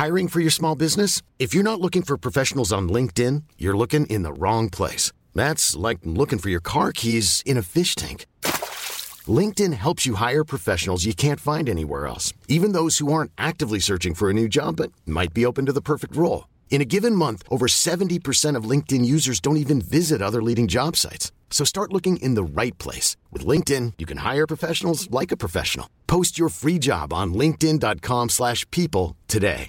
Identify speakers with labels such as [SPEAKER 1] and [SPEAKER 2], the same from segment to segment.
[SPEAKER 1] Hiring for your small business? If you're not looking for professionals on LinkedIn, you're looking in the wrong place. That's like looking for your car keys in a fish tank. LinkedIn helps you hire professionals you can't find anywhere else, even those who aren't actively searching for a new job but might be open to the perfect role. In a given month, over 70% of LinkedIn users don't even visit other leading job sites. So start looking in the right place. With LinkedIn, you can hire professionals like a professional. Post your free job on linkedin.com/people today.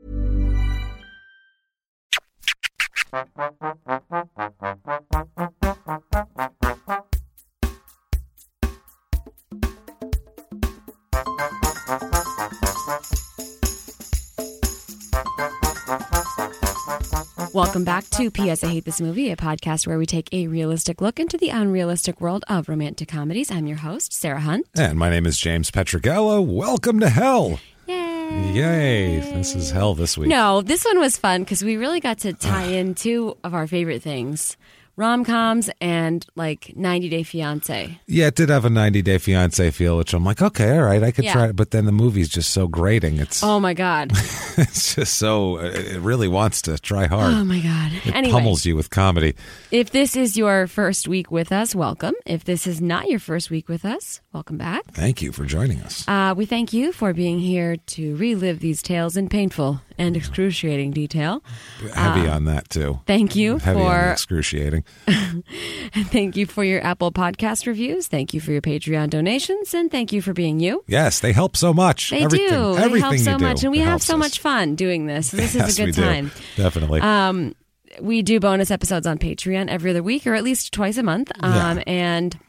[SPEAKER 2] Welcome back to P.S. I Hate This Movie, a podcast where we take a realistic look into the unrealistic world of romantic comedies. I'm your host, Sarah Hunt.
[SPEAKER 3] And my name is James Petrogallo. Welcome to hell.
[SPEAKER 2] Yay.
[SPEAKER 3] Yay. This is hell this week.
[SPEAKER 2] No, this one was fun because we really got to tie in two of our favorite things. Rom-coms and like 90 Day Fiancé.
[SPEAKER 3] Yeah, it did have a 90 Day Fiancé feel, which I'm like, okay, all right, I could try it. But then the movie's just so grating.
[SPEAKER 2] Oh my God.
[SPEAKER 3] It's just so, it really wants to try hard.
[SPEAKER 2] Oh my God.
[SPEAKER 3] It pummels you with comedy.
[SPEAKER 2] If this is your first week with us, welcome. If this is not your first week with us, welcome back.
[SPEAKER 3] Thank you for joining us.
[SPEAKER 2] We thank you for being here to relive these tales in painful and excruciating detail.
[SPEAKER 3] Heavy on that, too.
[SPEAKER 2] Thank you
[SPEAKER 3] Heavy
[SPEAKER 2] for...
[SPEAKER 3] on excruciating.
[SPEAKER 2] Thank you for your Apple Podcast reviews. Thank you for your Patreon donations. And thank you for being you.
[SPEAKER 3] Yes, they help so much.
[SPEAKER 2] They do. They help so much. And we have so
[SPEAKER 3] us.
[SPEAKER 2] Much fun doing this. So this
[SPEAKER 3] yes,
[SPEAKER 2] is a good time.
[SPEAKER 3] Definitely.
[SPEAKER 2] We do bonus episodes on Patreon every other week or at least twice a month. And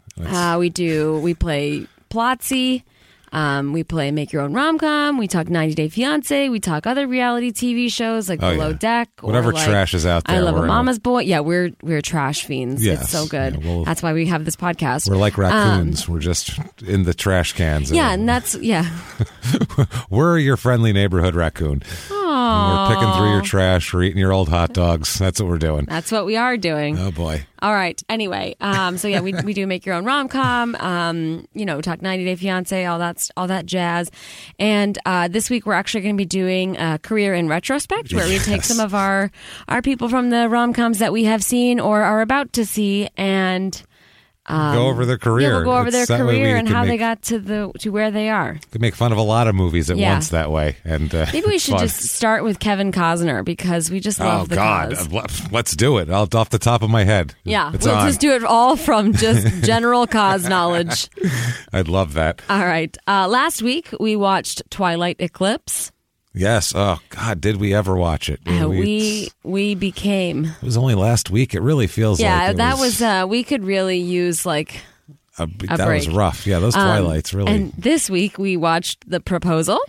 [SPEAKER 2] we play Plotsy. We play Make Your Own Rom-Com. We talk 90 Day Fiancé. We talk other reality TV shows like Below Deck.
[SPEAKER 3] Whatever
[SPEAKER 2] like,
[SPEAKER 3] trash is out there.
[SPEAKER 2] I Love a Mama's Boy. Yeah, we're trash fiends.
[SPEAKER 3] Yes.
[SPEAKER 2] It's so good.
[SPEAKER 3] Yeah,
[SPEAKER 2] that's why we have this podcast.
[SPEAKER 3] We're like raccoons. We're just in the trash cans.
[SPEAKER 2] Yeah, and that's,
[SPEAKER 3] We're your friendly neighborhood raccoon.
[SPEAKER 2] Aww.
[SPEAKER 3] We're picking through your trash. We're eating your old hot dogs. That's what we're doing.
[SPEAKER 2] That's what we are doing.
[SPEAKER 3] Oh, boy.
[SPEAKER 2] All right. Anyway, we do Make Your Own Rom-Com, talk 90 Day Fiancé, all that jazz. And this week we're actually going to be doing a Career in Retrospect, where we take some of our people from the rom-coms that we have seen or are about to see and...
[SPEAKER 3] go over their career.
[SPEAKER 2] Yeah, we'll go over their career and how they got to where they are.
[SPEAKER 3] Could make fun of a lot of movies at once that way. And
[SPEAKER 2] maybe we should just start with Kevin Costner because we just love the cause.
[SPEAKER 3] Let's do it. Off the top of my head.
[SPEAKER 2] Yeah, we'll just do it all from just general cause knowledge.
[SPEAKER 3] I'd love that.
[SPEAKER 2] All right. Last week we watched Twilight Eclipse.
[SPEAKER 3] Yes. Oh, God, did we ever watch it?
[SPEAKER 2] We became...
[SPEAKER 3] It was only last week. It really feels like
[SPEAKER 2] Yeah, that was... we could really use, like, a break.
[SPEAKER 3] That was rough. Yeah, those Twilights really...
[SPEAKER 2] And this week we watched The Proposal.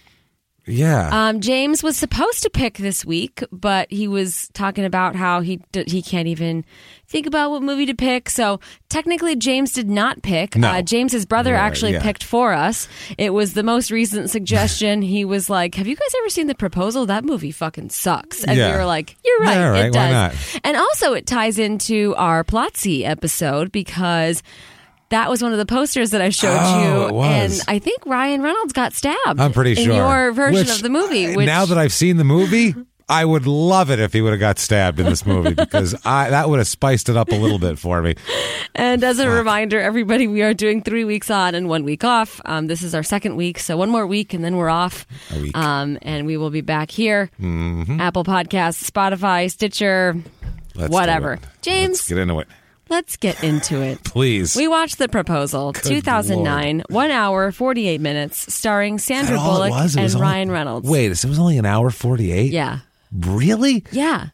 [SPEAKER 3] Yeah.
[SPEAKER 2] James was supposed to pick this week, but he was talking about how he can't even think about what movie to pick. So technically, James did not pick.
[SPEAKER 3] No.
[SPEAKER 2] James's brother actually picked for us. It was the most recent suggestion. He was like, "Have you guys ever seen The Proposal? That movie fucking sucks." And we were like, "You're right,
[SPEAKER 3] yeah,
[SPEAKER 2] it does."
[SPEAKER 3] Why not?
[SPEAKER 2] And also, it ties into our Plotsy episode because. That was one of the posters that I showed you.
[SPEAKER 3] It was.
[SPEAKER 2] And I think Ryan Reynolds got stabbed.
[SPEAKER 3] I'm pretty sure.
[SPEAKER 2] In your version of the movie. Which,
[SPEAKER 3] now that I've seen the movie, I would love it if he would have got stabbed in this movie because that would have spiced it up a little bit for me.
[SPEAKER 2] And as a reminder, everybody, we are doing 3 weeks on and 1 week off. This is our second week, so one more week and then we're off.
[SPEAKER 3] A week.
[SPEAKER 2] And we will be back here.
[SPEAKER 3] Mm-hmm.
[SPEAKER 2] Apple Podcasts, Spotify, Stitcher, whatever. James.
[SPEAKER 3] Let's get into it.
[SPEAKER 2] Let's get into it.
[SPEAKER 3] Please.
[SPEAKER 2] We watched The Proposal,
[SPEAKER 3] Good
[SPEAKER 2] 2009,
[SPEAKER 3] Lord.
[SPEAKER 2] 1 hour, 48 minutes, starring Sandra Bullock and Ryan Reynolds.
[SPEAKER 3] Wait, it was only an hour 48?
[SPEAKER 2] Yeah.
[SPEAKER 3] Really?
[SPEAKER 2] Yeah.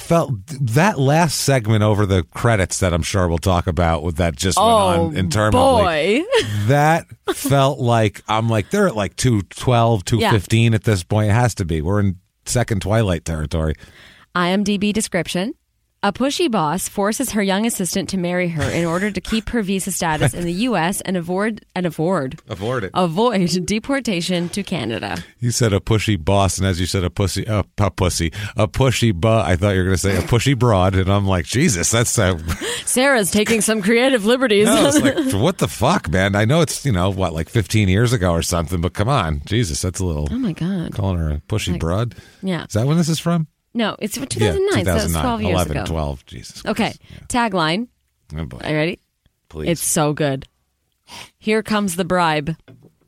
[SPEAKER 3] That last segment over the credits that I'm sure we'll talk about with that just went on interminably.
[SPEAKER 2] Boy.
[SPEAKER 3] That felt like, I'm like, they're at like 212, 215 at this point. It has to be. We're in second Twilight territory.
[SPEAKER 2] IMDb description. A pushy boss forces her young assistant to marry her in order to keep her visa status in the U.S. and avoid deportation to Canada.
[SPEAKER 3] You said a pushy boss, and as you said, a pushy I thought you were going to say a pushy broad, and I'm like, Jesus, that's
[SPEAKER 2] Sarah's taking some creative liberties.
[SPEAKER 3] No, it's like, what the fuck, man? I know it's, like 15 years ago or something, but come on. Jesus, that's a little...
[SPEAKER 2] Oh, my God.
[SPEAKER 3] Calling her a pushy broad?
[SPEAKER 2] Yeah.
[SPEAKER 3] Is that when this is from?
[SPEAKER 2] No, it's from 2009, so it's 12 years
[SPEAKER 3] 11,
[SPEAKER 2] ago.
[SPEAKER 3] 12, Jesus.
[SPEAKER 2] Okay,
[SPEAKER 3] Yeah.
[SPEAKER 2] Tagline.
[SPEAKER 3] Oh, boy.
[SPEAKER 2] Are you ready?
[SPEAKER 3] Please.
[SPEAKER 2] It's so good. Here comes the bribe.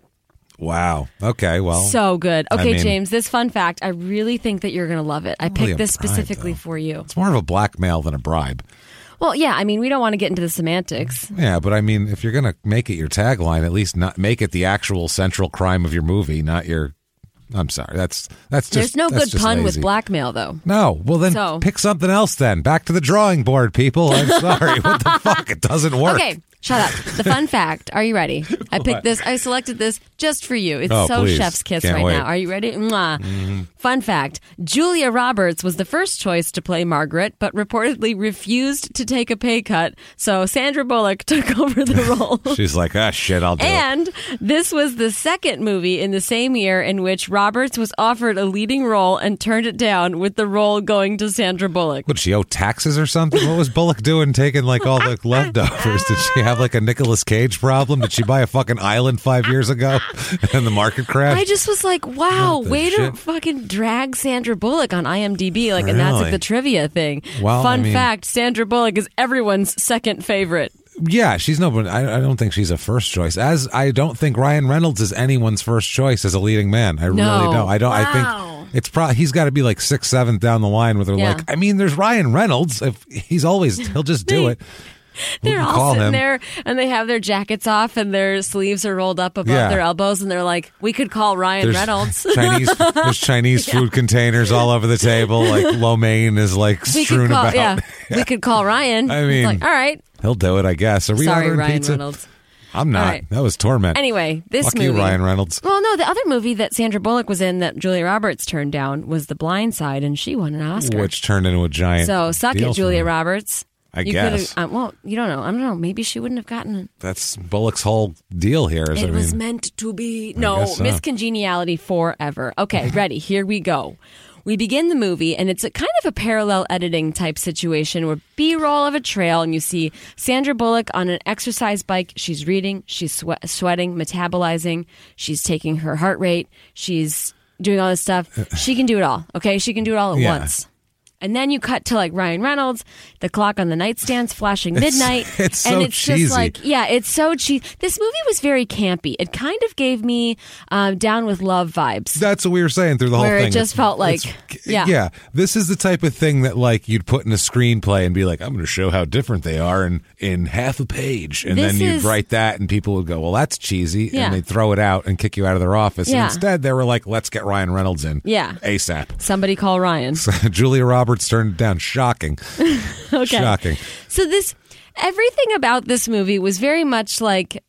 [SPEAKER 3] Wow. Okay, well.
[SPEAKER 2] So good. Okay,
[SPEAKER 3] I mean,
[SPEAKER 2] James, this fun fact, I really think that you're going to love it. I picked this specifically for you.
[SPEAKER 3] It's more of a blackmail than a bribe.
[SPEAKER 2] Well, yeah, I mean, we don't want to get into the semantics.
[SPEAKER 3] Yeah, but I mean, if you're going to make it your tagline, at least not make it the actual central crime of your movie, not your... I'm sorry. That's just...
[SPEAKER 2] There's no good pun
[SPEAKER 3] lazy.
[SPEAKER 2] with blackmail, though.
[SPEAKER 3] No. Well, then pick something else then. Back to the drawing board, people. I'm sorry. What the fuck? It doesn't work.
[SPEAKER 2] Okay, shut up. The fun fact. Are you ready? I picked this. I selected this just for you. It's
[SPEAKER 3] please.
[SPEAKER 2] chef's kiss
[SPEAKER 3] Can't
[SPEAKER 2] right
[SPEAKER 3] wait.
[SPEAKER 2] now. Are you ready? Mwah. Mm-hmm. Fun fact. Julia Roberts was the first choice to play Margaret, but reportedly refused to take a pay cut, so Sandra Bullock took over the role.
[SPEAKER 3] She's like, shit, I'll do it.
[SPEAKER 2] And this was the second movie in the same year in which Roberts was offered a leading role and turned it down, with the role going to Sandra Bullock.
[SPEAKER 3] Would she owe taxes or something? What was Bullock doing taking like all the leftovers? Did she have like a Nicolas Cage problem? Did she buy a fucking island 5 years ago and the market crashed?
[SPEAKER 2] I just was like, wow, way
[SPEAKER 3] shit?
[SPEAKER 2] to fucking drag Sandra Bullock on IMDb. Like, and that's like
[SPEAKER 3] Really?
[SPEAKER 2] the trivia thing.
[SPEAKER 3] Well,
[SPEAKER 2] Fun
[SPEAKER 3] I mean-
[SPEAKER 2] fact, Sandra Bullock is everyone's second favorite.
[SPEAKER 3] Yeah, she's no, but I don't think she's a first choice. As I don't think Ryan Reynolds is anyone's first choice as a leading man. I really don't. I don't.
[SPEAKER 2] Wow.
[SPEAKER 3] I think it's probably he's got to be like 6th, 7th down the line where they're
[SPEAKER 2] Yeah.
[SPEAKER 3] like, I mean, there's Ryan Reynolds. If he'll just do it.
[SPEAKER 2] They're
[SPEAKER 3] can
[SPEAKER 2] all
[SPEAKER 3] call
[SPEAKER 2] sitting
[SPEAKER 3] him.
[SPEAKER 2] there and they have their jackets off and their sleeves are rolled up above
[SPEAKER 3] Yeah.
[SPEAKER 2] their elbows, and they're like, we could call Ryan Reynolds.
[SPEAKER 3] There's Chinese food containers all over the table. Like lo mein is like strewn about.
[SPEAKER 2] Yeah, we could call Ryan.
[SPEAKER 3] I
[SPEAKER 2] It's
[SPEAKER 3] mean,
[SPEAKER 2] like, all right.
[SPEAKER 3] He'll do it, I guess. Are we
[SPEAKER 2] Sorry,
[SPEAKER 3] ordering
[SPEAKER 2] Ryan
[SPEAKER 3] pizza?
[SPEAKER 2] Reynolds.
[SPEAKER 3] I'm not.
[SPEAKER 2] All right.
[SPEAKER 3] That was torment.
[SPEAKER 2] Anyway, this
[SPEAKER 3] Fuck
[SPEAKER 2] movie.
[SPEAKER 3] you, Ryan Reynolds.
[SPEAKER 2] Well, no, the other movie that Sandra Bullock was in that Julia Roberts turned down was The Blind Side, and she won an Oscar.
[SPEAKER 3] Which turned into a giant.
[SPEAKER 2] So suck
[SPEAKER 3] deal
[SPEAKER 2] it,
[SPEAKER 3] for
[SPEAKER 2] Julia
[SPEAKER 3] her.
[SPEAKER 2] Roberts.
[SPEAKER 3] I
[SPEAKER 2] You
[SPEAKER 3] guess.
[SPEAKER 2] could've- well, you don't know. I don't know. Maybe she wouldn't have gotten it.
[SPEAKER 3] That's Bullock's whole deal here.
[SPEAKER 2] It was meant to be. No,
[SPEAKER 3] guess so.
[SPEAKER 2] Miss Congeniality forever. Okay, ready. Here we go. We begin the movie, and it's a kind of a parallel editing type situation where B-roll of a trail, and you see Sandra Bullock on an exercise bike. She's reading, she's sweating, metabolizing, she's taking her heart rate, she's doing all this stuff. She can do it all, okay? She can do it all at once. And then you cut to like Ryan Reynolds, the clock on the nightstand's flashing midnight.
[SPEAKER 3] It's so
[SPEAKER 2] and it's
[SPEAKER 3] cheesy.
[SPEAKER 2] just like, yeah, it's so cheesy. This movie was very campy. It kind of gave me Down with Love vibes.
[SPEAKER 3] That's what we were saying through the whole
[SPEAKER 2] Where it
[SPEAKER 3] thing.
[SPEAKER 2] just felt like, yeah.
[SPEAKER 3] Yeah. This is the type of thing that like you'd put in a screenplay and be like, I'm going to show how different they are in half a page. And
[SPEAKER 2] This
[SPEAKER 3] then you'd
[SPEAKER 2] is-
[SPEAKER 3] write that and people would go, well, that's cheesy.
[SPEAKER 2] Yeah.
[SPEAKER 3] And they'd throw it out and kick you out of their office.
[SPEAKER 2] Yeah.
[SPEAKER 3] And instead they were like, let's get Ryan Reynolds in.
[SPEAKER 2] Yeah.
[SPEAKER 3] ASAP.
[SPEAKER 2] Somebody call Ryan.
[SPEAKER 3] Julia Roberts turned it down. Shocking.
[SPEAKER 2] Okay.
[SPEAKER 3] Shocking.
[SPEAKER 2] So everything about this movie was very much like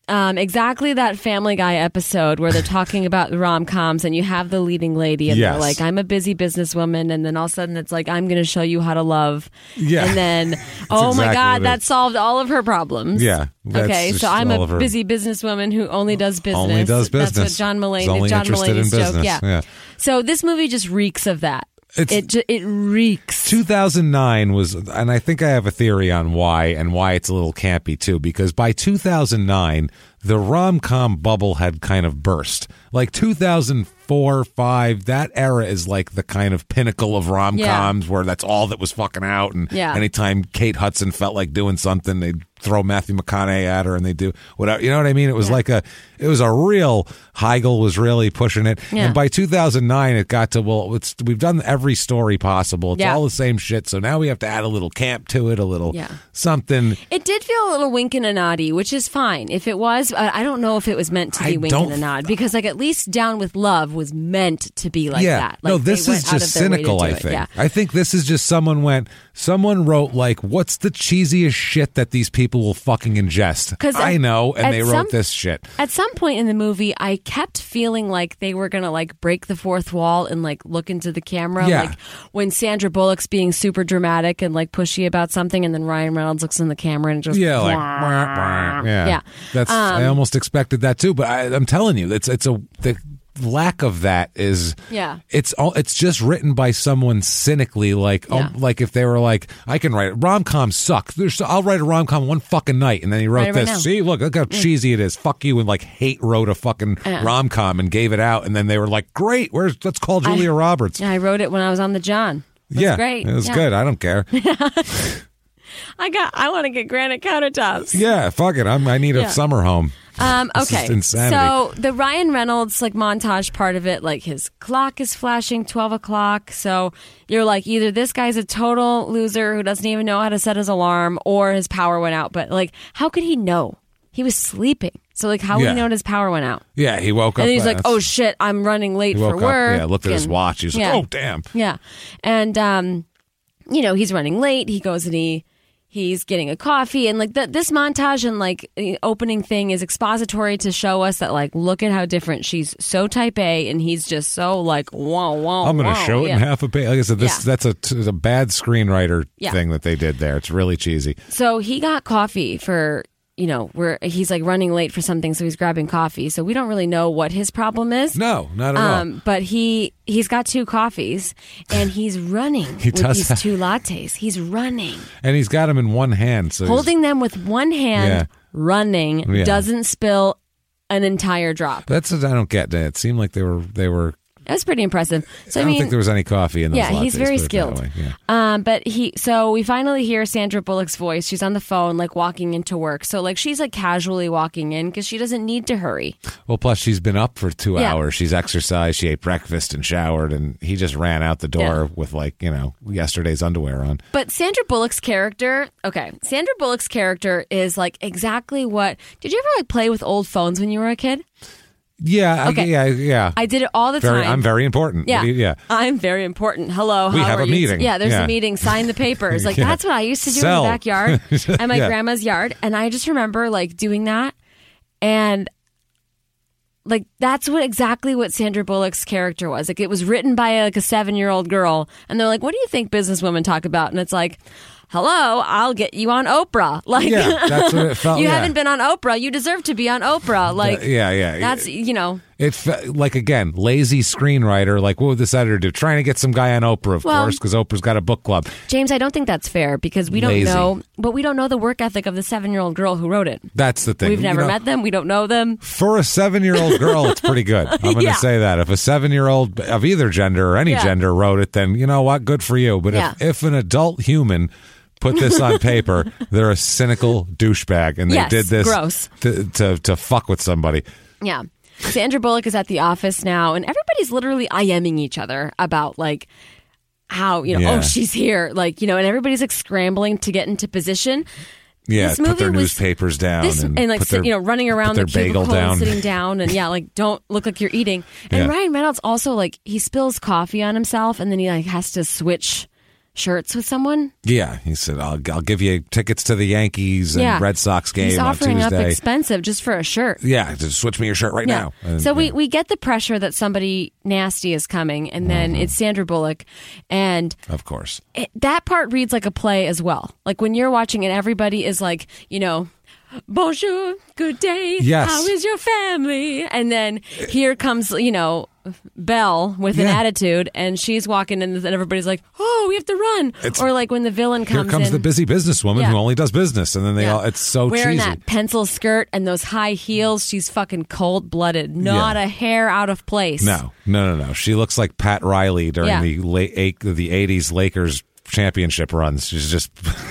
[SPEAKER 2] exactly that Family Guy episode where they're talking about the rom-coms and you have the leading lady and
[SPEAKER 3] Yes.
[SPEAKER 2] they're like, I'm a busy businesswoman, and then all of a sudden it's like, I'm going to show you how to love.
[SPEAKER 3] Yeah.
[SPEAKER 2] And then, oh my
[SPEAKER 3] exactly
[SPEAKER 2] God,
[SPEAKER 3] what it
[SPEAKER 2] that
[SPEAKER 3] is.
[SPEAKER 2] solved all of her problems.
[SPEAKER 3] Yeah. That's
[SPEAKER 2] Okay,
[SPEAKER 3] just
[SPEAKER 2] so I'm
[SPEAKER 3] all
[SPEAKER 2] a
[SPEAKER 3] of her-
[SPEAKER 2] busy businesswoman who only does business.
[SPEAKER 3] Only does business.
[SPEAKER 2] That's what John
[SPEAKER 3] Is only interested in
[SPEAKER 2] Mulaney's joke.
[SPEAKER 3] business.
[SPEAKER 2] Yeah.
[SPEAKER 3] Yeah.
[SPEAKER 2] So this movie just reeks of that. It reeks.
[SPEAKER 3] 2009 was, and I think I have a theory on why it's a little campy too, because by 2009, the rom-com bubble had kind of burst. Like 2004, 5, that era is like the kind of pinnacle of rom-coms where that's all that was fucking out. And anytime Kate Hudson felt like doing something, they'd throw Matthew McConaughey at her and they do whatever. You know what I mean? It was like it was a real, Heigl was really pushing it.
[SPEAKER 2] Yeah.
[SPEAKER 3] And by 2009, it got to, we've done every story possible. It's all the same shit. So now we have to add a little camp to it, a little something.
[SPEAKER 2] It did feel a little wink and a noddy, which is fine. If it was, I don't know if it was meant to be wink and a nod, because like at least Down with Love was meant to be like that. Like,
[SPEAKER 3] no, this
[SPEAKER 2] they
[SPEAKER 3] is
[SPEAKER 2] went out
[SPEAKER 3] just
[SPEAKER 2] of their way to
[SPEAKER 3] cynical,
[SPEAKER 2] do
[SPEAKER 3] I
[SPEAKER 2] it.
[SPEAKER 3] think.
[SPEAKER 2] Yeah.
[SPEAKER 3] I think this is just someone wrote like, what's the cheesiest shit that these people people will fucking ingest.
[SPEAKER 2] 'Cause
[SPEAKER 3] I know, and
[SPEAKER 2] at
[SPEAKER 3] they wrote
[SPEAKER 2] some-
[SPEAKER 3] this shit.
[SPEAKER 2] At some point in the movie, I kept feeling like they were going to like break the fourth wall and like look into the camera.
[SPEAKER 3] Yeah.
[SPEAKER 2] Like when Sandra Bullock's being super dramatic and like pushy about something, and then Ryan Reynolds looks in the camera and just
[SPEAKER 3] Yeah, like
[SPEAKER 2] "Wah."
[SPEAKER 3] wah, wah. Yeah.
[SPEAKER 2] Yeah.
[SPEAKER 3] That's I almost expected that too, but I'm telling you, the lack of that is it's just written by someone cynically, like like if they were like, I can write rom-coms suck. I'll write a rom-com one fucking night, and then he wrote
[SPEAKER 2] Write it right
[SPEAKER 3] this.
[SPEAKER 2] now.
[SPEAKER 3] See, look how cheesy it is. Fuck you, and like Hate wrote a fucking rom-com and gave it out, and then they were like, great, let's call Julia Roberts.
[SPEAKER 2] Yeah, I wrote it when I was on the John. It was great.
[SPEAKER 3] It was good. I don't care.
[SPEAKER 2] I want to get granite countertops.
[SPEAKER 3] Yeah, fuck it. I need a summer home. This
[SPEAKER 2] Okay,
[SPEAKER 3] is insanity.
[SPEAKER 2] so the Ryan Reynolds like montage part of it, like his clock is flashing 12 o'clock. So you're like, either this guy's a total loser who doesn't even know how to set his alarm, or his power went out. But like, how could he know? He was sleeping. So like, how would he know his power went out?
[SPEAKER 3] Yeah, he woke up.
[SPEAKER 2] And he's like, oh shit, I'm running late for work.
[SPEAKER 3] Yeah, looked at his
[SPEAKER 2] And-
[SPEAKER 3] watch. He was like, oh damn.
[SPEAKER 2] Yeah. And, he's running late. He goes and he's getting a coffee. And like this montage and like the opening thing is expository to show us that like, look at how different. She's so type A and he's just so like, wow.
[SPEAKER 3] I'm going to show it in half a page. Like I said, that's a bad screenwriter thing that they did there. It's really cheesy.
[SPEAKER 2] So he got coffee for, where he's like running late for something. So he's grabbing coffee. So we don't really know what his problem is.
[SPEAKER 3] No, not at all.
[SPEAKER 2] But he's got 2 coffees and he's running with
[SPEAKER 3] does
[SPEAKER 2] these 2 lattes. He's running.
[SPEAKER 3] And he's got them in one hand. So
[SPEAKER 2] Holding them with one hand, running,
[SPEAKER 3] Yeah.
[SPEAKER 2] doesn't spill an entire drop.
[SPEAKER 3] that's what I don't get. It seemed like they were.
[SPEAKER 2] That's pretty impressive. So
[SPEAKER 3] I don't think there was any coffee in those lattes.
[SPEAKER 2] he's very
[SPEAKER 3] put it that
[SPEAKER 2] skilled.
[SPEAKER 3] way. Yeah.
[SPEAKER 2] So we finally hear Sandra Bullock's voice. She's on the phone, like walking into work. So like she's like casually walking in because she doesn't need to hurry.
[SPEAKER 3] Well, plus she's been up for 2
[SPEAKER 2] Yeah.
[SPEAKER 3] hours. She's exercised. She ate breakfast and showered, and he just ran out the door with like yesterday's underwear on.
[SPEAKER 2] But Sandra Bullock's character is like exactly what. Did you ever like play with old phones when you were a kid?
[SPEAKER 3] Yeah.
[SPEAKER 2] Okay.
[SPEAKER 3] Yeah.
[SPEAKER 2] I did it all the time.
[SPEAKER 3] I'm very important.
[SPEAKER 2] Yeah. I'm very important. Hello.
[SPEAKER 3] We
[SPEAKER 2] how
[SPEAKER 3] have
[SPEAKER 2] are
[SPEAKER 3] a
[SPEAKER 2] you?
[SPEAKER 3] meeting.
[SPEAKER 2] Yeah, there's
[SPEAKER 3] Yeah.
[SPEAKER 2] a meeting. Sign the papers. Like
[SPEAKER 3] Yeah.
[SPEAKER 2] that's what I used to do
[SPEAKER 3] Sell.
[SPEAKER 2] in the backyard at my
[SPEAKER 3] Yeah.
[SPEAKER 2] grandma's yard. And I just remember like doing that. And like that's exactly what Sandra Bullock's character was. Like it was written by a 7-year-old girl. And they're like, what do you think businesswomen talk about? And it's like, hello, I'll get you on Oprah. Like,
[SPEAKER 3] Yeah, that's what it felt.
[SPEAKER 2] you
[SPEAKER 3] yeah.
[SPEAKER 2] haven't been on Oprah. You deserve to be on Oprah. Like,
[SPEAKER 3] yeah.
[SPEAKER 2] that's,
[SPEAKER 3] It felt like, again, lazy screenwriter. Like, what would this editor do? Trying to get some guy on Oprah, of course, because Oprah's got a book club.
[SPEAKER 2] James, I don't think that's fair because we don't
[SPEAKER 3] Lazy.
[SPEAKER 2] know, but we don't know the work ethic of the 7-year-old girl who wrote it.
[SPEAKER 3] That's the thing.
[SPEAKER 2] We've never met them. We don't know them.
[SPEAKER 3] For a 7-year-old girl, it's pretty good. I'm going to
[SPEAKER 2] Yeah.
[SPEAKER 3] say that. If a 7-year-old of either gender or any gender wrote it, then you know what? Good for you. But if an adult human put this on paper, they're a cynical douchebag, and they
[SPEAKER 2] Yes,
[SPEAKER 3] did this
[SPEAKER 2] gross.
[SPEAKER 3] to fuck with somebody.
[SPEAKER 2] Yeah. Sandra Bullock is at the office now, and everybody's literally IMing each other about like how,
[SPEAKER 3] Yeah.
[SPEAKER 2] oh, she's here. Like, and everybody's like scrambling to get into position.
[SPEAKER 3] Yeah,
[SPEAKER 2] This
[SPEAKER 3] put
[SPEAKER 2] movie
[SPEAKER 3] their
[SPEAKER 2] was-
[SPEAKER 3] newspapers down and
[SPEAKER 2] like
[SPEAKER 3] put their,
[SPEAKER 2] running around
[SPEAKER 3] put
[SPEAKER 2] the
[SPEAKER 3] their bagel
[SPEAKER 2] cubicle and
[SPEAKER 3] down.
[SPEAKER 2] sitting down and like don't look like you're eating. And
[SPEAKER 3] Yeah.
[SPEAKER 2] Ryan Reynolds also like he spills coffee on himself and then he like has to switch shirts with someone.
[SPEAKER 3] Yeah, he said, I'll give you tickets to the Yankees and Red Sox game
[SPEAKER 2] He's
[SPEAKER 3] on
[SPEAKER 2] offering
[SPEAKER 3] Tuesday.
[SPEAKER 2] up expensive just for a shirt.
[SPEAKER 3] Yeah, just switch me your shirt right now. And,
[SPEAKER 2] So we get the pressure that somebody nasty is coming, and then it's Sandra Bullock, and
[SPEAKER 3] of course.
[SPEAKER 2] that part reads like a play as well. Like when you're watching and everybody is like, bonjour, good day,
[SPEAKER 3] Yes.
[SPEAKER 2] how is your family? And then here comes, Belle with an attitude, and she's walking in, and everybody's like, oh, we have to run. Or like when the villain
[SPEAKER 3] Here
[SPEAKER 2] comes
[SPEAKER 3] comes
[SPEAKER 2] in.
[SPEAKER 3] the busy businesswoman who only does business, and then they all, it's so
[SPEAKER 2] wearing
[SPEAKER 3] cheesy.
[SPEAKER 2] that pencil skirt and those high heels. She's fucking cold-blooded. Not a hair out of place.
[SPEAKER 3] No. She looks like Pat Riley during the 80s Lakers championship runs. She's just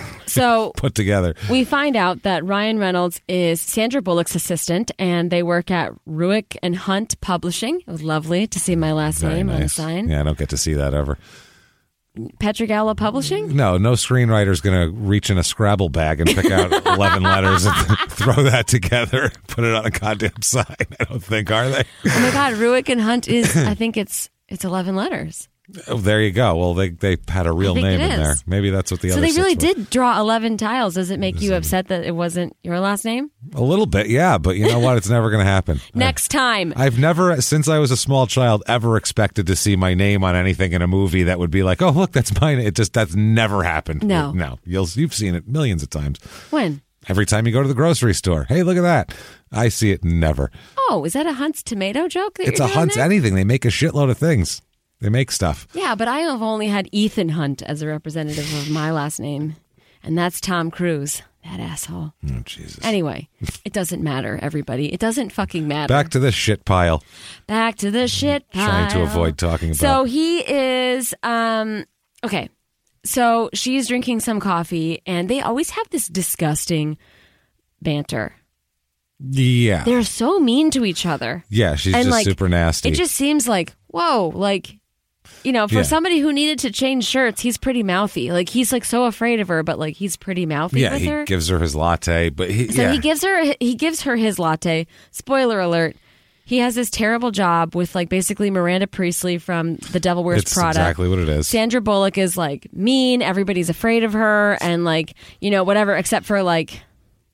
[SPEAKER 2] So
[SPEAKER 3] put together.
[SPEAKER 2] we find out that Ryan Reynolds is Sandra Bullock's assistant, and they work at Ruick and Hunt Publishing. It was lovely to see my last
[SPEAKER 3] Very
[SPEAKER 2] name on the
[SPEAKER 3] nice.
[SPEAKER 2] sign.
[SPEAKER 3] Yeah, I don't get to see that ever.
[SPEAKER 2] Petrogala Publishing?
[SPEAKER 3] No screenwriter's going to reach in a Scrabble bag and pick out 11 letters and throw that together, put it on a goddamn sign. I don't think, are they?
[SPEAKER 2] Oh my God, Ruick and Hunt is, I think it's 11 letters.
[SPEAKER 3] Oh, there you go. Well, they had a real
[SPEAKER 2] think
[SPEAKER 3] name
[SPEAKER 2] it
[SPEAKER 3] in there.
[SPEAKER 2] is.
[SPEAKER 3] Maybe that's what the
[SPEAKER 2] So
[SPEAKER 3] other
[SPEAKER 2] they really
[SPEAKER 3] 6 were.
[SPEAKER 2] did draw 11 tiles. Does it make you upset that it wasn't your last name?
[SPEAKER 3] A little bit, yeah. But you know what? It's never going to happen.
[SPEAKER 2] Next time.
[SPEAKER 3] I've never, since I was a small child, ever expected to see my name on anything in a movie that would be like, oh, look, that's mine. That's never happened.
[SPEAKER 2] No.
[SPEAKER 3] You've seen it millions of times.
[SPEAKER 2] When?
[SPEAKER 3] Every time you go to the grocery store. Hey, look at that. I see it never.
[SPEAKER 2] Oh, is that a Hunt's tomato joke? That
[SPEAKER 3] It's
[SPEAKER 2] you're
[SPEAKER 3] a
[SPEAKER 2] doing
[SPEAKER 3] Hunt's
[SPEAKER 2] there?
[SPEAKER 3] anything. They make a shitload of things. They make stuff.
[SPEAKER 2] Yeah, but I have only had Ethan Hunt as a representative of my last name, and that's Tom Cruise. That asshole.
[SPEAKER 3] Oh, Jesus.
[SPEAKER 2] Anyway, it doesn't matter, everybody. It doesn't fucking matter.
[SPEAKER 3] Back to this shit pile.
[SPEAKER 2] Back to the shit pile.
[SPEAKER 3] Trying to avoid talking about.
[SPEAKER 2] So he is, okay. So she's drinking some coffee, and they always have this disgusting banter.
[SPEAKER 3] Yeah.
[SPEAKER 2] They're so mean to each other.
[SPEAKER 3] Yeah, she's
[SPEAKER 2] And,
[SPEAKER 3] just
[SPEAKER 2] like,
[SPEAKER 3] super nasty.
[SPEAKER 2] It just seems like, whoa, like, you know, for
[SPEAKER 3] Yeah.
[SPEAKER 2] somebody who needed to change shirts, he's pretty mouthy. Like, he's like so afraid of her, but like he's pretty mouthy
[SPEAKER 3] yeah,
[SPEAKER 2] with
[SPEAKER 3] he
[SPEAKER 2] her.
[SPEAKER 3] gives her his latte, but
[SPEAKER 2] So he gives her his latte. Spoiler alert. He has this terrible job with like basically Miranda Priestley from The Devil Wears
[SPEAKER 3] It's
[SPEAKER 2] Prada.
[SPEAKER 3] exactly what it is.
[SPEAKER 2] Sandra Bullock is like mean. Everybody's afraid of her, and like, you know, whatever, except for like,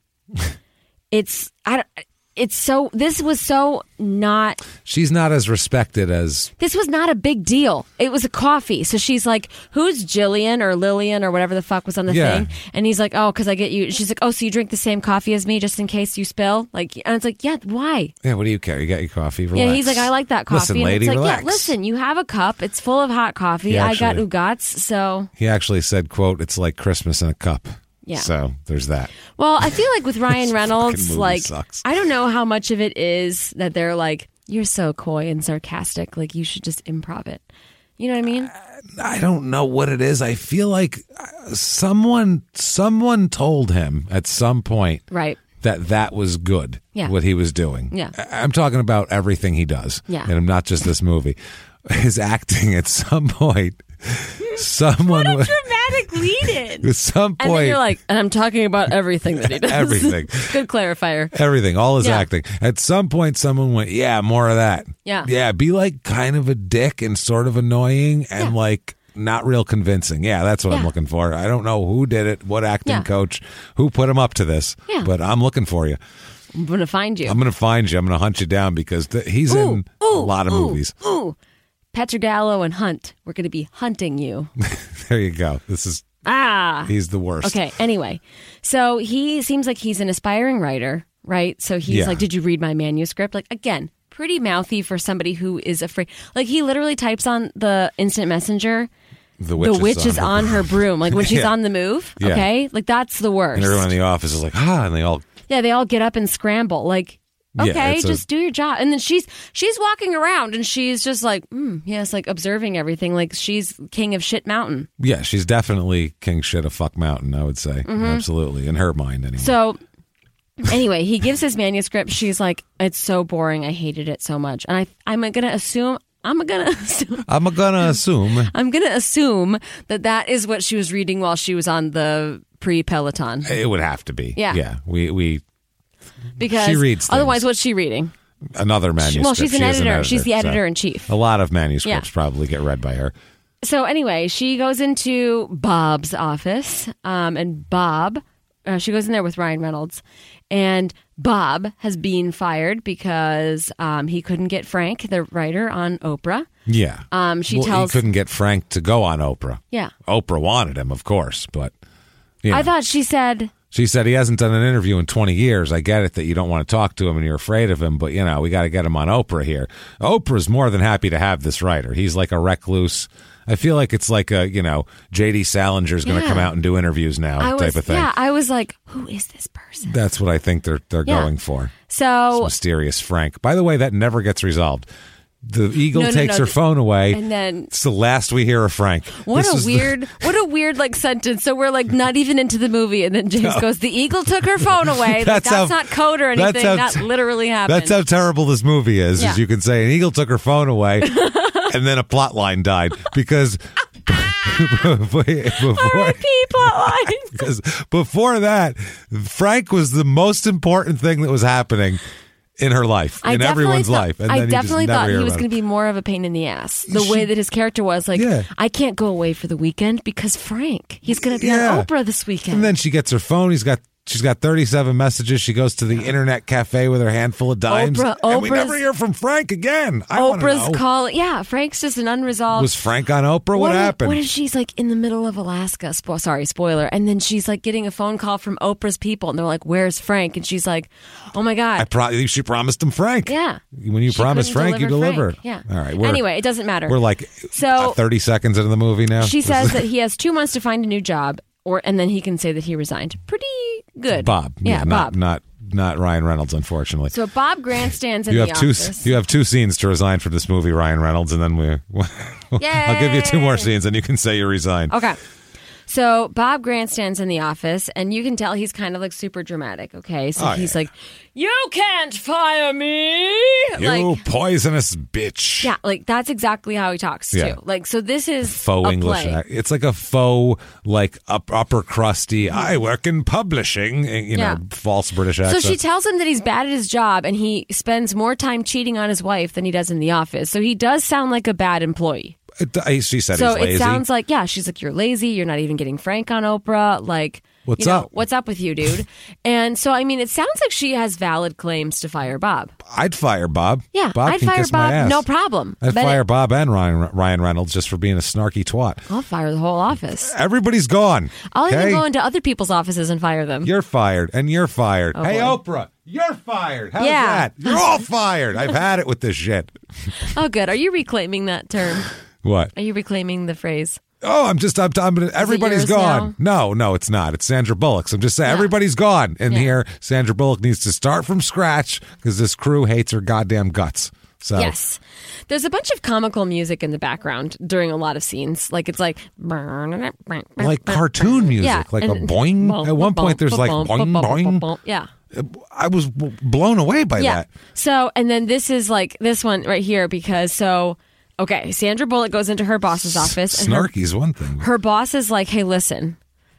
[SPEAKER 2] this was so not.
[SPEAKER 3] She's not as respected as.
[SPEAKER 2] This was not a big deal. It was a coffee. So she's like, who's Jillian or Lillian or whatever the fuck was on the
[SPEAKER 3] Yeah.
[SPEAKER 2] thing? And he's like, oh, because I get you. She's like, oh, so you drink the same coffee as me just in case you spill? Like, and it's like, yeah, why?
[SPEAKER 3] Yeah, what do you care? You got your coffee. Relax.
[SPEAKER 2] Yeah, he's like, I like that coffee.
[SPEAKER 3] Listen,
[SPEAKER 2] and
[SPEAKER 3] lady,
[SPEAKER 2] it's like,
[SPEAKER 3] relax.
[SPEAKER 2] yeah, listen, you have a cup. It's full of hot coffee.
[SPEAKER 3] He
[SPEAKER 2] I got
[SPEAKER 3] actually-
[SPEAKER 2] Ugats. So,
[SPEAKER 3] He actually said, "quote It's like Christmas in a cup."
[SPEAKER 2] Yeah.
[SPEAKER 3] So there's that.
[SPEAKER 2] well, I feel like with Ryan
[SPEAKER 3] This
[SPEAKER 2] Reynolds,
[SPEAKER 3] fucking movie
[SPEAKER 2] like,
[SPEAKER 3] sucks.
[SPEAKER 2] I don't know how much of it is that they're like, you're so coy and sarcastic. Like, you should just improv it. You know what I mean?
[SPEAKER 3] I don't know what it is. I feel like someone told him at some point
[SPEAKER 2] Right.
[SPEAKER 3] that was good.
[SPEAKER 2] Yeah.
[SPEAKER 3] What he was doing.
[SPEAKER 2] Yeah.
[SPEAKER 3] I'm talking about everything he does.
[SPEAKER 2] Yeah.
[SPEAKER 3] And not just this movie. His acting at some point. Someone
[SPEAKER 2] What a dramatic lead-in.
[SPEAKER 3] at some
[SPEAKER 2] And then
[SPEAKER 3] point.
[SPEAKER 2] you're like, and I'm talking about everything that he does.
[SPEAKER 3] Everything.
[SPEAKER 2] Good clarifier.
[SPEAKER 3] Everything, all his
[SPEAKER 2] Yeah.
[SPEAKER 3] acting. At some point, someone went, "Yeah, more of that."
[SPEAKER 2] Yeah.
[SPEAKER 3] yeah. Be like kind of a dick and sort of annoying and
[SPEAKER 2] Yeah.
[SPEAKER 3] like not real convincing. Yeah, that's what I'm
[SPEAKER 2] Yeah.
[SPEAKER 3] looking for. I don't know who did it, what acting
[SPEAKER 2] Yeah.
[SPEAKER 3] coach, who put him up to this,
[SPEAKER 2] Yeah.
[SPEAKER 3] but I'm looking for you.
[SPEAKER 2] I'm going to find you.
[SPEAKER 3] I'm going to find you. I'm going to hunt you down because he's in a lot of movies.
[SPEAKER 2] Ooh. Petrogallo and Hunt. We're going to be hunting you.
[SPEAKER 3] There you go. This is he's the worst.
[SPEAKER 2] Okay. Anyway, so he seems like he's an aspiring writer, right? So he's
[SPEAKER 3] Yeah.
[SPEAKER 2] like, did you read my manuscript? Like, again, pretty mouthy for somebody who is afraid. Like, he literally types on the instant messenger,
[SPEAKER 3] The
[SPEAKER 2] the witch is on her broom. Like, when she's
[SPEAKER 3] Yeah.
[SPEAKER 2] on the move,
[SPEAKER 3] Yeah.
[SPEAKER 2] okay? Like, that's the worst.
[SPEAKER 3] And everyone in the office is like, and they all
[SPEAKER 2] Yeah, they all get up and scramble. Like,
[SPEAKER 3] Yeah,
[SPEAKER 2] okay,
[SPEAKER 3] it's
[SPEAKER 2] just do your job. And then she's walking around and she's just like, yes, like observing everything. Like, she's king of shit mountain.
[SPEAKER 3] Yeah, she's definitely king shit of fuck mountain, I would say. Absolutely. In her mind, anyway.
[SPEAKER 2] So anyway, he gives his manuscript. She's like, it's so boring. I hated it so much. And I'm going to assume that that is what she was reading while she was on the pre-Peloton.
[SPEAKER 3] It would have to be.
[SPEAKER 2] Yeah.
[SPEAKER 3] Yeah. We
[SPEAKER 2] Because
[SPEAKER 3] She reads things.
[SPEAKER 2] otherwise, what's she reading?
[SPEAKER 3] another manuscript.
[SPEAKER 2] Well, she's an
[SPEAKER 3] She is
[SPEAKER 2] editor. She's the
[SPEAKER 3] so
[SPEAKER 2] editor-in-chief.
[SPEAKER 3] A lot of manuscripts probably get read by her.
[SPEAKER 2] So anyway, she goes into Bob's office, and Bob, she goes in there with Ryan Reynolds, and Bob has been fired because he couldn't get Frank, the writer, on Oprah.
[SPEAKER 3] Yeah.
[SPEAKER 2] She tells,
[SPEAKER 3] he couldn't get Frank to go on Oprah.
[SPEAKER 2] yeah.
[SPEAKER 3] Oprah wanted him, of course, but you know.
[SPEAKER 2] I thought she said,
[SPEAKER 3] She said he hasn't done an interview in 20 years. I get it that you don't want to talk to him and you're afraid of him, but, you know, we got to get him on Oprah here. Oprah's more than happy to have this writer. He's like a recluse. I feel like it's like a, you know, J.D. Salinger's going to
[SPEAKER 2] Yeah.
[SPEAKER 3] come out and do interviews now type of thing.
[SPEAKER 2] Yeah, I was like, who is this person?
[SPEAKER 3] That's what I think they're
[SPEAKER 2] Yeah.
[SPEAKER 3] going for.
[SPEAKER 2] So,
[SPEAKER 3] Mysterious Frank. By the way, that never gets resolved. The eagle
[SPEAKER 2] No,
[SPEAKER 3] takes her phone away.
[SPEAKER 2] and then
[SPEAKER 3] It's the last we hear of Frank.
[SPEAKER 2] what
[SPEAKER 3] This
[SPEAKER 2] a
[SPEAKER 3] is
[SPEAKER 2] what a weird like sentence. So we're like not even into the movie, and then James goes, "The eagle took her phone away." Like,
[SPEAKER 3] That's
[SPEAKER 2] that's
[SPEAKER 3] how-
[SPEAKER 2] not code or
[SPEAKER 3] that's
[SPEAKER 2] anything.
[SPEAKER 3] how-
[SPEAKER 2] That literally happened.
[SPEAKER 3] That's how terrible this movie is.
[SPEAKER 2] Yeah.
[SPEAKER 3] Is you can say an eagle took her phone away, and then a plot line died because before,
[SPEAKER 2] R.I.P. plotline.
[SPEAKER 3] because before that, Frank was the most important thing that was happening in her life, in everyone's life. And
[SPEAKER 2] I
[SPEAKER 3] then
[SPEAKER 2] definitely
[SPEAKER 3] you just never
[SPEAKER 2] thought he
[SPEAKER 3] hear
[SPEAKER 2] was
[SPEAKER 3] about
[SPEAKER 2] going to
[SPEAKER 3] it.
[SPEAKER 2] be more of a pain in the ass. The way that his character was like,
[SPEAKER 3] Yeah.
[SPEAKER 2] I can't go away for the weekend because Frank, he's going to be
[SPEAKER 3] Yeah.
[SPEAKER 2] on Oprah this weekend.
[SPEAKER 3] And then she gets her phone. She's got 37 messages. She goes to the internet cafe with her handful of dimes. And we never hear from Frank again. I wanna
[SPEAKER 2] Oprah's
[SPEAKER 3] know.
[SPEAKER 2] calling. Yeah, Frank's just an unresolved.
[SPEAKER 3] Was Frank on Oprah? What happened?
[SPEAKER 2] What if she's like in the middle of Alaska? Sorry, spoiler. And then she's like getting a phone call from Oprah's people, and they're like, "Where's Frank?" And she's like, "Oh my god."
[SPEAKER 3] She promised him Frank.
[SPEAKER 2] Yeah.
[SPEAKER 3] When you
[SPEAKER 2] She
[SPEAKER 3] promise
[SPEAKER 2] couldn't
[SPEAKER 3] Frank, you deliver.
[SPEAKER 2] Frank. Yeah.
[SPEAKER 3] All right.
[SPEAKER 2] Anyway, it doesn't matter.
[SPEAKER 3] We're like
[SPEAKER 2] So-
[SPEAKER 3] 30 seconds into the movie now.
[SPEAKER 2] She says that he has 2 months to find a new job, and then he can say that he resigned. Pretty good.
[SPEAKER 3] Bob.
[SPEAKER 2] Yeah, Bob.
[SPEAKER 3] Not Ryan Reynolds, unfortunately.
[SPEAKER 2] So Bob grandstands in
[SPEAKER 3] you
[SPEAKER 2] the
[SPEAKER 3] have two.
[SPEAKER 2] office.
[SPEAKER 3] You have 2 scenes to resign for this movie, Ryan Reynolds, and then I'll give you 2 more scenes, and you can say you resigned.
[SPEAKER 2] Okay. So Bob grandstands in the office, and you can tell he's kind of like super dramatic. Okay, so he's like, "You can't fire me!"
[SPEAKER 3] You poisonous bitch.
[SPEAKER 2] Yeah, like that's exactly how he talks
[SPEAKER 3] Yeah.
[SPEAKER 2] too. Like, so this is
[SPEAKER 3] Faux
[SPEAKER 2] a
[SPEAKER 3] English.
[SPEAKER 2] play.
[SPEAKER 3] It's like a faux, like upper crusty. I work in publishing. False British
[SPEAKER 2] So
[SPEAKER 3] accent.
[SPEAKER 2] she tells him that he's bad at his job, and he spends more time cheating on his wife than he does in the office. So he does sound like a bad employee.
[SPEAKER 3] She said
[SPEAKER 2] So
[SPEAKER 3] he's lazy.
[SPEAKER 2] it sounds like, she's like, "You're lazy. You're not even getting Frank on Oprah. Like,
[SPEAKER 3] What's up?
[SPEAKER 2] What's up with you, dude?" And so, I mean, it sounds like she has valid claims to fire Bob.
[SPEAKER 3] I'd fire Bob.
[SPEAKER 2] Yeah,
[SPEAKER 3] Bob
[SPEAKER 2] I'd
[SPEAKER 3] can
[SPEAKER 2] fire
[SPEAKER 3] kiss my
[SPEAKER 2] Bob.
[SPEAKER 3] ass.
[SPEAKER 2] No problem.
[SPEAKER 3] I'd fire Bob and Ryan Reynolds just for being a snarky twat.
[SPEAKER 2] I'll fire the whole office.
[SPEAKER 3] Everybody's gone.
[SPEAKER 2] I'll even
[SPEAKER 3] okay?
[SPEAKER 2] go into other people's offices and fire them.
[SPEAKER 3] You're fired, and you're fired.
[SPEAKER 2] Oh,
[SPEAKER 3] hey,
[SPEAKER 2] boy.
[SPEAKER 3] Oprah, you're fired. How's
[SPEAKER 2] Yeah.
[SPEAKER 3] that? You're all fired. I've had it with this shit.
[SPEAKER 2] Oh, good. Are you reclaiming that term?
[SPEAKER 3] What?
[SPEAKER 2] Are you reclaiming the phrase?
[SPEAKER 3] Oh, everybody's
[SPEAKER 2] yours
[SPEAKER 3] gone. No, it's not. It's Sandra Bullock's. I'm just saying, everybody's gone. And here, Sandra Bullock needs to start from scratch because this crew hates her goddamn guts. So
[SPEAKER 2] Yes. There's a bunch of comical music in the background during a lot of scenes. Like, it's like
[SPEAKER 3] cartoon music,
[SPEAKER 2] Yeah,
[SPEAKER 3] like a
[SPEAKER 2] and-
[SPEAKER 3] boing. At one point, there's like boing, boing.
[SPEAKER 2] Yeah.
[SPEAKER 3] I was blown away by
[SPEAKER 2] Yeah.
[SPEAKER 3] that.
[SPEAKER 2] So, and then this is like this one right here because Sandra Bullock goes into her boss's office. And
[SPEAKER 3] Snarky's one thing.
[SPEAKER 2] her boss is like, "Hey, listen,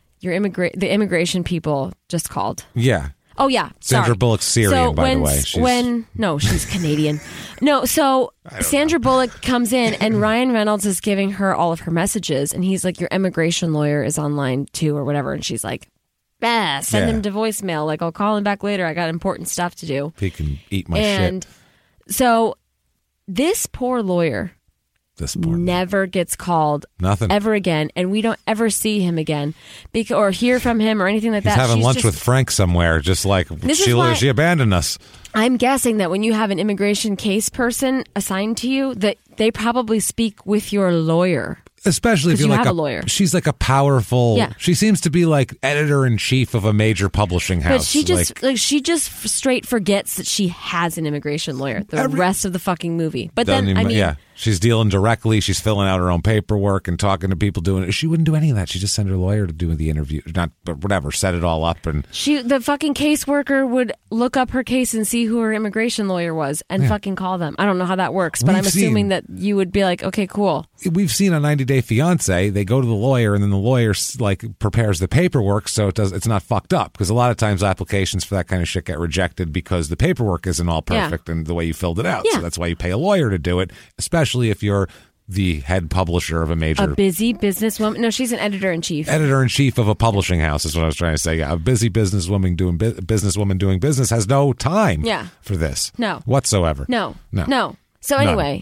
[SPEAKER 2] the immigration people just called."
[SPEAKER 3] Yeah.
[SPEAKER 2] Oh yeah,
[SPEAKER 3] Sandra
[SPEAKER 2] sorry.
[SPEAKER 3] Bullock's Syrian, by the way.
[SPEAKER 2] She's Canadian. No, so Sandra Bullock comes in and Ryan Reynolds is giving her all of her messages, and he's like, "Your immigration lawyer is online too," or whatever, and she's like, send him to voicemail. Like, I'll call him back later. I got important stuff to do.
[SPEAKER 3] He can eat my
[SPEAKER 2] And
[SPEAKER 3] shit.
[SPEAKER 2] so this poor lawyer
[SPEAKER 3] This poor
[SPEAKER 2] never gets called
[SPEAKER 3] Nothing.
[SPEAKER 2] ever again, and we don't ever see him again or hear from him or anything like
[SPEAKER 3] He's
[SPEAKER 2] that.
[SPEAKER 3] having
[SPEAKER 2] She's
[SPEAKER 3] lunch
[SPEAKER 2] just-
[SPEAKER 3] with Frank somewhere, just like
[SPEAKER 2] This is why-
[SPEAKER 3] she abandoned us.
[SPEAKER 2] I'm guessing that when you have an immigration case person assigned to you, that they probably speak with your lawyer.
[SPEAKER 3] Especially if
[SPEAKER 2] 'Cause
[SPEAKER 3] you're
[SPEAKER 2] you
[SPEAKER 3] like
[SPEAKER 2] have a lawyer.
[SPEAKER 3] She's like a powerful.
[SPEAKER 2] Yeah.
[SPEAKER 3] She seems to be like editor in chief of a major publishing house.
[SPEAKER 2] But she just straight forgets that she has an immigration lawyer the rest of the fucking movie. But then, I mean,
[SPEAKER 3] she's dealing directly. She's filling out her own paperwork and talking to people doing it. She wouldn't do any of that. She just sent her lawyer to do the interview. But whatever, set it all up. And
[SPEAKER 2] the fucking caseworker would look up her case and see who her immigration lawyer was and fucking call them. I don't know how that works, but I'm assuming that you would be like, okay, cool.
[SPEAKER 3] We've seen a 90 Day Fiance. They go to the lawyer, and then the lawyer like prepares the paperwork so it's not fucked up. Because a lot of times applications for that kind of shit get rejected because the paperwork isn't all perfect and the way you filled it out.
[SPEAKER 2] Yeah.
[SPEAKER 3] So that's why you pay a lawyer to do it, especially if you're the head publisher of a major.
[SPEAKER 2] A busy businesswoman. No, she's an editor in chief.
[SPEAKER 3] Editor in chief of a publishing house is what I was trying to say. Yeah, a busy businesswoman doing business has no time. For this.
[SPEAKER 2] No.
[SPEAKER 3] Whatsoever.
[SPEAKER 2] No. So anyway,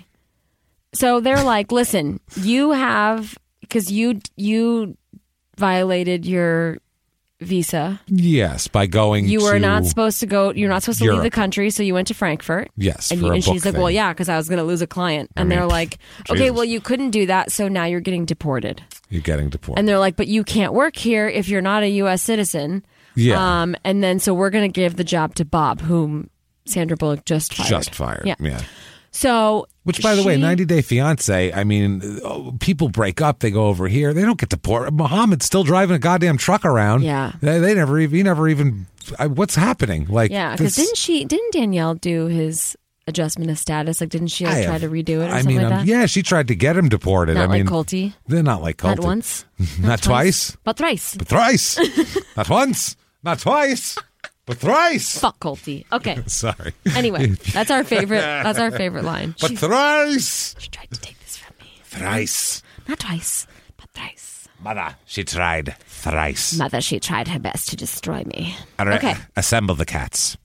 [SPEAKER 2] so they're like, listen, you have because you violated your visa.
[SPEAKER 3] Yes, by going.
[SPEAKER 2] You were
[SPEAKER 3] to
[SPEAKER 2] not supposed to go. You're not supposed to leave
[SPEAKER 3] Europe.
[SPEAKER 2] the country, so you went to Frankfurt.
[SPEAKER 3] Yes,
[SPEAKER 2] and,
[SPEAKER 3] for a
[SPEAKER 2] and she's
[SPEAKER 3] book
[SPEAKER 2] like,
[SPEAKER 3] thing.
[SPEAKER 2] "Well, yeah, because I was going to lose a client." And they're like, "Okay,
[SPEAKER 3] Jesus.
[SPEAKER 2] well, you couldn't do that, so now you're getting deported."
[SPEAKER 3] You're getting deported.
[SPEAKER 2] And they're like, "But you can't work here if you're not a U.S. citizen."
[SPEAKER 3] Yeah.
[SPEAKER 2] And then so we're going to give the job to Bob, whom Sandra Bullock just fired.
[SPEAKER 3] Yeah.
[SPEAKER 2] So,
[SPEAKER 3] Which, by the way, 90 Day Fiance, I mean, people break up, they go over here, they don't get deported. Muhammad's still driving a goddamn truck around.
[SPEAKER 2] Yeah.
[SPEAKER 3] He never even, what's happening? Like,
[SPEAKER 2] yeah, because didn't Danielle do his adjustment of status? Like, didn't she try to redo it or something like that?
[SPEAKER 3] Yeah, she tried to get him deported.
[SPEAKER 2] Not like Colty.
[SPEAKER 3] They're not like Colty.
[SPEAKER 2] Not once.
[SPEAKER 3] Not twice.
[SPEAKER 2] But thrice.
[SPEAKER 3] But thrice. Not once. Not twice. But thrice.
[SPEAKER 2] Fuck Colty. Okay.
[SPEAKER 3] Sorry.
[SPEAKER 2] Anyway, that's our favorite. That's our favorite line.
[SPEAKER 3] But thrice.
[SPEAKER 2] She tried to take this from me.
[SPEAKER 3] Thrice.
[SPEAKER 2] Not twice, but thrice.
[SPEAKER 3] Mother, she tried thrice.
[SPEAKER 2] Mother, she tried her best to destroy me. Okay.
[SPEAKER 3] Assemble the cats.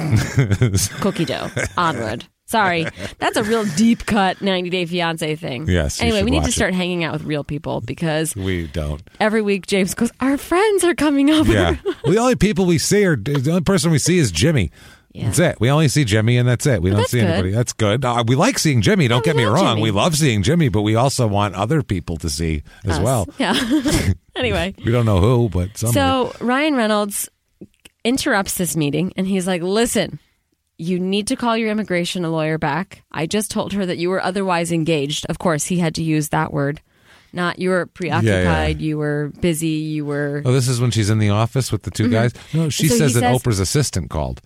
[SPEAKER 2] Cookie dough. Onward. Sorry. That's a real deep cut 90 Day Fiancé thing.
[SPEAKER 3] Yes.
[SPEAKER 2] Anyway, we need to
[SPEAKER 3] watch
[SPEAKER 2] start hanging out with real people because
[SPEAKER 3] We don't.
[SPEAKER 2] every week James goes, our friends are coming over.
[SPEAKER 3] Yeah. The only people we see are the only person we see is Jimmy.
[SPEAKER 2] Yeah.
[SPEAKER 3] That's it. We only see Jimmy, and that's it. We don't
[SPEAKER 2] that's
[SPEAKER 3] see
[SPEAKER 2] good.
[SPEAKER 3] anybody. That's good. We like seeing Jimmy. Don't get me
[SPEAKER 2] love
[SPEAKER 3] wrong.
[SPEAKER 2] Jimmy.
[SPEAKER 3] We love seeing Jimmy, but we also want other people to see as
[SPEAKER 2] Us.
[SPEAKER 3] well.
[SPEAKER 2] Yeah. Anyway.
[SPEAKER 3] We don't know who, but somebody.
[SPEAKER 2] So Ryan Reynolds interrupts this meeting and he's like, listen, you need to call your immigration lawyer back. I just told her that you were otherwise engaged. Of course, he had to use that word. Not you were preoccupied, you were busy, you were...
[SPEAKER 3] Oh, this is when she's in the office with the two guys? No, she
[SPEAKER 2] So
[SPEAKER 3] says
[SPEAKER 2] he
[SPEAKER 3] that
[SPEAKER 2] says-
[SPEAKER 3] Oprah's assistant called.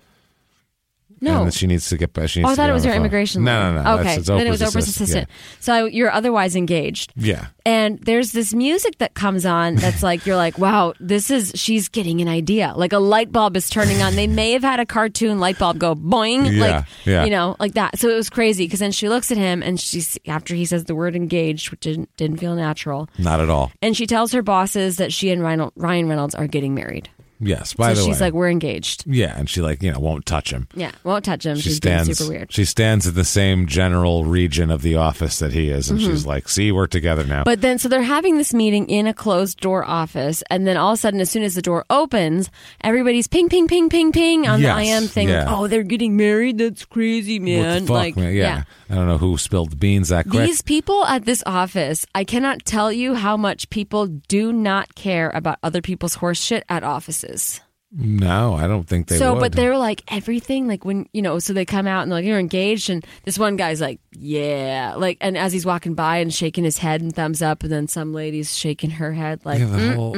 [SPEAKER 2] No.
[SPEAKER 3] And that she needs to get back.
[SPEAKER 2] Oh, I thought it was her immigration lawyer.
[SPEAKER 3] No.
[SPEAKER 2] Okay,
[SPEAKER 3] That's,
[SPEAKER 2] then it was Oprah's assistant. So you're otherwise engaged.
[SPEAKER 3] Yeah.
[SPEAKER 2] And there's this music that comes on that's like, you're like, wow, she's getting an idea. Like a light bulb is turning on. They may have had a cartoon light bulb go boing.
[SPEAKER 3] Yeah.
[SPEAKER 2] Like that. So it was crazy because then she looks at him and after he says the word engaged, which didn't feel natural.
[SPEAKER 3] Not at all.
[SPEAKER 2] And she tells her bosses that she and Ryan Reynolds are getting married.
[SPEAKER 3] Yes, by the way.
[SPEAKER 2] She's like, we're engaged.
[SPEAKER 3] Yeah, and she won't touch him.
[SPEAKER 2] Yeah, won't touch him.
[SPEAKER 3] She
[SPEAKER 2] She's being
[SPEAKER 3] stands
[SPEAKER 2] super weird.
[SPEAKER 3] She stands in the same general region of the office that he is, and she's like, see, we're together now.
[SPEAKER 2] But then, so they're having this meeting in a closed door office, and then all of a sudden, as soon as the door opens, everybody's ping, ping, ping, ping, ping on
[SPEAKER 3] Yes,
[SPEAKER 2] the IM thing.
[SPEAKER 3] yeah.
[SPEAKER 2] Oh, they're getting married? That's crazy, man.
[SPEAKER 3] What the fuck, man? Yeah. I don't know who spilled the beans that quick.
[SPEAKER 2] These people at this office, I cannot tell you how much people do not care about other people's horse shit at offices.
[SPEAKER 3] No, I don't think they would.
[SPEAKER 2] But they're like everything, like when, so they come out and they're like, you're engaged. And this one guy's like, yeah. Like, and as he's walking by and shaking his head and thumbs up, and then some lady's shaking her head like,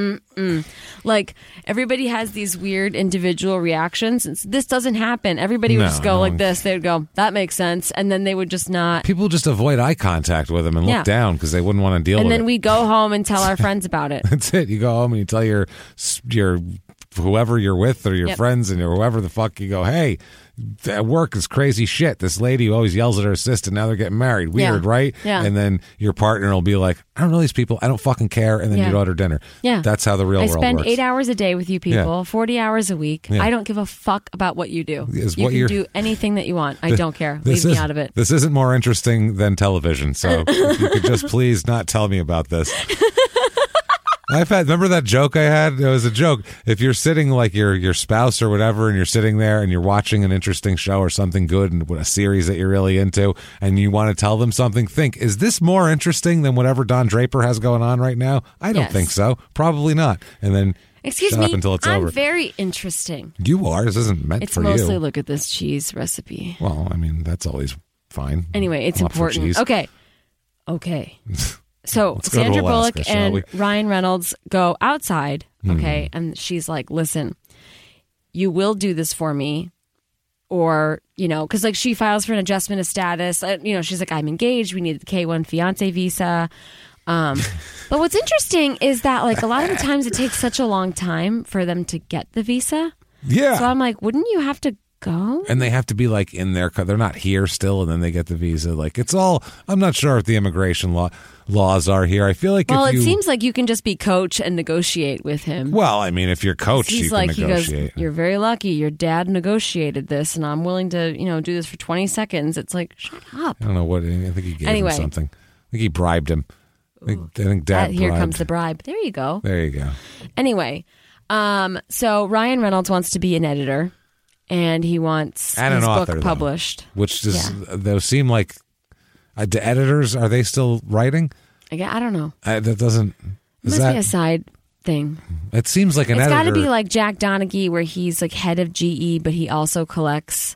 [SPEAKER 2] like everybody has these weird individual reactions. And this doesn't happen. Everybody would just go like this. They would go, that makes sense. And then they would just not.
[SPEAKER 3] People just avoid eye contact with them and look down because they wouldn't want to deal with it.
[SPEAKER 2] And then we go home and tell our friends about it.
[SPEAKER 3] That's it. You go home and you tell your whoever you're with or your friends and whoever the fuck, you go, hey, at work is crazy shit. This lady who always yells at her assistant, now they're getting married. Weird, right?
[SPEAKER 2] Yeah.
[SPEAKER 3] And then your partner will be like, I don't know these people. I don't fucking care. And then you order dinner.
[SPEAKER 2] Yeah.
[SPEAKER 3] That's how the real world works.
[SPEAKER 2] I spend 8 hours a day with you people, 40 hours a week.
[SPEAKER 3] Yeah.
[SPEAKER 2] I don't give a fuck about what you do.
[SPEAKER 3] Is
[SPEAKER 2] You
[SPEAKER 3] what
[SPEAKER 2] can
[SPEAKER 3] you're-
[SPEAKER 2] do anything that you want. I don't care. Leave me out of it.
[SPEAKER 3] This isn't more interesting than television. So if you could just please not tell me about this. Remember that joke I had? It was a joke. If you're sitting like your spouse or whatever, and you're sitting there and you're watching an interesting show or something good and a series that you're really into, and you want to tell them something, think, is this more interesting than whatever Don Draper has going on right now? I don't think so. Probably not. And then
[SPEAKER 2] Excuse
[SPEAKER 3] shut
[SPEAKER 2] me,
[SPEAKER 3] up until it's
[SPEAKER 2] I'm
[SPEAKER 3] over.
[SPEAKER 2] very interesting.
[SPEAKER 3] You are. This isn't meant
[SPEAKER 2] It's
[SPEAKER 3] for
[SPEAKER 2] mostly
[SPEAKER 3] you.
[SPEAKER 2] look at this cheese recipe.
[SPEAKER 3] Well, I mean, that's always fine.
[SPEAKER 2] Anyway, it's
[SPEAKER 3] I'm up for
[SPEAKER 2] important.
[SPEAKER 3] cheese.
[SPEAKER 2] Okay. So
[SPEAKER 3] Let's go to
[SPEAKER 2] Sandra
[SPEAKER 3] Alaska,
[SPEAKER 2] Bullock
[SPEAKER 3] shall
[SPEAKER 2] and
[SPEAKER 3] we?
[SPEAKER 2] Ryan Reynolds go outside, okay, and she's like, listen, you will do this for me, or, because like she files for an adjustment of status. She's like, I'm engaged. We need the K-1 fiance visa. But what's interesting is that like a lot of the times it takes such a long time for them to get the visa.
[SPEAKER 3] Yeah.
[SPEAKER 2] So I'm like, wouldn't you have to go?
[SPEAKER 3] And they have to be like in their, they're not here still, and then they get the visa. Like it's all, I'm not sure what the immigration laws are here. I feel like
[SPEAKER 2] it seems like you can just be coach and negotiate with him.
[SPEAKER 3] Well, I mean, if you're coached,
[SPEAKER 2] He's
[SPEAKER 3] you
[SPEAKER 2] like,
[SPEAKER 3] can negotiate.
[SPEAKER 2] He goes, you're very lucky. Your dad negotiated this, and I'm willing to, do this for 20 seconds. It's like, shut up.
[SPEAKER 3] I don't know what, I think he gave
[SPEAKER 2] Anyway.
[SPEAKER 3] him something. I think he bribed him. I think dad
[SPEAKER 2] Here
[SPEAKER 3] bribed.
[SPEAKER 2] comes the bribe. There you go.
[SPEAKER 3] There you go.
[SPEAKER 2] Anyway, so Ryan Reynolds wants to be an editor, and he wants
[SPEAKER 3] And
[SPEAKER 2] his
[SPEAKER 3] an author,
[SPEAKER 2] book
[SPEAKER 3] though.
[SPEAKER 2] published.
[SPEAKER 3] Which those seem like, the editors, are they still writing?
[SPEAKER 2] I don't know.
[SPEAKER 3] That doesn't,
[SPEAKER 2] It must be a side thing.
[SPEAKER 3] it seems like an
[SPEAKER 2] It's
[SPEAKER 3] editor.
[SPEAKER 2] got to be like Jack Donaghy, where he's like head of GE, but he also collects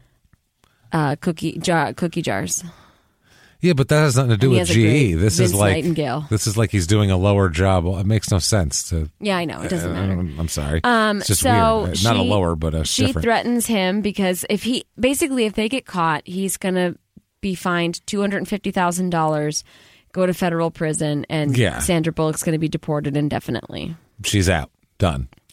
[SPEAKER 2] cookie jars.
[SPEAKER 3] Yeah, but that has nothing to do
[SPEAKER 2] And he
[SPEAKER 3] with
[SPEAKER 2] has a great
[SPEAKER 3] GE. This
[SPEAKER 2] Vince
[SPEAKER 3] is like
[SPEAKER 2] Nightingale.
[SPEAKER 3] This is like he's doing a lower job. Well, it makes no sense to.
[SPEAKER 2] Yeah, I know. It doesn't matter.
[SPEAKER 3] I'm sorry. It's just
[SPEAKER 2] so
[SPEAKER 3] weird. Not a lower, but a
[SPEAKER 2] she
[SPEAKER 3] different.
[SPEAKER 2] threatens him because if they get caught, he's going to be fined $250,000, go to federal prison, and
[SPEAKER 3] Yeah.
[SPEAKER 2] Sandra Bullock's going to be deported indefinitely.
[SPEAKER 3] She's out. Done.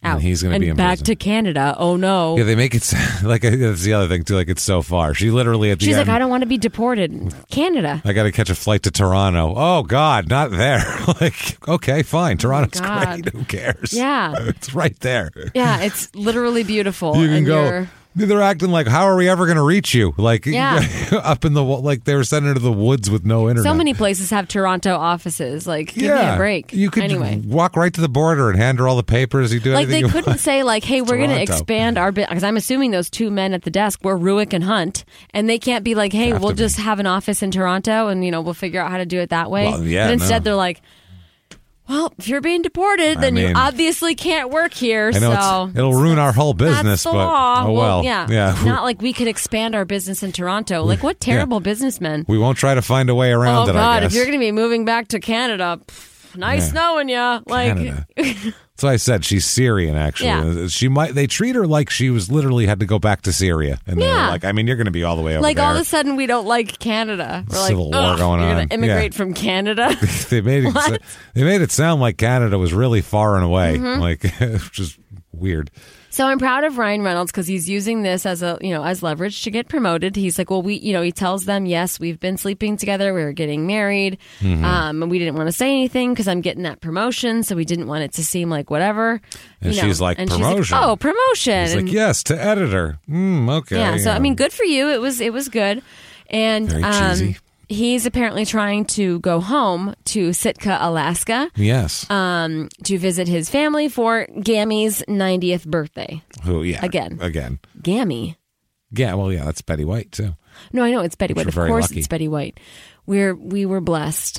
[SPEAKER 2] Out.
[SPEAKER 3] And he's going to be in
[SPEAKER 2] back
[SPEAKER 3] prison.
[SPEAKER 2] to Canada. Oh no.
[SPEAKER 3] Yeah, they make it like that's the other thing too. Like it's so far. She literally at the
[SPEAKER 2] She's
[SPEAKER 3] end.
[SPEAKER 2] like, I don't want to be deported. Canada.
[SPEAKER 3] I got to catch a flight to Toronto. Oh God, not there. Like okay, fine. Toronto's
[SPEAKER 2] God.
[SPEAKER 3] great. Who cares?
[SPEAKER 2] Yeah.
[SPEAKER 3] It's right there.
[SPEAKER 2] Yeah, it's literally beautiful.
[SPEAKER 3] You can
[SPEAKER 2] and
[SPEAKER 3] go.
[SPEAKER 2] you're-
[SPEAKER 3] They're acting like, how are we ever going to reach you? Like,
[SPEAKER 2] Yeah.
[SPEAKER 3] up in the like they were sent into the woods with no internet.
[SPEAKER 2] So many places have Toronto offices. Like, give me a break.
[SPEAKER 3] You could
[SPEAKER 2] anyway.
[SPEAKER 3] walk right to the border and hand her all the papers. You do
[SPEAKER 2] Like they
[SPEAKER 3] anything you
[SPEAKER 2] couldn't
[SPEAKER 3] want.
[SPEAKER 2] say like, "Hey, we're going to
[SPEAKER 3] Toronto.
[SPEAKER 2] expand our bit," because I'm assuming those two men at the desk were Ruick and Hunt, and they can't be like, "Hey,
[SPEAKER 3] Have
[SPEAKER 2] we'll
[SPEAKER 3] to be.
[SPEAKER 2] just have an office in Toronto, and we'll figure out how to do it that way."
[SPEAKER 3] Well, yeah,
[SPEAKER 2] but instead,
[SPEAKER 3] no.
[SPEAKER 2] they're like, "Well, if you're being deported, then you
[SPEAKER 3] mean,
[SPEAKER 2] obviously can't work here."
[SPEAKER 3] I know
[SPEAKER 2] so
[SPEAKER 3] it'll ruin our whole business,
[SPEAKER 2] that's the
[SPEAKER 3] but
[SPEAKER 2] law.
[SPEAKER 3] oh well.
[SPEAKER 2] Yeah. Not like we could expand our business in Toronto. Like, what terrible businessmen.
[SPEAKER 3] We won't try to find a way around
[SPEAKER 2] Oh
[SPEAKER 3] it. I
[SPEAKER 2] God!
[SPEAKER 3] guess.
[SPEAKER 2] If you're going to be moving back to Canada, nice knowing you. Like,
[SPEAKER 3] Canada. That's why I said she's Syrian. Actually,
[SPEAKER 2] Yeah.
[SPEAKER 3] she might. They treat her like she was literally had to go back to Syria, and they're
[SPEAKER 2] Yeah.
[SPEAKER 3] like, I mean, you're going to be all the way over
[SPEAKER 2] like
[SPEAKER 3] there.
[SPEAKER 2] all of a sudden we don't like Canada. We're
[SPEAKER 3] Civil
[SPEAKER 2] like,
[SPEAKER 3] war going
[SPEAKER 2] you're
[SPEAKER 3] on.
[SPEAKER 2] going to immigrate
[SPEAKER 3] Yeah.
[SPEAKER 2] from Canada.
[SPEAKER 3] they made it.
[SPEAKER 2] What?
[SPEAKER 3] They made it sound like Canada was really far and away,
[SPEAKER 2] Mm-hmm.
[SPEAKER 3] like which is weird.
[SPEAKER 2] So I'm proud of Ryan Reynolds because he's using this as as leverage to get promoted. He's like, well, he tells them, yes, we've been sleeping together. We were getting married.
[SPEAKER 3] Mm-hmm.
[SPEAKER 2] And we didn't want to say anything because I'm getting that promotion. So we didn't want it to seem like whatever.
[SPEAKER 3] And she's like, promotion.
[SPEAKER 2] oh, promotion.
[SPEAKER 3] It's like, yes, to editor. Okay.
[SPEAKER 2] Yeah. So, I mean, good for you. It was good. And,
[SPEAKER 3] Very cheesy.
[SPEAKER 2] he's apparently trying to go home to Sitka, Alaska,
[SPEAKER 3] Yes.
[SPEAKER 2] to visit his family for Gammy's 90th birthday.
[SPEAKER 3] Who? Yeah.
[SPEAKER 2] Again. Gammy.
[SPEAKER 3] Yeah. Well, yeah. That's Betty White too.
[SPEAKER 2] No, I know it's Betty White.
[SPEAKER 3] You're
[SPEAKER 2] Of
[SPEAKER 3] very
[SPEAKER 2] course
[SPEAKER 3] lucky.
[SPEAKER 2] it's Betty White. We were blessed.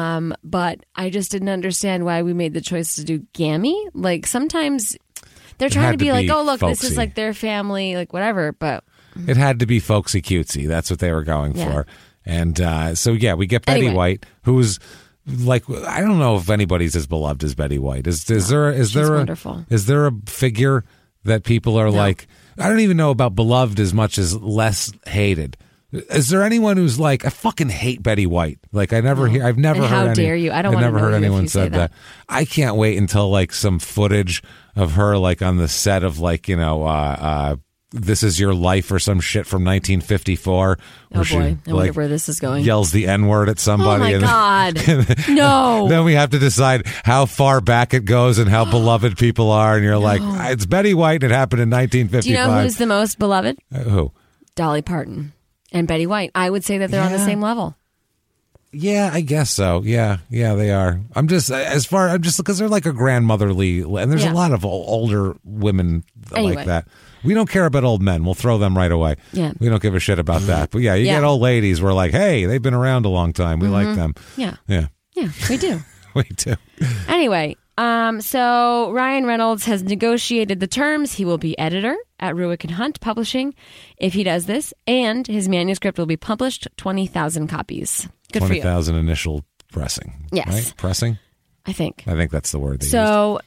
[SPEAKER 2] But I just didn't understand why we made the choice to do Gammy. Like sometimes they're trying
[SPEAKER 3] had
[SPEAKER 2] to be
[SPEAKER 3] to
[SPEAKER 2] like,
[SPEAKER 3] be
[SPEAKER 2] oh, look, this is
[SPEAKER 3] folksy.
[SPEAKER 2] like their family, like whatever. But
[SPEAKER 3] It had to be folksy cutesy. That's what they were going
[SPEAKER 2] Yeah.
[SPEAKER 3] for. And so yeah, we get Betty
[SPEAKER 2] Anyway.
[SPEAKER 3] White, who's like, I don't know if anybody's as beloved as Betty White. Is there
[SPEAKER 2] wonderful.
[SPEAKER 3] Is there a figure that people are like? I don't even know about beloved as much as less hated. Is there anyone who's like, I fucking hate Betty White? Like I've never
[SPEAKER 2] And
[SPEAKER 3] heard.
[SPEAKER 2] how
[SPEAKER 3] any,
[SPEAKER 2] dare you? I don't
[SPEAKER 3] I've
[SPEAKER 2] wanna
[SPEAKER 3] never
[SPEAKER 2] know
[SPEAKER 3] heard
[SPEAKER 2] you if
[SPEAKER 3] anyone
[SPEAKER 2] you say
[SPEAKER 3] said that.
[SPEAKER 2] that.
[SPEAKER 3] I can't wait until like some footage of her like on the set of like This Is Your Life or some shit from 1954.
[SPEAKER 2] oh
[SPEAKER 3] she,
[SPEAKER 2] boy, I wonder
[SPEAKER 3] like,
[SPEAKER 2] where this is going.
[SPEAKER 3] yells the N-word at
[SPEAKER 2] Oh
[SPEAKER 3] somebody.
[SPEAKER 2] my
[SPEAKER 3] and
[SPEAKER 2] God! No.
[SPEAKER 3] Then we have to decide how far back it goes and how beloved people are. And you're like, it's Betty White. It happened in 1955.
[SPEAKER 2] Do you know who's the most beloved?
[SPEAKER 3] Who?
[SPEAKER 2] Dolly Parton and Betty White. I would say that they're on the
[SPEAKER 3] Yeah.
[SPEAKER 2] same level.
[SPEAKER 3] Yeah, I guess so. Yeah, they are. I'm just because they're like a grandmotherly, and there's
[SPEAKER 2] Yeah.
[SPEAKER 3] a lot of older women
[SPEAKER 2] Anyway.
[SPEAKER 3] like that. We don't care about old men. We'll throw them right away.
[SPEAKER 2] Yeah.
[SPEAKER 3] We don't give a shit about that. But yeah, you
[SPEAKER 2] Yeah.
[SPEAKER 3] get old ladies. We're like, hey, they've been around a long time. We like them.
[SPEAKER 2] Yeah.
[SPEAKER 3] Yeah,
[SPEAKER 2] Yeah, we do.
[SPEAKER 3] we do.
[SPEAKER 2] Anyway, so Ryan Reynolds has negotiated the terms. He will be editor at Ruick and Hunt Publishing if he does this, and his manuscript will be published 20,000 copies. Good for you.
[SPEAKER 3] 20,000 initial pressing.
[SPEAKER 2] Yes.
[SPEAKER 3] Right? Pressing?
[SPEAKER 2] I think.
[SPEAKER 3] I think that's the word they
[SPEAKER 2] So,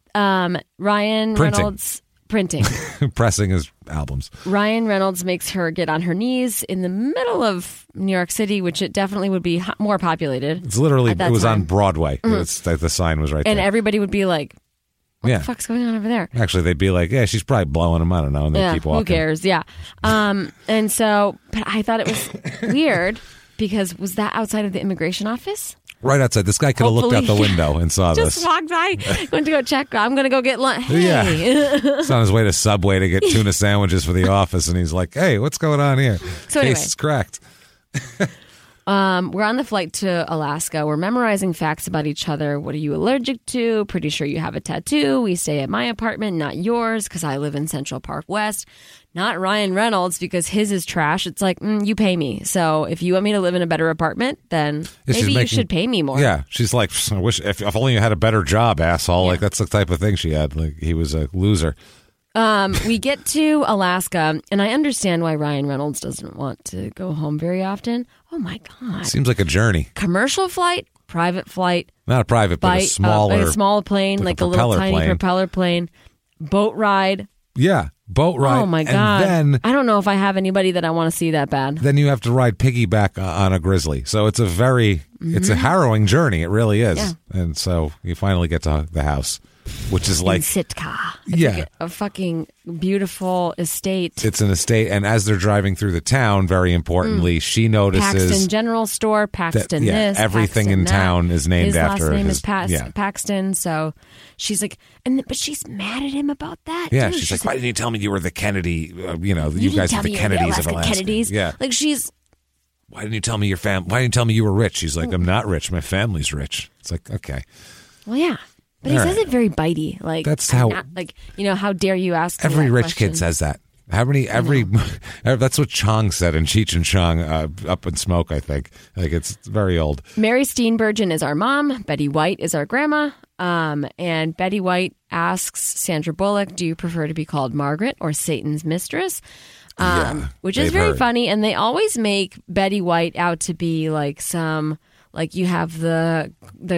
[SPEAKER 2] Ryan
[SPEAKER 3] Printing.
[SPEAKER 2] Reynolds printing.
[SPEAKER 3] used. Pressing is albums.
[SPEAKER 2] Ryan Reynolds makes her get on her knees in the middle of New York City, which it definitely would be more populated.
[SPEAKER 3] It's literally,
[SPEAKER 2] At that
[SPEAKER 3] it was on
[SPEAKER 2] time.
[SPEAKER 3] Broadway. It's, the sign was right
[SPEAKER 2] And
[SPEAKER 3] there.
[SPEAKER 2] everybody would be like, what
[SPEAKER 3] Yeah.
[SPEAKER 2] the fuck's going on over there?
[SPEAKER 3] Actually, they'd be like, yeah, she's probably blowing them. I don't know. And they keep walking.
[SPEAKER 2] Who cares? Yeah. And so, but I thought it was weird because was that outside of the immigration office?
[SPEAKER 3] Right outside. This guy could have looked out the
[SPEAKER 2] Hopefully.
[SPEAKER 3] window and saw
[SPEAKER 2] Just
[SPEAKER 3] this.
[SPEAKER 2] walked by, went to go check. I'm going to go get lunch. Hey.
[SPEAKER 3] Yeah. He's on his way to Subway to get tuna sandwiches for the office, and he's like, hey, what's going on here?
[SPEAKER 2] So
[SPEAKER 3] Case
[SPEAKER 2] anyway.
[SPEAKER 3] is cracked.
[SPEAKER 2] We're on the flight to Alaska. We're memorizing facts about each other. What are you allergic to? Pretty sure you have a tattoo. We stay at my apartment, not yours, because I live in Central Park West. Not Ryan Reynolds, because his is trash. It's like, you pay me. So if you want me to live in a better apartment, then
[SPEAKER 3] Yeah, she's
[SPEAKER 2] maybe you
[SPEAKER 3] making-
[SPEAKER 2] should pay me more.
[SPEAKER 3] Yeah. She's like, I wish if only you had a better job, asshole. Like, that's the type of thing she had. Like, he was a loser.
[SPEAKER 2] We get to Alaska, and I understand why Ryan Reynolds doesn't want to go home very often. Oh, my God.
[SPEAKER 3] Seems like a journey.
[SPEAKER 2] Commercial flight, private flight,
[SPEAKER 3] Not a private, but a
[SPEAKER 2] bite,
[SPEAKER 3] smaller.
[SPEAKER 2] a small plane,
[SPEAKER 3] like
[SPEAKER 2] like
[SPEAKER 3] a
[SPEAKER 2] a little
[SPEAKER 3] propeller
[SPEAKER 2] tiny
[SPEAKER 3] plane.
[SPEAKER 2] propeller plane, boat ride.
[SPEAKER 3] Yeah. Boat ride.
[SPEAKER 2] Oh my God.
[SPEAKER 3] And then
[SPEAKER 2] I don't know if I have anybody that I want to see that bad.
[SPEAKER 3] you have to ride piggyback on a grizzly. So it's a very It's a harrowing journey. It really is.
[SPEAKER 2] Yeah.
[SPEAKER 3] And so you finally get to the house, which is like
[SPEAKER 2] in Sitka. It's
[SPEAKER 3] Yeah.
[SPEAKER 2] like a fucking beautiful estate.
[SPEAKER 3] it's an estate. And as they're driving through the town, very importantly, she notices
[SPEAKER 2] Paxton General Store, Paxton this,
[SPEAKER 3] everything
[SPEAKER 2] Paxton
[SPEAKER 3] in
[SPEAKER 2] that.
[SPEAKER 3] town is named
[SPEAKER 2] his
[SPEAKER 3] after
[SPEAKER 2] last name
[SPEAKER 3] his,
[SPEAKER 2] is
[SPEAKER 3] yeah.
[SPEAKER 2] Paxton. So she's like, but she's mad at him about that.
[SPEAKER 3] Yeah,
[SPEAKER 2] too.
[SPEAKER 3] she's like, why didn't you tell me you were the Kennedy? You
[SPEAKER 2] didn't
[SPEAKER 3] guys
[SPEAKER 2] tell
[SPEAKER 3] are the
[SPEAKER 2] me
[SPEAKER 3] Kennedys of
[SPEAKER 2] Alaska
[SPEAKER 3] Alaska.
[SPEAKER 2] Kennedys.
[SPEAKER 3] Yeah.
[SPEAKER 2] Like she's.
[SPEAKER 3] Why didn't you tell me your Why didn't you tell me you were rich? She's like, I'm not rich. My family's rich. It's like, okay.
[SPEAKER 2] Well, yeah. But he
[SPEAKER 3] All
[SPEAKER 2] says
[SPEAKER 3] right.
[SPEAKER 2] it very bitey. Like
[SPEAKER 3] That's
[SPEAKER 2] I'm
[SPEAKER 3] how-
[SPEAKER 2] not, like, how dare you ask me
[SPEAKER 3] Every
[SPEAKER 2] that
[SPEAKER 3] rich
[SPEAKER 2] question.
[SPEAKER 3] kid says that. That's what Chong said in Cheech and Chong, Up in Smoke, I think. Like, it's very old.
[SPEAKER 2] Mary Steenburgen is our mom. Betty White is our grandma. And Betty White asks Sandra Bullock, do you prefer to be called Margaret or Satan's mistress?
[SPEAKER 3] Yeah,
[SPEAKER 2] Which is
[SPEAKER 3] they've
[SPEAKER 2] very
[SPEAKER 3] heard.
[SPEAKER 2] funny. And they always make Betty White out to be like some, like you have the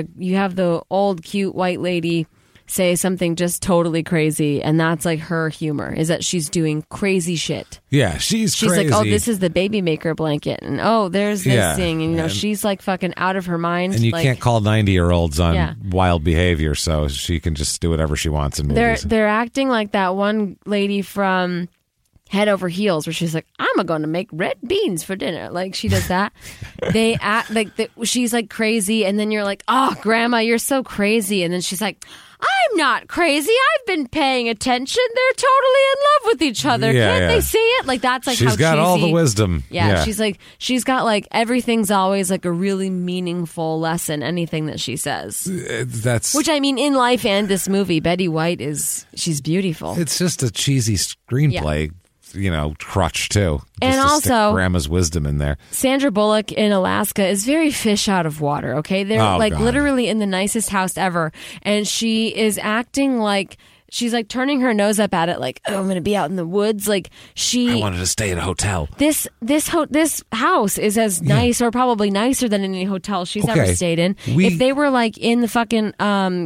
[SPEAKER 2] old cute white lady say something just totally crazy, and that's like her humor, is that she's doing crazy shit.
[SPEAKER 3] Yeah, she's
[SPEAKER 2] She's
[SPEAKER 3] crazy.
[SPEAKER 2] like, oh, this is the baby maker blanket, and oh, there's this
[SPEAKER 3] Yeah,
[SPEAKER 2] thing, and
[SPEAKER 3] and-
[SPEAKER 2] she's like fucking out of her mind.
[SPEAKER 3] And you
[SPEAKER 2] like,
[SPEAKER 3] can't call 90-year-olds on
[SPEAKER 2] Yeah.
[SPEAKER 3] wild behavior, so she can just do whatever she wants in movies.
[SPEAKER 2] They're acting like that one lady from Head Over Heels, where she's like, I'm going to make red beans for dinner. Like she does that. They act like she's like crazy, and then you're like, oh, Grandma, you're so crazy, and then she's like, I'm not crazy. I've been paying attention. They're totally in love with each other.
[SPEAKER 3] Yeah,
[SPEAKER 2] Can't
[SPEAKER 3] yeah.
[SPEAKER 2] they see it? Like that's like
[SPEAKER 3] She's
[SPEAKER 2] how
[SPEAKER 3] got all the
[SPEAKER 2] cheesy-
[SPEAKER 3] wisdom.
[SPEAKER 2] Yeah, she's got like everything's always like a really meaningful lesson. Anything that she says,
[SPEAKER 3] That's
[SPEAKER 2] which I mean, in life and this movie, Betty White she's beautiful.
[SPEAKER 3] It's just a cheesy screenplay, crutch too.
[SPEAKER 2] And
[SPEAKER 3] Just to stick
[SPEAKER 2] also-
[SPEAKER 3] Grandma's wisdom in there.
[SPEAKER 2] Sandra Bullock in Alaska is very fish out of water, okay? They're
[SPEAKER 3] Oh,
[SPEAKER 2] like
[SPEAKER 3] God.
[SPEAKER 2] literally in the nicest house ever. And she is acting like she's like turning her nose up at it like, oh, I'm going to be out in the woods. Like
[SPEAKER 3] I wanted to stay at a hotel.
[SPEAKER 2] this house is as nice or probably nicer than any hotel she's ever
[SPEAKER 3] Okay.
[SPEAKER 2] stayed in. If they were like in the fucking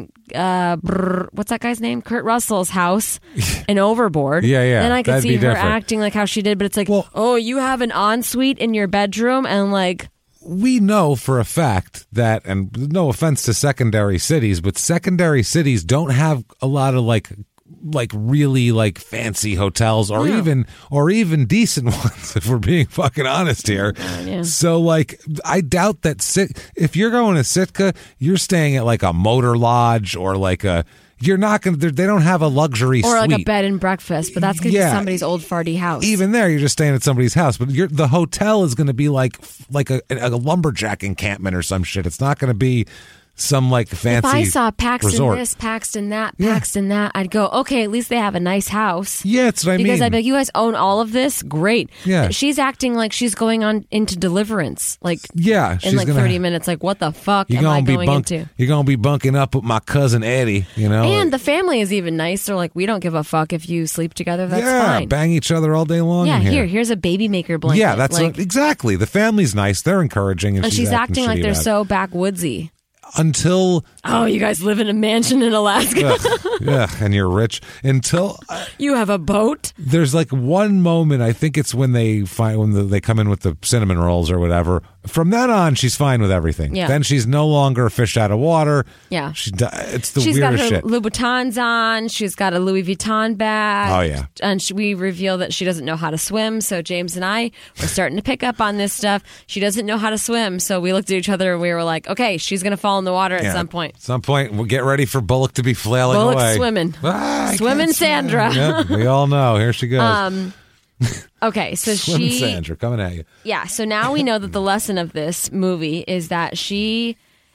[SPEAKER 2] what's that guy's name? Kurt Russell's house in Overboard.
[SPEAKER 3] Yeah, yeah.
[SPEAKER 2] Then I could
[SPEAKER 3] That'd
[SPEAKER 2] see
[SPEAKER 3] be
[SPEAKER 2] her
[SPEAKER 3] different.
[SPEAKER 2] acting like how she did, but it's like,
[SPEAKER 3] Well-
[SPEAKER 2] oh, you have an ensuite in your bedroom and like
[SPEAKER 3] We know for a fact that, and no offense to secondary cities, but secondary cities don't have a lot of like really like fancy hotels or even decent ones, if we're being fucking honest here.
[SPEAKER 2] yeah.
[SPEAKER 3] So like I doubt that if you're going to Sitka, you're staying at like a motor lodge or like you're not going to, they don't have a luxury
[SPEAKER 2] or
[SPEAKER 3] suite.
[SPEAKER 2] like a bed and breakfast, but that's going to
[SPEAKER 3] Yeah.
[SPEAKER 2] be somebody's old farty house.
[SPEAKER 3] Even there, you're just staying at somebody's house. But the hotel is going to be like a lumberjack encampment or some shit. It's not going to be some like fancy
[SPEAKER 2] if I saw Paxton
[SPEAKER 3] resort.
[SPEAKER 2] this, Paxton that,
[SPEAKER 3] Yeah.
[SPEAKER 2] Paxton that, I'd go, okay, at least they have a nice house.
[SPEAKER 3] Yeah, that's what I
[SPEAKER 2] Because
[SPEAKER 3] mean.
[SPEAKER 2] I'd be like, you guys own all of this? Great.
[SPEAKER 3] Yeah.
[SPEAKER 2] She's acting like she's going on into Deliverance. Like
[SPEAKER 3] yeah,
[SPEAKER 2] in
[SPEAKER 3] she's
[SPEAKER 2] like
[SPEAKER 3] gonna,
[SPEAKER 2] 30 minutes. Like, what the fuck
[SPEAKER 3] You're
[SPEAKER 2] am I
[SPEAKER 3] gonna be
[SPEAKER 2] going into?
[SPEAKER 3] You're gonna be bunking up with my cousin Eddie.
[SPEAKER 2] And the family is even nice. They're like, we don't give a fuck if you sleep together. That's
[SPEAKER 3] yeah,
[SPEAKER 2] fine.
[SPEAKER 3] bang each other all day long.
[SPEAKER 2] Yeah,
[SPEAKER 3] in here.
[SPEAKER 2] here's a baby maker blanket.
[SPEAKER 3] Yeah, that's
[SPEAKER 2] like,
[SPEAKER 3] exactly. The family's nice. They're encouraging, and,
[SPEAKER 2] and she's acting like
[SPEAKER 3] shitty
[SPEAKER 2] they're
[SPEAKER 3] about it.
[SPEAKER 2] so backwoodsy.
[SPEAKER 3] Until
[SPEAKER 2] Oh, you guys live in a mansion in Alaska.
[SPEAKER 3] yeah, and you're rich. Until
[SPEAKER 2] You have a boat.
[SPEAKER 3] there's like one moment. I think it's when they they come in with the cinnamon rolls or whatever. From then on, she's fine with everything.
[SPEAKER 2] Yeah.
[SPEAKER 3] Then she's no longer a fish out of water.
[SPEAKER 2] Yeah.
[SPEAKER 3] It's the
[SPEAKER 2] She's got
[SPEAKER 3] weirdest
[SPEAKER 2] her
[SPEAKER 3] shit.
[SPEAKER 2] Louboutins on. She's got a Louis Vuitton bag.
[SPEAKER 3] Oh, yeah.
[SPEAKER 2] And we reveal that she doesn't know how to swim. So James and I were starting to pick up on this stuff. She doesn't know how to swim. So we looked at each other and we were like, okay, she's going to fall in the water
[SPEAKER 3] Yeah.
[SPEAKER 2] at some point.
[SPEAKER 3] At some point, we'll get ready for Bullock to be flailing
[SPEAKER 2] Bullock's
[SPEAKER 3] away.
[SPEAKER 2] swimming.
[SPEAKER 3] I
[SPEAKER 2] Swimming
[SPEAKER 3] can't swim.
[SPEAKER 2] Sandra.
[SPEAKER 3] Yep, we all know. Here she goes.
[SPEAKER 2] Okay, so
[SPEAKER 3] Swimming
[SPEAKER 2] she...
[SPEAKER 3] Sandra coming at you.
[SPEAKER 2] Yeah, so now we know that the lesson of this movie is that she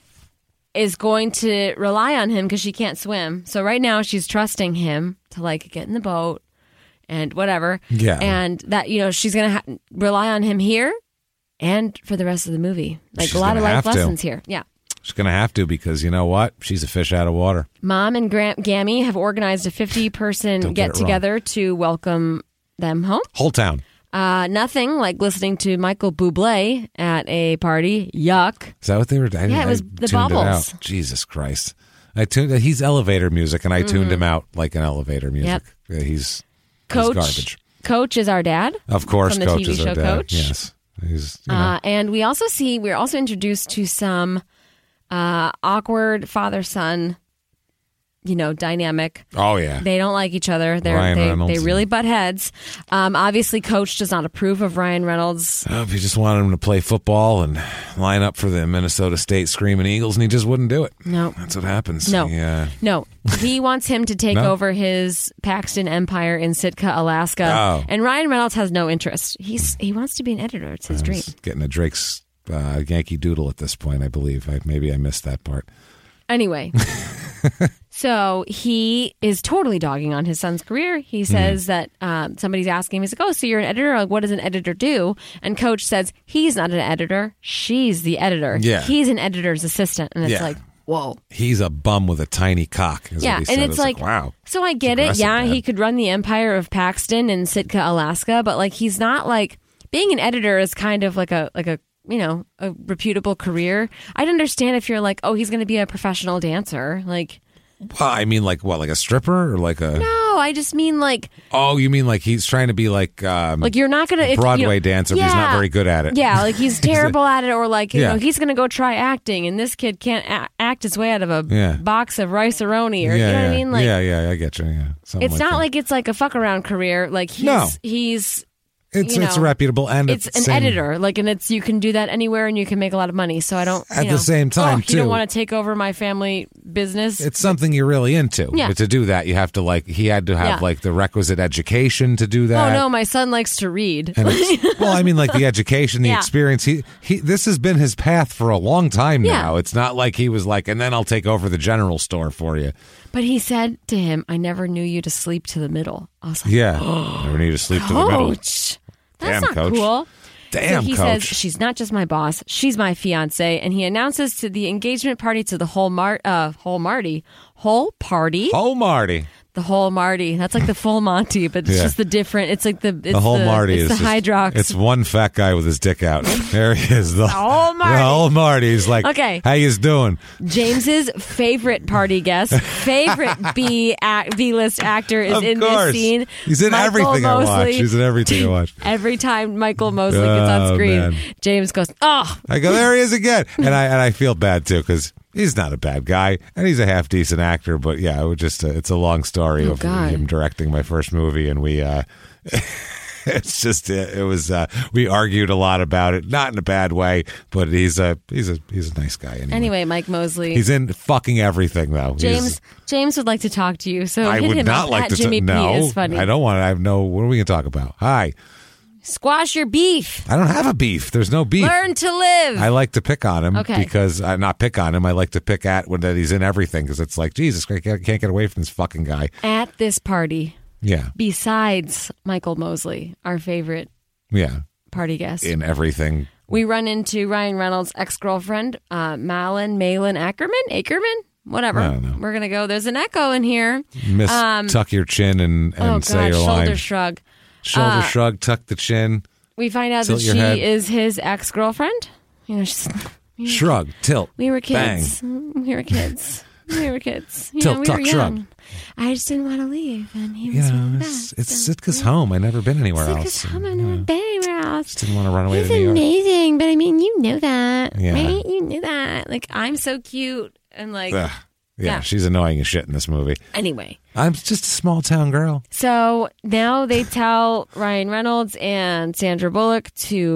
[SPEAKER 2] is going to rely on him because she can't swim. So right now she's trusting him to like get in the boat and whatever.
[SPEAKER 3] Yeah.
[SPEAKER 2] And that, she's going to rely on him here and for the rest of the movie. Like
[SPEAKER 3] She's
[SPEAKER 2] a lot of
[SPEAKER 3] gonna
[SPEAKER 2] life
[SPEAKER 3] have to.
[SPEAKER 2] lessons here. Yeah.
[SPEAKER 3] She's going to have to because you know what? She's a fish out of water.
[SPEAKER 2] Mom and Gammy have organized a 50-person
[SPEAKER 3] Don't get it
[SPEAKER 2] get-together to welcome them home.
[SPEAKER 3] Whole town.
[SPEAKER 2] Nothing like listening to Michael Bublé at a party. Yuck.
[SPEAKER 3] Is that what they were?
[SPEAKER 2] Yeah, it was the
[SPEAKER 3] tuned it
[SPEAKER 2] Bubbles.
[SPEAKER 3] out. Jesus Christ! He's elevator music, and I tuned him out like an elevator music.
[SPEAKER 2] Yep.
[SPEAKER 3] He's
[SPEAKER 2] Coach.
[SPEAKER 3] garbage.
[SPEAKER 2] Coach is our dad.
[SPEAKER 3] Of course,
[SPEAKER 2] From the
[SPEAKER 3] Coach
[SPEAKER 2] TV
[SPEAKER 3] is
[SPEAKER 2] show
[SPEAKER 3] our dad.
[SPEAKER 2] Coach.
[SPEAKER 3] Yes, He's, you know.
[SPEAKER 2] And we're also introduced to some awkward father-son, dynamic.
[SPEAKER 3] Oh, yeah.
[SPEAKER 2] They don't like each other. They really butt heads. Obviously, Coach does not approve of Ryan Reynolds.
[SPEAKER 3] If he just wanted him to play football and line up for the Minnesota State Screaming Eagles, and he just wouldn't do it.
[SPEAKER 2] No.
[SPEAKER 3] That's what happens.
[SPEAKER 2] No.
[SPEAKER 3] Yeah.
[SPEAKER 2] No. He wants him to take over his Paxton empire in Sitka, Alaska.
[SPEAKER 3] Oh.
[SPEAKER 2] And Ryan Reynolds has no interest. He wants to be an editor. It's his dream.
[SPEAKER 3] Getting a Drake's Yankee Doodle at this point, I believe. Maybe I missed that part.
[SPEAKER 2] Anyway, so he is totally dogging on his son's career. He says that somebody's asking him, he's like, oh, so you're an editor? Like, what does an editor do? And Coach says, he's not an editor. She's the editor.
[SPEAKER 3] Yeah.
[SPEAKER 2] He's an editor's assistant. And it's like, whoa.
[SPEAKER 3] He's a bum with a tiny cock. Is what he said.
[SPEAKER 2] And it's like,
[SPEAKER 3] wow.
[SPEAKER 2] So I get it. Yeah, he could run the empire of Paxton in Sitka, Alaska, but like he's not like being an editor is kind of like a reputable career. I'd understand if you're like, oh, he's going to be a professional dancer. Like,
[SPEAKER 3] well, I mean, like what, like a stripper or like a?
[SPEAKER 2] No, I just mean like.
[SPEAKER 3] Oh, you mean like he's trying to be like
[SPEAKER 2] you're not going to
[SPEAKER 3] Broadway dancer, but he's not very good at it.
[SPEAKER 2] Yeah, like he's terrible at it, or like he's going to go try acting, and this kid can't act his way out of a box of rice-a-roni, or you know what I mean? Like,
[SPEAKER 3] yeah, I get you. Yeah,
[SPEAKER 2] it's not like it's like a fuck around career. Like he's.
[SPEAKER 3] It's reputable, and
[SPEAKER 2] it's an editor. Like, and you can do that anywhere, and you can make a lot of money. So I don't.
[SPEAKER 3] At the same time,
[SPEAKER 2] you don't want to take over my family business.
[SPEAKER 3] It's something you're really into.
[SPEAKER 2] Yeah.
[SPEAKER 3] But to do that, you have to he had to have like the requisite education to do that.
[SPEAKER 2] Oh no, my son likes to read.
[SPEAKER 3] And well, I mean, like the education, the experience. He this has been his path for a long time now. It's not like he was like, and then I'll take over the general store for you.
[SPEAKER 2] But he said to him, "I never knew you to sleep to the middle." I was like,
[SPEAKER 3] never need to sleep to the middle.
[SPEAKER 2] That's not
[SPEAKER 3] Coach.
[SPEAKER 2] cool.
[SPEAKER 3] Damn,
[SPEAKER 2] so he
[SPEAKER 3] Coach.
[SPEAKER 2] says, she's not just my boss, she's my fiance. And he announces to the engagement party to the whole Marty. The whole Marty. That's like the full Monty, but it's just the different. It's like the
[SPEAKER 3] whole Marty
[SPEAKER 2] it's
[SPEAKER 3] is
[SPEAKER 2] the Hydrox.
[SPEAKER 3] It's one fat guy with his dick out. There he is. The
[SPEAKER 2] whole Marty.
[SPEAKER 3] The whole Marty. He's like,
[SPEAKER 2] okay,
[SPEAKER 3] how you doing?
[SPEAKER 2] James's favorite party guest, favorite B-list actor is
[SPEAKER 3] of
[SPEAKER 2] in
[SPEAKER 3] course.
[SPEAKER 2] this scene.
[SPEAKER 3] He's in
[SPEAKER 2] Michael
[SPEAKER 3] everything I watch.
[SPEAKER 2] Mosley.
[SPEAKER 3] He's in everything I watch.
[SPEAKER 2] Every time Michael Mosley gets on screen,
[SPEAKER 3] man.
[SPEAKER 2] James goes, oh.
[SPEAKER 3] I go, there he is again. And I feel bad, too, because he's not a bad guy, and he's a half-decent actor, but yeah, it would just it's a long story of him directing my first movie, and we it's just it was we argued a lot about it, not in a bad way, but he's a nice guy
[SPEAKER 2] anyway. Mike Mosley,
[SPEAKER 3] he's in fucking everything though.
[SPEAKER 2] James would like to talk to you, so
[SPEAKER 3] I
[SPEAKER 2] hit
[SPEAKER 3] would
[SPEAKER 2] him
[SPEAKER 3] not
[SPEAKER 2] up
[SPEAKER 3] like
[SPEAKER 2] at
[SPEAKER 3] to
[SPEAKER 2] Jimmy P
[SPEAKER 3] no,
[SPEAKER 2] is funny.
[SPEAKER 3] I don't want to. I have no. What are we gonna talk about? Hi.
[SPEAKER 2] Squash your beef.
[SPEAKER 3] I don't have a beef. There's no beef.
[SPEAKER 2] Learn to live.
[SPEAKER 3] I like to pick on him because not pick on him. I like to pick at when that he's in everything because it's like, Jesus, I can't get away from this fucking guy.
[SPEAKER 2] At this party.
[SPEAKER 3] Yeah.
[SPEAKER 2] Besides Michael Mosley, our favorite party guest.
[SPEAKER 3] In everything.
[SPEAKER 2] We run into Ryan Reynolds' ex-girlfriend, Malin Ackerman? Whatever.
[SPEAKER 3] I don't know.
[SPEAKER 2] We're going to go. There's an echo in here.
[SPEAKER 3] Miss Tuck your chin and say your line.
[SPEAKER 2] Shoulder shrug.
[SPEAKER 3] Shoulder shrug, tuck the chin.
[SPEAKER 2] We find out that she is his ex-girlfriend.
[SPEAKER 3] Shrug, tilt.
[SPEAKER 2] We were kids.
[SPEAKER 3] Bang.
[SPEAKER 2] We were kids.
[SPEAKER 3] Tilt, tuck, shrug.
[SPEAKER 2] I just didn't want to leave, and he was really bad.
[SPEAKER 3] It's Sitka's home. I've never been anywhere
[SPEAKER 2] else. Sitka's home. I've never been anywhere else.
[SPEAKER 3] Just didn't want to run away to New York.
[SPEAKER 2] It's amazing, but I mean, you know that,
[SPEAKER 3] right?
[SPEAKER 2] You knew that. Like, I'm so cute, and like...
[SPEAKER 3] Yeah, she's annoying as shit in this movie.
[SPEAKER 2] Anyway.
[SPEAKER 3] I'm just a small town girl.
[SPEAKER 2] So now they tell Ryan Reynolds and Sandra Bullock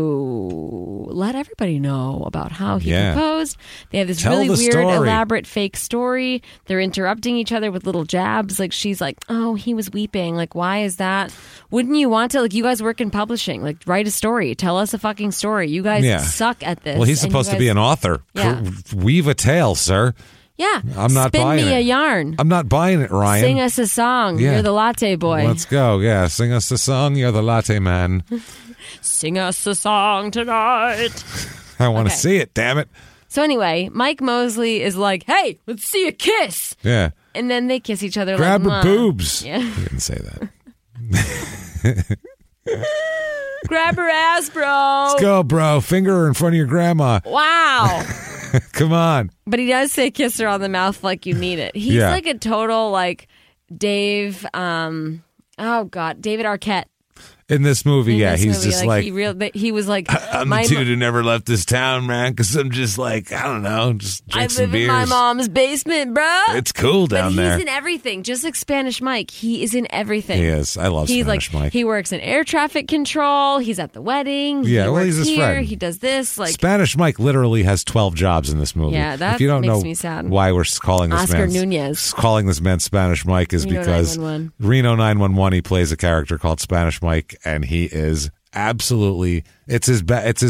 [SPEAKER 2] to let everybody know about how he proposed. They have this really weird, elaborate fake story. They're interrupting each other with little jabs. Like, she's like, oh, he was weeping. Like, why is that? Wouldn't you want to? Like, you guys work in publishing. Like, write a story. Tell us a fucking story. You guys suck at this.
[SPEAKER 3] Well, he's supposed to be an author.
[SPEAKER 2] Yeah.
[SPEAKER 3] Weave a tale, sir.
[SPEAKER 2] Yeah.
[SPEAKER 3] I'm not buying it.
[SPEAKER 2] Spin me a yarn.
[SPEAKER 3] I'm not buying it, Ryan.
[SPEAKER 2] Sing us a song.
[SPEAKER 3] Yeah.
[SPEAKER 2] You're the latte boy.
[SPEAKER 3] Let's go. Yeah. Sing us a song. You're the latte man.
[SPEAKER 2] Sing us a song tonight.
[SPEAKER 3] I want to see it, damn it.
[SPEAKER 2] So anyway, Mike Mosley is like, hey, let's see a kiss.
[SPEAKER 3] Yeah.
[SPEAKER 2] And then they kiss each other.
[SPEAKER 3] Grab
[SPEAKER 2] like,
[SPEAKER 3] her boobs.
[SPEAKER 2] Yeah.
[SPEAKER 3] He didn't say that.
[SPEAKER 2] Grab her ass, bro.
[SPEAKER 3] Let's go, bro. Finger her in front of your grandma.
[SPEAKER 2] Wow.
[SPEAKER 3] Come on.
[SPEAKER 2] But he does say kiss her on the mouth like you mean it. He's like a total like David Arquette.
[SPEAKER 3] In this movie,
[SPEAKER 2] In
[SPEAKER 3] yeah,
[SPEAKER 2] this
[SPEAKER 3] he's
[SPEAKER 2] movie,
[SPEAKER 3] just like
[SPEAKER 2] he was like,
[SPEAKER 3] I'm
[SPEAKER 2] my
[SPEAKER 3] the dude who never left this town, man, because I'm just like, I don't know, just
[SPEAKER 2] I
[SPEAKER 3] drink some
[SPEAKER 2] live in
[SPEAKER 3] beers.
[SPEAKER 2] my mom's basement, bro.
[SPEAKER 3] It's cool down
[SPEAKER 2] but
[SPEAKER 3] there.
[SPEAKER 2] he's in everything, just like Spanish Mike. He is in everything.
[SPEAKER 3] He is. I love
[SPEAKER 2] He's
[SPEAKER 3] Spanish
[SPEAKER 2] like,
[SPEAKER 3] Mike.
[SPEAKER 2] He works in air traffic control. He's at the wedding.
[SPEAKER 3] Yeah,
[SPEAKER 2] he
[SPEAKER 3] well,
[SPEAKER 2] works
[SPEAKER 3] he's his
[SPEAKER 2] here.
[SPEAKER 3] friend.
[SPEAKER 2] He does this. Like
[SPEAKER 3] Spanish Mike literally has 12 jobs in this movie.
[SPEAKER 2] Yeah, that
[SPEAKER 3] if you don't
[SPEAKER 2] makes
[SPEAKER 3] know
[SPEAKER 2] me sad.
[SPEAKER 3] why we're calling this
[SPEAKER 2] Oscar
[SPEAKER 3] man
[SPEAKER 2] Nunez.
[SPEAKER 3] calling this man Spanish Mike is
[SPEAKER 2] Reno
[SPEAKER 3] because
[SPEAKER 2] 911.
[SPEAKER 3] Reno 911 he plays a character called Spanish Mike, and he is absolutely it's his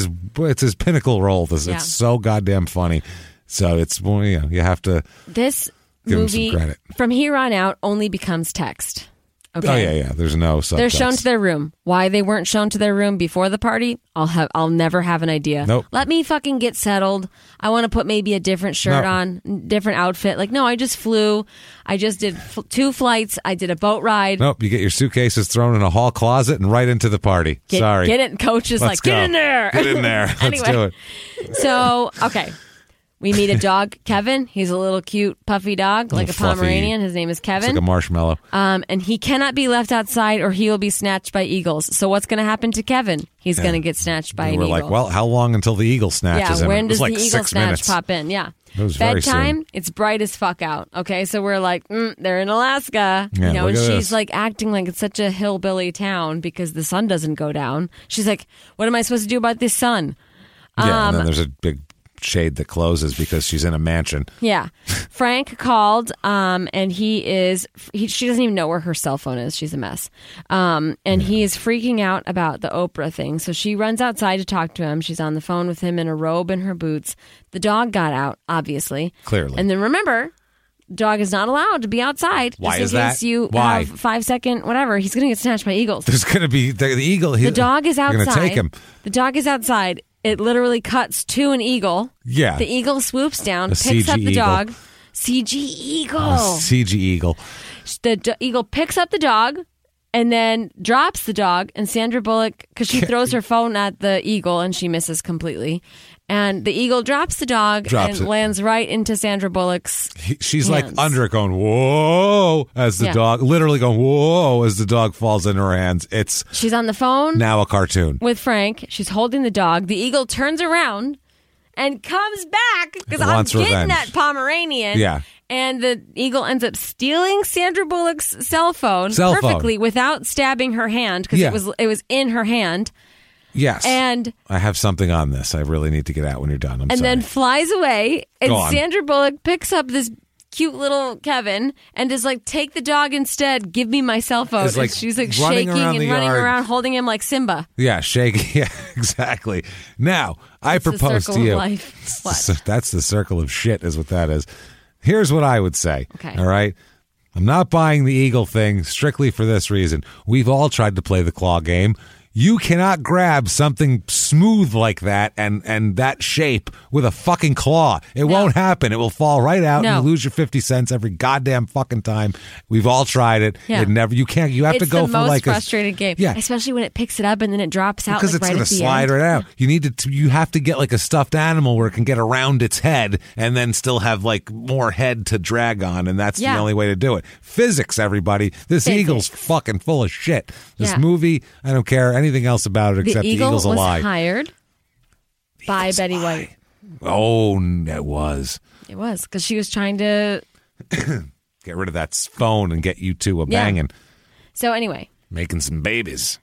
[SPEAKER 3] pinnacle role.
[SPEAKER 2] Yeah.
[SPEAKER 3] It's so goddamn funny. So it's you have to
[SPEAKER 2] This
[SPEAKER 3] give him some
[SPEAKER 2] movie
[SPEAKER 3] credit.
[SPEAKER 2] from here on out only becomes text. Okay.
[SPEAKER 3] Oh yeah. There's no subtext.
[SPEAKER 2] They're shown to their room. Why they weren't shown to their room before the party, I'll never have an idea.
[SPEAKER 3] Nope.
[SPEAKER 2] Let me fucking get settled. I want to put maybe a different shirt
[SPEAKER 3] No.
[SPEAKER 2] on, different outfit. Like, no, I just flew. I just did 2 flights. I did a boat ride.
[SPEAKER 3] Nope, you get your suitcases thrown in a hall closet and right into the party. Sorry.
[SPEAKER 2] Get it. Coach is
[SPEAKER 3] Let's
[SPEAKER 2] like, get
[SPEAKER 3] go.
[SPEAKER 2] in there.
[SPEAKER 3] Get in there. Let's
[SPEAKER 2] Anyway.
[SPEAKER 3] do it.
[SPEAKER 2] So, okay. We meet a dog, Kevin. He's a little cute, puffy dog, like a
[SPEAKER 3] fluffy.
[SPEAKER 2] Pomeranian. His name is
[SPEAKER 3] It's
[SPEAKER 2] Kevin.
[SPEAKER 3] like a marshmallow.
[SPEAKER 2] And he cannot be left outside or he will be snatched by eagles. So what's going to happen to Kevin? He's going to get snatched by an
[SPEAKER 3] We're
[SPEAKER 2] eagle.
[SPEAKER 3] like, well, how long until the eagle snatches
[SPEAKER 2] yeah,
[SPEAKER 3] him?
[SPEAKER 2] when
[SPEAKER 3] It was
[SPEAKER 2] does
[SPEAKER 3] like
[SPEAKER 2] the eagle
[SPEAKER 3] 6
[SPEAKER 2] snatch
[SPEAKER 3] minutes.
[SPEAKER 2] pop in? Yeah.
[SPEAKER 3] It was very
[SPEAKER 2] Bedtime,
[SPEAKER 3] soon.
[SPEAKER 2] it's bright as fuck out. Okay, so we're like, they're in Alaska.
[SPEAKER 3] Yeah,
[SPEAKER 2] you know,
[SPEAKER 3] look
[SPEAKER 2] and
[SPEAKER 3] at
[SPEAKER 2] she's
[SPEAKER 3] this.
[SPEAKER 2] like acting like it's such a hillbilly town because the sun doesn't go down. She's like, what am I supposed to do about this sun?
[SPEAKER 3] Yeah, and then there's a big shade that closes because she's in a mansion.
[SPEAKER 2] Yeah. Frank called, and she doesn't even know where her cell phone is. She's a mess. And he is freaking out about the Oprah thing. So she runs outside to talk to him. She's on the phone with him in a robe and her boots. The dog got out, obviously.
[SPEAKER 3] Clearly.
[SPEAKER 2] And then remember, dog is not allowed to be outside.
[SPEAKER 3] Why
[SPEAKER 2] just
[SPEAKER 3] is
[SPEAKER 2] in case
[SPEAKER 3] that?
[SPEAKER 2] you
[SPEAKER 3] Why?
[SPEAKER 2] have 5-second, whatever. He's going to get snatched by eagles.
[SPEAKER 3] There's going to be the eagle.
[SPEAKER 2] The dog is outside.
[SPEAKER 3] You're going to take him.
[SPEAKER 2] The dog is outside. It literally cuts to an eagle.
[SPEAKER 3] Yeah.
[SPEAKER 2] The eagle swoops down,
[SPEAKER 3] A
[SPEAKER 2] picks
[SPEAKER 3] CG
[SPEAKER 2] up the
[SPEAKER 3] eagle.
[SPEAKER 2] dog. CG eagle.
[SPEAKER 3] CG eagle.
[SPEAKER 2] The eagle picks up the dog and then drops the dog. And Sandra Bullock, because she throws her phone at the eagle and she misses completely. And the eagle drops the dog and lands right into Sandra Bullock's
[SPEAKER 3] She's
[SPEAKER 2] hands.
[SPEAKER 3] like under it going, whoa, as the
[SPEAKER 2] Yeah.
[SPEAKER 3] dog, literally going, whoa, as the dog falls into her hands. It's
[SPEAKER 2] She's on the phone
[SPEAKER 3] now a cartoon.
[SPEAKER 2] with Frank. She's holding the dog. The eagle turns around and comes back because I'm
[SPEAKER 3] Wants
[SPEAKER 2] getting
[SPEAKER 3] revenge.
[SPEAKER 2] that Pomeranian.
[SPEAKER 3] Yeah.
[SPEAKER 2] And the eagle ends up stealing Sandra Bullock's cell phone
[SPEAKER 3] Cell phone.
[SPEAKER 2] perfectly without stabbing her hand because
[SPEAKER 3] Yeah.
[SPEAKER 2] it was in her hand.
[SPEAKER 3] Yes.
[SPEAKER 2] And
[SPEAKER 3] I have something on this. I really need to get out when you're done. I'm
[SPEAKER 2] and
[SPEAKER 3] sorry.
[SPEAKER 2] then flies away. And
[SPEAKER 3] Go on.
[SPEAKER 2] Sandra Bullock picks up this cute little Kevin and is like, take the dog instead. Give me my cell phone.
[SPEAKER 3] It's like
[SPEAKER 2] and she's like
[SPEAKER 3] running
[SPEAKER 2] shaking
[SPEAKER 3] around
[SPEAKER 2] and
[SPEAKER 3] the
[SPEAKER 2] running
[SPEAKER 3] yard.
[SPEAKER 2] around holding him like Simba.
[SPEAKER 3] Yeah, shake. Yeah, exactly. Now, I
[SPEAKER 2] It's the
[SPEAKER 3] propose
[SPEAKER 2] circle
[SPEAKER 3] to
[SPEAKER 2] of
[SPEAKER 3] you.
[SPEAKER 2] life. What?
[SPEAKER 3] That's the circle of shit, is what that is. Here's what I would say.
[SPEAKER 2] Okay.
[SPEAKER 3] All right. I'm not buying the eagle thing strictly for this reason. We've all tried to play the claw game. You cannot grab something smooth like that and that shape with a fucking claw. It won't happen. It will fall right out
[SPEAKER 2] No.
[SPEAKER 3] and you lose your 50 cents every goddamn fucking time. We've all tried it.
[SPEAKER 2] Yeah.
[SPEAKER 3] It never. You can't. You have
[SPEAKER 2] It's
[SPEAKER 3] to go
[SPEAKER 2] the
[SPEAKER 3] for
[SPEAKER 2] most
[SPEAKER 3] like
[SPEAKER 2] frustrating game.
[SPEAKER 3] Yeah.
[SPEAKER 2] Especially when it picks it up and then it drops out
[SPEAKER 3] because
[SPEAKER 2] like
[SPEAKER 3] it's
[SPEAKER 2] right
[SPEAKER 3] going
[SPEAKER 2] at
[SPEAKER 3] to
[SPEAKER 2] the
[SPEAKER 3] slide
[SPEAKER 2] end.
[SPEAKER 3] right out. You need to. You have to get like a stuffed animal where it can get around its head and then still have like more head to drag on, and that's the
[SPEAKER 2] Yeah.
[SPEAKER 3] only way to do it. Physics, everybody. This
[SPEAKER 2] Physics.
[SPEAKER 3] eagle's fucking full of shit. This
[SPEAKER 2] Yeah.
[SPEAKER 3] movie, I don't care anything else about it
[SPEAKER 2] The
[SPEAKER 3] except the
[SPEAKER 2] eagle
[SPEAKER 3] eagle's a
[SPEAKER 2] was
[SPEAKER 3] lie.
[SPEAKER 2] hired by Betty White.
[SPEAKER 3] Oh, it was.
[SPEAKER 2] It was because she was trying to.
[SPEAKER 3] Get rid of that phone and get you two a
[SPEAKER 2] Yeah.
[SPEAKER 3] banging,
[SPEAKER 2] So anyway,
[SPEAKER 3] making some babies.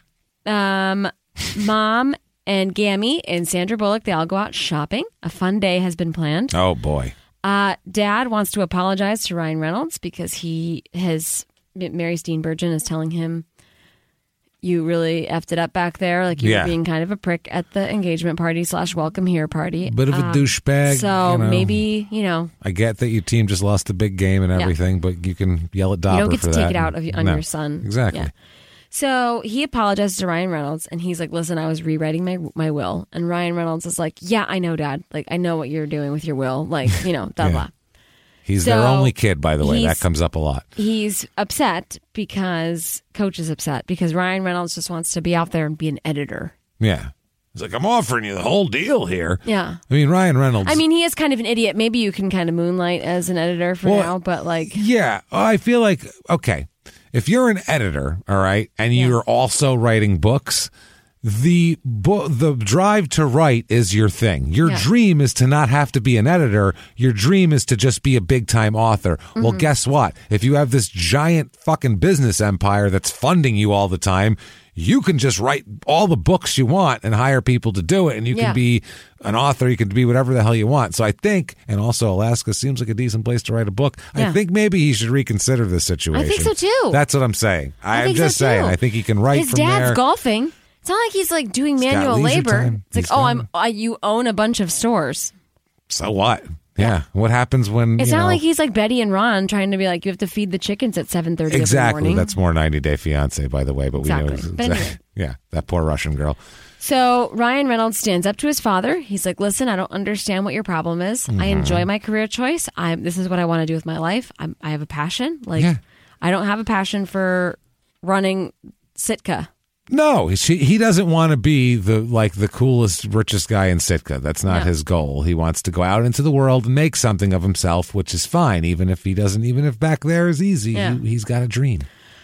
[SPEAKER 2] Mom and Gammy and Sandra Bullock, they all go out shopping. A fun day has been planned.
[SPEAKER 3] Oh boy.
[SPEAKER 2] Dad wants to apologize to Ryan Reynolds because Mary Steenburgen is telling him, you really effed it up back there. Like you
[SPEAKER 3] Yeah.
[SPEAKER 2] were being kind of a prick at the engagement party / welcome here party.
[SPEAKER 3] Bit of a douchebag.
[SPEAKER 2] So
[SPEAKER 3] you know.
[SPEAKER 2] maybe,
[SPEAKER 3] I get that your team just lost a big game and everything, but you can yell at Dauber
[SPEAKER 2] you don't get
[SPEAKER 3] for
[SPEAKER 2] to
[SPEAKER 3] that.
[SPEAKER 2] take it out on
[SPEAKER 3] No.
[SPEAKER 2] your son.
[SPEAKER 3] Exactly.
[SPEAKER 2] Yeah. So he apologizes to Ryan Reynolds and he's like, listen, I was rewriting my will. And Ryan Reynolds is like, yeah, I know, Dad. Like, I know what you're doing with your will. Like, blah, blah.
[SPEAKER 3] He's
[SPEAKER 2] So
[SPEAKER 3] their only kid, by the way. That
[SPEAKER 2] he's-
[SPEAKER 3] comes up a lot.
[SPEAKER 2] He's upset because Coach is upset because Ryan Reynolds just wants to be out there and be an editor.
[SPEAKER 3] Yeah. He's like, I'm offering you the whole deal here.
[SPEAKER 2] Yeah.
[SPEAKER 3] I mean, Ryan Reynolds.
[SPEAKER 2] I mean, he is kind of an idiot. Maybe you can kind of moonlight as an editor for
[SPEAKER 3] Well,
[SPEAKER 2] now, but like,
[SPEAKER 3] yeah, I feel like, okay, if you're an editor, all right, and you're also writing books, the drive to write is your thing. Your dream is to not have to be an editor. Your dream is to just be a big time author. Well, guess what? If you have this giant fucking business empire that's funding you all the time, you can just write all the books you want and hire people to do it. And you can be an author. You can be whatever the hell you want. So I think, and also Alaska seems like a decent place to write a book. Yeah. I think maybe he should reconsider this situation.
[SPEAKER 2] I think so too.
[SPEAKER 3] That's what I'm saying. I'm just saying. I think he can write from there.
[SPEAKER 2] His dad's golfing. It's not like he's like doing manual labor. It's like, you own a bunch of stores.
[SPEAKER 3] So what? Yeah. What happens when
[SPEAKER 2] it's not like he's like Betty and Ron trying to be like, you have to feed the chickens at 7:30
[SPEAKER 3] exactly.
[SPEAKER 2] in the morning.
[SPEAKER 3] That's more 90 Day Fiance, by the way. But
[SPEAKER 2] exactly.
[SPEAKER 3] we know.
[SPEAKER 2] But anyway.
[SPEAKER 3] Yeah, that poor Russian girl.
[SPEAKER 2] So Ryan Reynolds stands up to his father. He's like, listen, I don't understand what your problem is. I enjoy my career choice. This is what I want to do with my life. I have a passion. Like, I don't have a passion for running Sitka.
[SPEAKER 3] No, he doesn't want to be the coolest, richest guy in Sitka. That's not his goal. He wants to go out into the world and make something of himself, which is fine, even if back there is easy. Yeah. He's got a dream.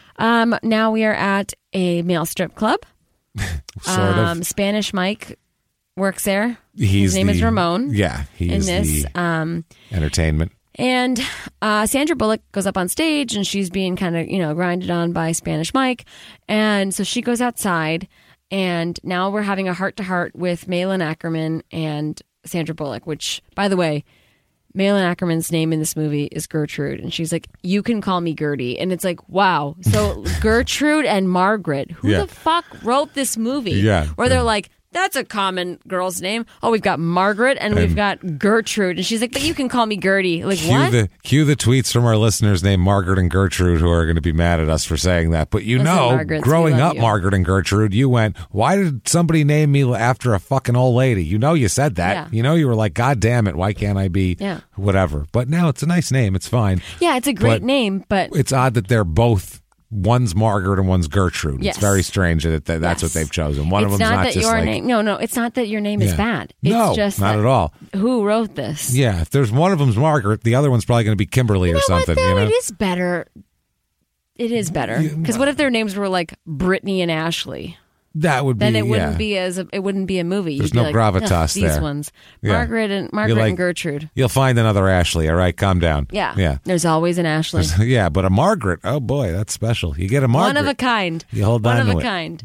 [SPEAKER 2] Now we are at a male strip club.
[SPEAKER 3] Sort of.
[SPEAKER 2] Spanish Mike works there. His name is Ramon.
[SPEAKER 3] Yeah, he is the entertainment.
[SPEAKER 2] And Sandra Bullock goes up on stage and she's being kind of, grinded on by Spanish Mike. And so she goes outside and now we're having a heart-to-heart with Malin Ackerman and Sandra Bullock, which, by the way, Malin Ackerman's name in this movie is Gertrude. And she's like, you can call me Gertie. And it's like, wow. So Gertrude and Margaret, who the fuck wrote this movie?
[SPEAKER 3] Yeah.
[SPEAKER 2] Where they're like, that's a common girl's name. Oh, we've got Margaret and we've got Gertrude. And she's like, but you can call me Gertie. Like, what?
[SPEAKER 3] Cue the tweets from our listeners named Margaret and Gertrude who are going to be mad at us for saying that. But growing up, Margaret and Gertrude, you went, why did somebody name me after a fucking old lady? You said that.
[SPEAKER 2] Yeah.
[SPEAKER 3] You were like, God damn it, why can't I be whatever? But now it's a nice name. It's fine.
[SPEAKER 2] Yeah, it's a great name, but
[SPEAKER 3] it's odd that they're both. One's Margaret and one's Gertrude.
[SPEAKER 2] Yes.
[SPEAKER 3] It's very strange that that's what they've chosen. One of them's not just like...
[SPEAKER 2] name. No, it's not that your name is bad. It's just
[SPEAKER 3] not at all.
[SPEAKER 2] Who wrote this?
[SPEAKER 3] Yeah, if there's one of them's Margaret, the other one's probably going to be Kimberly or something.
[SPEAKER 2] What, though? It is better. It is better. Because what if their names were like Brittany and Ashley?
[SPEAKER 3] That would be.
[SPEAKER 2] Then it wouldn't be it wouldn't be a movie.
[SPEAKER 3] There's no gravitas there.
[SPEAKER 2] These ones, Margaret and Gertrude.
[SPEAKER 3] You'll find another Ashley. All right, calm down.
[SPEAKER 2] Yeah. There's always an Ashley.
[SPEAKER 3] Yeah, but a Margaret. Oh boy, that's special. You get a Margaret.
[SPEAKER 2] One of a kind.
[SPEAKER 3] You hold on to it.
[SPEAKER 2] One of a kind.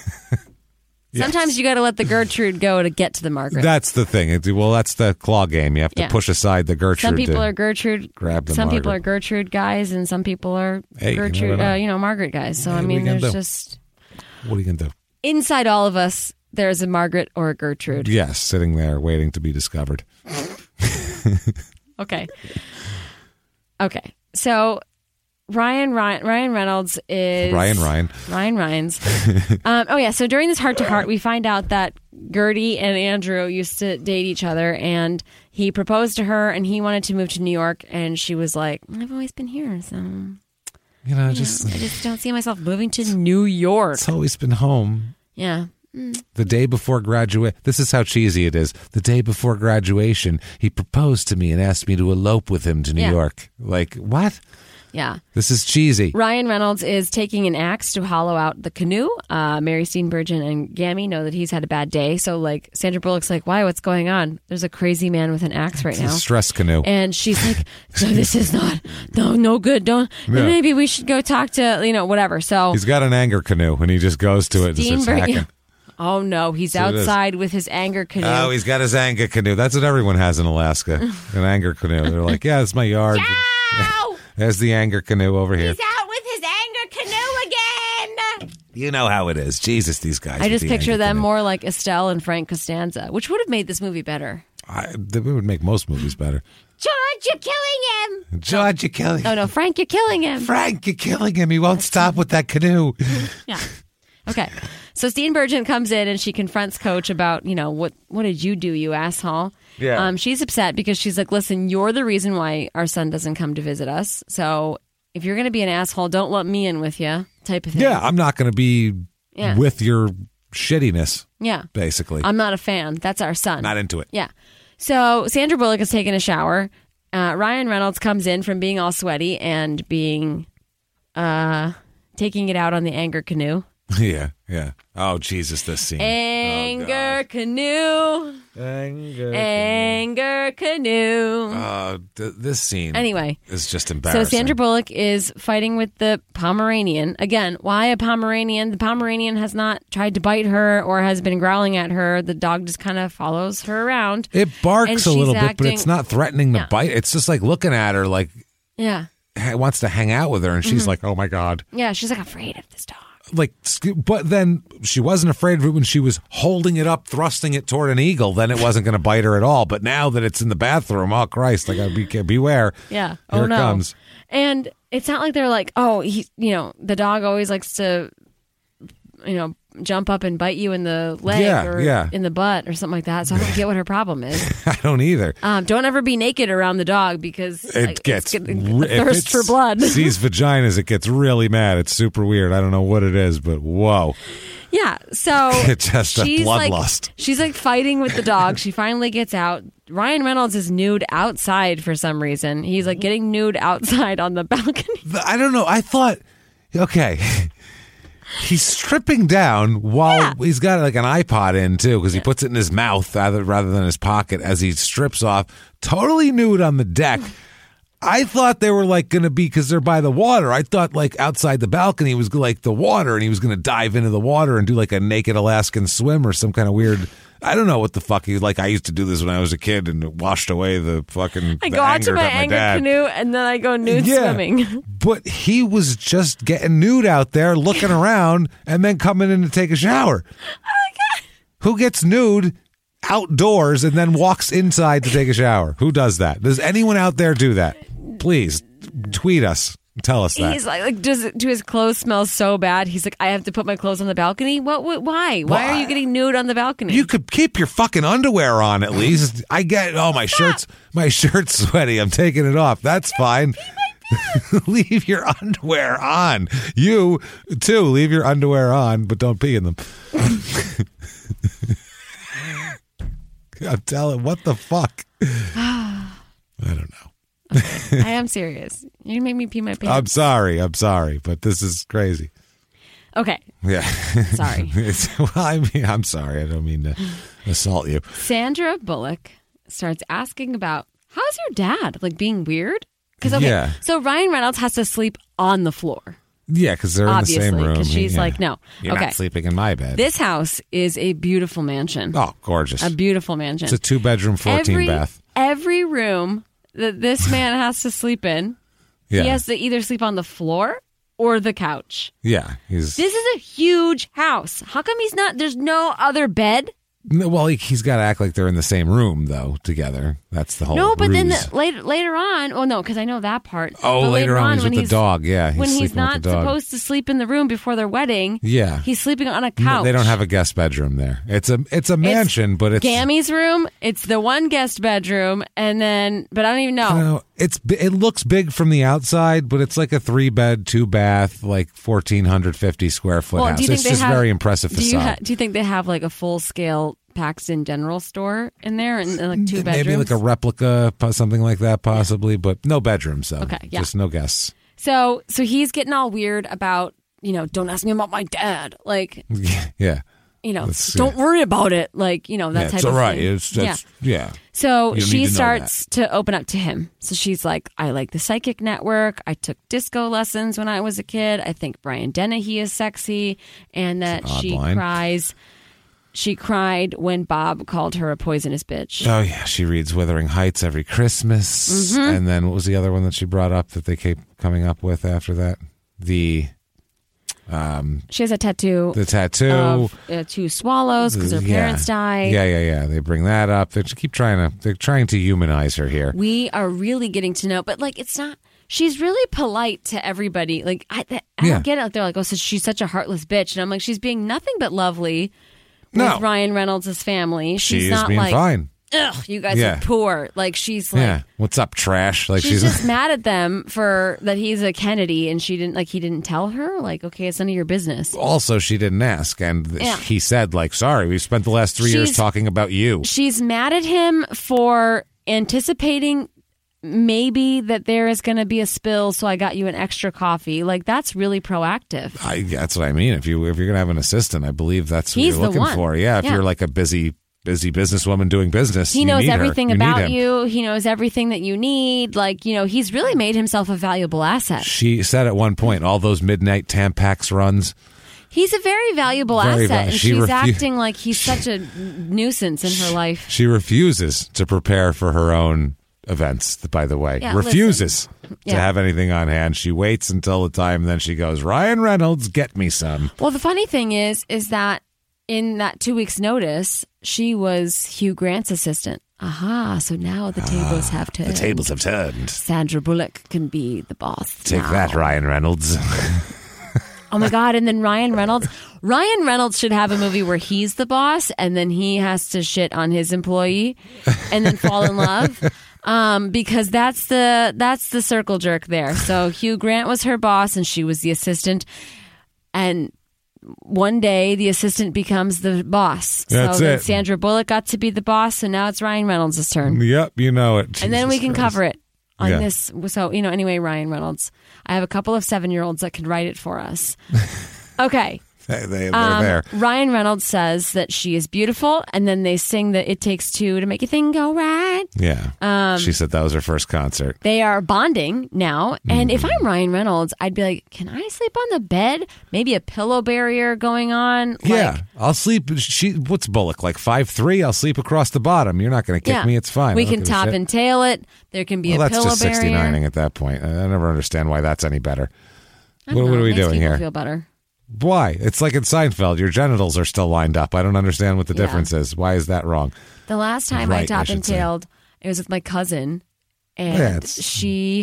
[SPEAKER 2] Sometimes you got to let the Gertrude go to get to the Margaret.
[SPEAKER 3] That's the thing. That's the claw game. You have to push aside the Gertrude.
[SPEAKER 2] Some people are Gertrude.
[SPEAKER 3] Grab the
[SPEAKER 2] Some
[SPEAKER 3] Margaret.
[SPEAKER 2] people are Gertrude guys, and some people are Gertrude. Margaret guys. So there's just.
[SPEAKER 3] What are you gonna do?
[SPEAKER 2] Inside all of us, there's a Margaret or a Gertrude.
[SPEAKER 3] Yes, sitting there waiting to be discovered.
[SPEAKER 2] Okay. So Ryan Reynolds is Ryan Reynolds. So during this heart-to-heart, we find out that Gertie and Andrew used to date each other, and he proposed to her, and he wanted to move to New York, and she was like, "I've always been here, so." I just don't see myself moving to New York.
[SPEAKER 3] It's always been home.
[SPEAKER 2] Yeah.
[SPEAKER 3] The day before this is how cheesy it is. The day before graduation, he proposed to me and asked me to elope with him to New York. Like, what?
[SPEAKER 2] Yeah.
[SPEAKER 3] This is cheesy.
[SPEAKER 2] Ryan Reynolds is taking an axe to hollow out the canoe. Mary Steenburgen and Gammy know that he's had a bad day. So, like, Sandra Bullock's like, why? What's going on? There's a crazy man with an axe right now.
[SPEAKER 3] It's a stress canoe.
[SPEAKER 2] And she's like, no, this is no good. Don't. Yeah. Maybe we should go talk to, whatever. So
[SPEAKER 3] he's got an anger canoe and he just goes to it and starts hacking.
[SPEAKER 2] Yeah. Oh, no. He's outside with his anger canoe.
[SPEAKER 3] Oh, he's got his anger canoe. That's what everyone has in Alaska, an anger canoe. They're like, yeah, it's my yard. There's the anger canoe over here.
[SPEAKER 2] He's out with his anger canoe again.
[SPEAKER 3] You know how it is. Jesus, these guys.
[SPEAKER 2] I just picture them more like Estelle and Frank Costanza, which would have made this movie better.
[SPEAKER 3] They would make most movies better.
[SPEAKER 2] George, you're killing him.
[SPEAKER 3] George, you're killing him.
[SPEAKER 2] Oh, no, Frank, you're killing him.
[SPEAKER 3] Frank, you're killing him. He won't stop with that canoe.
[SPEAKER 2] Yeah. Okay. So Steenburgen comes in and she confronts Coach about, what did you do, you asshole?
[SPEAKER 3] Yeah.
[SPEAKER 2] She's upset because she's like, listen, you're the reason why our son doesn't come to visit us. So if you're going to be an asshole, don't let me in with you, type of thing.
[SPEAKER 3] Yeah, I'm not going to be with your shittiness.
[SPEAKER 2] Yeah.
[SPEAKER 3] Basically.
[SPEAKER 2] I'm not a fan. That's our son.
[SPEAKER 3] Not into it.
[SPEAKER 2] Yeah. So Sandra Bullock is taking a shower. Ryan Reynolds comes in from being all sweaty and being taking it out on the anger canoe.
[SPEAKER 3] Yeah. Oh, Jesus, this scene.
[SPEAKER 2] Anger canoe. Anger canoe.
[SPEAKER 3] This scene
[SPEAKER 2] Anyway,
[SPEAKER 3] is just embarrassing.
[SPEAKER 2] So Sandra Bullock is fighting with the Pomeranian. Again, why a Pomeranian? The Pomeranian has not tried to bite her or has been growling at her. The dog just kind of follows her around.
[SPEAKER 3] It barks a little bit, but
[SPEAKER 2] acting-
[SPEAKER 3] it's not threatening to bite. It's just like looking at her like wants to hang out with her, and she's like, oh my God.
[SPEAKER 2] Yeah, she's like afraid of this dog.
[SPEAKER 3] Like, but then she wasn't afraid of it when she was holding it up, thrusting it toward an eagle. Then it wasn't going to bite her at all. But now that it's in the bathroom, oh Christ! I gotta beware.
[SPEAKER 2] Yeah.
[SPEAKER 3] Here it comes.
[SPEAKER 2] And it's not like they're like, oh, the dog always likes to, jump up and bite you in the leg or in the butt or something like that. So I don't get what her problem is.
[SPEAKER 3] I don't either.
[SPEAKER 2] Don't ever be naked around the dog because
[SPEAKER 3] it gets
[SPEAKER 2] a thirst for blood.
[SPEAKER 3] Sees vaginas, it gets really mad. It's super weird. I don't know what it is, but whoa.
[SPEAKER 2] Yeah, so
[SPEAKER 3] it's just a bloodlust.
[SPEAKER 2] She's like fighting with the dog. She finally gets out. Ryan Reynolds is nude outside for some reason. He's like getting nude outside on the balcony.
[SPEAKER 3] I don't know. I thought, okay. He's stripping down while he's got like an iPod in too, because he puts it in his mouth rather than his pocket as he strips off, totally nude on the deck. I thought they were like going to be, because they're by the water. I thought like outside the balcony was like the water, and he was going to dive into the water and do like a naked Alaskan swim or some kind of weird. I don't know what the fuck he's like. I used to do this when I was a kid and washed away the fucking.
[SPEAKER 2] I go out to my anger canoe and then I go nude swimming.
[SPEAKER 3] But he was just getting nude out there, looking around, and then coming in to take a shower. Oh my God! Who gets nude outdoors and then walks inside to take a shower? Who does that? Does anyone out there do that? Please tweet us. Tell us that.
[SPEAKER 2] He's like, do his clothes smell so bad? He's like, I have to put my clothes on the balcony? Why? Why are you getting nude on the balcony?
[SPEAKER 3] You could keep your fucking underwear on at least. I get, my shirt's sweaty. I'm taking it off. That's fine. Leave your underwear on. You, too, leave your underwear on, but don't pee in them. I'm telling, what the fuck? I don't know.
[SPEAKER 2] I am serious. You make me pee my pants.
[SPEAKER 3] I'm sorry, but this is crazy.
[SPEAKER 2] Okay.
[SPEAKER 3] Yeah.
[SPEAKER 2] Sorry.
[SPEAKER 3] I'm sorry. I don't mean to assault you.
[SPEAKER 2] Sandra Bullock starts asking about, how's your dad? Like being weird? Because so Ryan Reynolds has to sleep on the floor.
[SPEAKER 3] Yeah, because they're in the same room.
[SPEAKER 2] Because she's like, no.
[SPEAKER 3] You're not sleeping in my bed.
[SPEAKER 2] This house is a beautiful mansion.
[SPEAKER 3] Oh, gorgeous.
[SPEAKER 2] A beautiful mansion.
[SPEAKER 3] It's a 2-bedroom, 14-bath.
[SPEAKER 2] Every room that this man has to sleep in, he has to either sleep on the floor or the couch.
[SPEAKER 3] Yeah.
[SPEAKER 2] This is a huge house. How come there's no other bed?
[SPEAKER 3] Well, he's got to act like they're in the same room, though, together. That's the whole
[SPEAKER 2] No, but
[SPEAKER 3] ruse.
[SPEAKER 2] then later on, well, no, because I know that part.
[SPEAKER 3] Oh,
[SPEAKER 2] but
[SPEAKER 3] later on, he's with the dog. Yeah,
[SPEAKER 2] when he's not
[SPEAKER 3] with the dog.
[SPEAKER 2] supposed to sleep in the room before their wedding.
[SPEAKER 3] Yeah,
[SPEAKER 2] he's sleeping on a couch.
[SPEAKER 3] No, they don't have a guest bedroom there. It's a mansion, but it's
[SPEAKER 2] Gammy's room. It's the one guest bedroom, and then, but I don't even know.
[SPEAKER 3] It looks big from the outside, but it's like a 3-bed, 2-bath, like 1,450 square foot house. It's just very impressive facade.
[SPEAKER 2] Do you think they have like a full scale Paxton General Store in there and like 2 bedrooms?
[SPEAKER 3] Maybe like a replica, something like that, possibly, but no bedrooms, though.
[SPEAKER 2] Okay, yeah.
[SPEAKER 3] Just no guests.
[SPEAKER 2] So he's getting all weird about, don't ask me about my dad. Like,
[SPEAKER 3] yeah.
[SPEAKER 2] Don't worry about it. Like, that type of thing.
[SPEAKER 3] It's all right. Yeah.
[SPEAKER 2] So she starts to open up to him. So she's like, I like the Psychic Network. I took disco lessons when I was a kid. I think Brian Dennehy is sexy. And that she cries. She cried when Bob called her a poisonous bitch.
[SPEAKER 3] Oh, yeah. She reads Wuthering Heights every Christmas. Mm-hmm. And then what was the other one that she brought up that they kept coming up with after that?
[SPEAKER 2] She has a tattoo.
[SPEAKER 3] The tattoo
[SPEAKER 2] of 2 swallows because her parents died.
[SPEAKER 3] Yeah. They bring that up. They keep they're trying to humanize her here.
[SPEAKER 2] We are really getting to know, but like it's not. She's really polite to everybody. Like I don't get it. They're like, oh, so she's such a heartless bitch, and I'm like, she's being nothing but lovely with Ryan Reynolds' family. She's not
[SPEAKER 3] being
[SPEAKER 2] like
[SPEAKER 3] fine.
[SPEAKER 2] Ugh, you guys are poor. Like she's like,
[SPEAKER 3] what's up, trash? Like
[SPEAKER 2] she's just mad at them for that he's a Kennedy, and he didn't tell her. Like, okay, it's none of your business.
[SPEAKER 3] Also, she didn't ask, and he said, like, sorry, we spent the last 3 years talking about you.
[SPEAKER 2] She's mad at him for anticipating maybe that there is going to be a spill, so I got you an extra coffee. Like, that's really proactive.
[SPEAKER 3] That's what I mean. If you're going to have an assistant, I believe that's what
[SPEAKER 2] He's
[SPEAKER 3] you're looking
[SPEAKER 2] the one.
[SPEAKER 3] for. Yeah, if you're like a busy businesswoman doing business,
[SPEAKER 2] he
[SPEAKER 3] you
[SPEAKER 2] knows
[SPEAKER 3] need
[SPEAKER 2] everything
[SPEAKER 3] her. You need
[SPEAKER 2] about
[SPEAKER 3] him.
[SPEAKER 2] you. He knows everything that you need. Like, he's really made himself a valuable asset.
[SPEAKER 3] She said at one point, all those midnight Tampax runs.
[SPEAKER 2] He's a very valuable
[SPEAKER 3] Very
[SPEAKER 2] asset,
[SPEAKER 3] valuable.
[SPEAKER 2] and she's acting like he's such a nuisance in her life.
[SPEAKER 3] She refuses to prepare for her own events, by the way.
[SPEAKER 2] Yeah,
[SPEAKER 3] refuses to
[SPEAKER 2] Yeah.
[SPEAKER 3] have anything on hand. She waits until the time, and then she goes, Ryan Reynolds, get me some.
[SPEAKER 2] Well, the funny thing is that in that 2 weeks' notice, she was Hugh Grant's assistant. Aha, so now the tables have turned.
[SPEAKER 3] The tables have turned.
[SPEAKER 2] Sandra Bullock can be the boss.
[SPEAKER 3] Take
[SPEAKER 2] now.
[SPEAKER 3] that, Ryan Reynolds.
[SPEAKER 2] Oh my God. And then Ryan Reynolds should have a movie where he's the boss and then he has to shit on his employee and then fall in love. Because that's the circle jerk there. So Hugh Grant was her boss and she was the assistant. And one day the assistant becomes the boss.
[SPEAKER 3] That's
[SPEAKER 2] so then
[SPEAKER 3] it.
[SPEAKER 2] Sandra Bullock got to be the boss. So now it's Ryan Reynolds' turn.
[SPEAKER 3] Yep, you know it.
[SPEAKER 2] And then we
[SPEAKER 3] Jesus
[SPEAKER 2] can
[SPEAKER 3] Christ.
[SPEAKER 2] cover it on
[SPEAKER 3] Yeah.
[SPEAKER 2] this. So, anyway, Ryan Reynolds. I have a couple of 7-year-olds that can write it for us. Okay.
[SPEAKER 3] They're there.
[SPEAKER 2] Ryan Reynolds says that she is beautiful, and then they sing that It Takes Two to Make a Thing Go Right.
[SPEAKER 3] Yeah. She said that was her first concert.
[SPEAKER 2] They are bonding now, and if I'm Ryan Reynolds, I'd be like, can I sleep on the bed? Maybe a pillow barrier going on?
[SPEAKER 3] Yeah, I'll sleep. What's Bullock, like 5'3"? I'll sleep across the bottom. You're not going to kick me. It's fine.
[SPEAKER 2] We
[SPEAKER 3] I don't
[SPEAKER 2] can
[SPEAKER 3] give a
[SPEAKER 2] top
[SPEAKER 3] shit.
[SPEAKER 2] and tail it. There can be
[SPEAKER 3] Well,
[SPEAKER 2] a
[SPEAKER 3] that's
[SPEAKER 2] pillow
[SPEAKER 3] just
[SPEAKER 2] barrier.
[SPEAKER 3] 69ing at that point. I never understand why that's any better.
[SPEAKER 2] I don't
[SPEAKER 3] What
[SPEAKER 2] know.
[SPEAKER 3] are we
[SPEAKER 2] It makes
[SPEAKER 3] doing
[SPEAKER 2] people
[SPEAKER 3] here?
[SPEAKER 2] Feel better.
[SPEAKER 3] Why? It's like in Seinfeld. Your genitals are still lined up. I don't understand what the
[SPEAKER 2] Yeah.
[SPEAKER 3] difference is. Why is that wrong?
[SPEAKER 2] The last time I
[SPEAKER 3] Right, I
[SPEAKER 2] top
[SPEAKER 3] should
[SPEAKER 2] and
[SPEAKER 3] say.
[SPEAKER 2] tailed, it was with my cousin, and
[SPEAKER 3] Yeah, it's-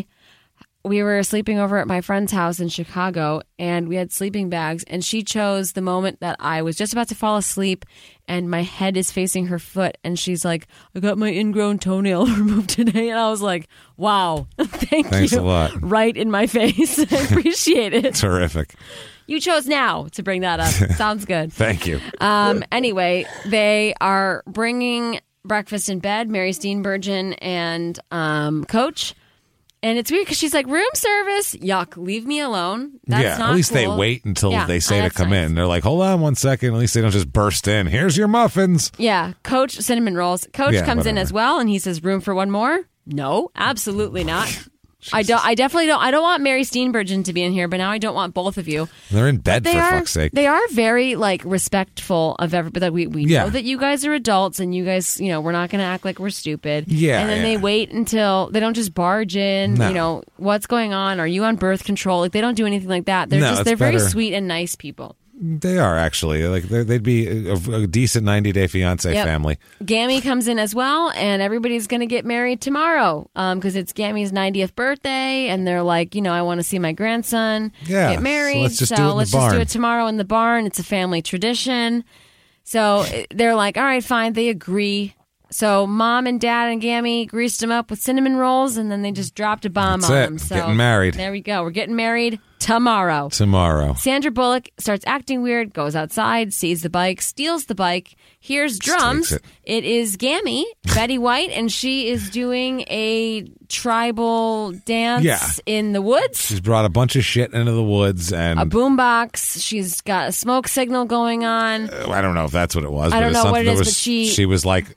[SPEAKER 2] we were sleeping over at my friend's house in Chicago, and we had sleeping bags, and she chose the moment that I was just about to fall asleep, and my head is facing her foot, and she's like, I got my ingrown toenail removed today, and I was like, wow,
[SPEAKER 3] Thanks
[SPEAKER 2] you.
[SPEAKER 3] a lot.
[SPEAKER 2] Right in my face. I appreciate it.
[SPEAKER 3] Terrific.
[SPEAKER 2] You chose now to bring that up. Sounds good.
[SPEAKER 3] Thank you.
[SPEAKER 2] Anyway, they are bringing breakfast in bed, Mary Steenburgen and Coach. And it's weird because she's like, room service. Yuck, leave me alone. That's
[SPEAKER 3] Yeah,
[SPEAKER 2] not
[SPEAKER 3] at least they
[SPEAKER 2] cool.
[SPEAKER 3] wait until
[SPEAKER 2] Yeah,
[SPEAKER 3] they say to
[SPEAKER 2] that's
[SPEAKER 3] come
[SPEAKER 2] nice.
[SPEAKER 3] in. They're like, hold on one second. At least they don't just burst in. Here's your muffins.
[SPEAKER 2] Yeah, Coach, cinnamon rolls. Coach
[SPEAKER 3] Yeah,
[SPEAKER 2] comes in
[SPEAKER 3] whatever.
[SPEAKER 2] as well, and he says, room for one more? No, absolutely not. I definitely don't. I don't want Mary Steenburgen to be in here, but now I don't want both of you.
[SPEAKER 3] They're in bed, for fuck's sake.
[SPEAKER 2] They are very respectful of everybody. We
[SPEAKER 3] Yeah.
[SPEAKER 2] know that you guys are adults, and you guys, we're not going to act like we're stupid.
[SPEAKER 3] Yeah,
[SPEAKER 2] and then
[SPEAKER 3] yeah.
[SPEAKER 2] they wait until they don't just barge in.
[SPEAKER 3] No.
[SPEAKER 2] What's going on? Are you on birth control? Like, they don't do anything like that. They're
[SPEAKER 3] No, it's
[SPEAKER 2] they're very
[SPEAKER 3] better.
[SPEAKER 2] sweet and nice people.
[SPEAKER 3] They are actually like they'd be a decent 90 Day Fiance
[SPEAKER 2] Yep.
[SPEAKER 3] family.
[SPEAKER 2] Gammy comes in as well, and everybody's going to get married tomorrow because it's Gammy's 90th birthday, and they're like, I want to see my grandson
[SPEAKER 3] Yeah,
[SPEAKER 2] get married.
[SPEAKER 3] so let's just do it in the
[SPEAKER 2] let's just do
[SPEAKER 3] barn.
[SPEAKER 2] it tomorrow in the barn. It's a family tradition. So they're like, all right, fine. They agree. So mom and dad and Gammy greased them up with cinnamon rolls, and then they just dropped a bomb
[SPEAKER 3] That's
[SPEAKER 2] on
[SPEAKER 3] it.
[SPEAKER 2] them. So
[SPEAKER 3] Getting married.
[SPEAKER 2] There we go. We're getting married tomorrow.
[SPEAKER 3] Tomorrow.
[SPEAKER 2] Sandra Bullock starts acting weird, goes outside, sees the bike, steals the bike, hears drums.
[SPEAKER 3] takes it.
[SPEAKER 2] It is Gammy, Betty White, and she is doing a tribal dance
[SPEAKER 3] Yeah.
[SPEAKER 2] in the woods.
[SPEAKER 3] She's brought a bunch of shit into the woods, and
[SPEAKER 2] A boombox. She's got a smoke signal going on.
[SPEAKER 3] I don't know if that's what it was.
[SPEAKER 2] I don't
[SPEAKER 3] but it's
[SPEAKER 2] know what
[SPEAKER 3] something
[SPEAKER 2] it
[SPEAKER 3] that
[SPEAKER 2] is, but
[SPEAKER 3] she was like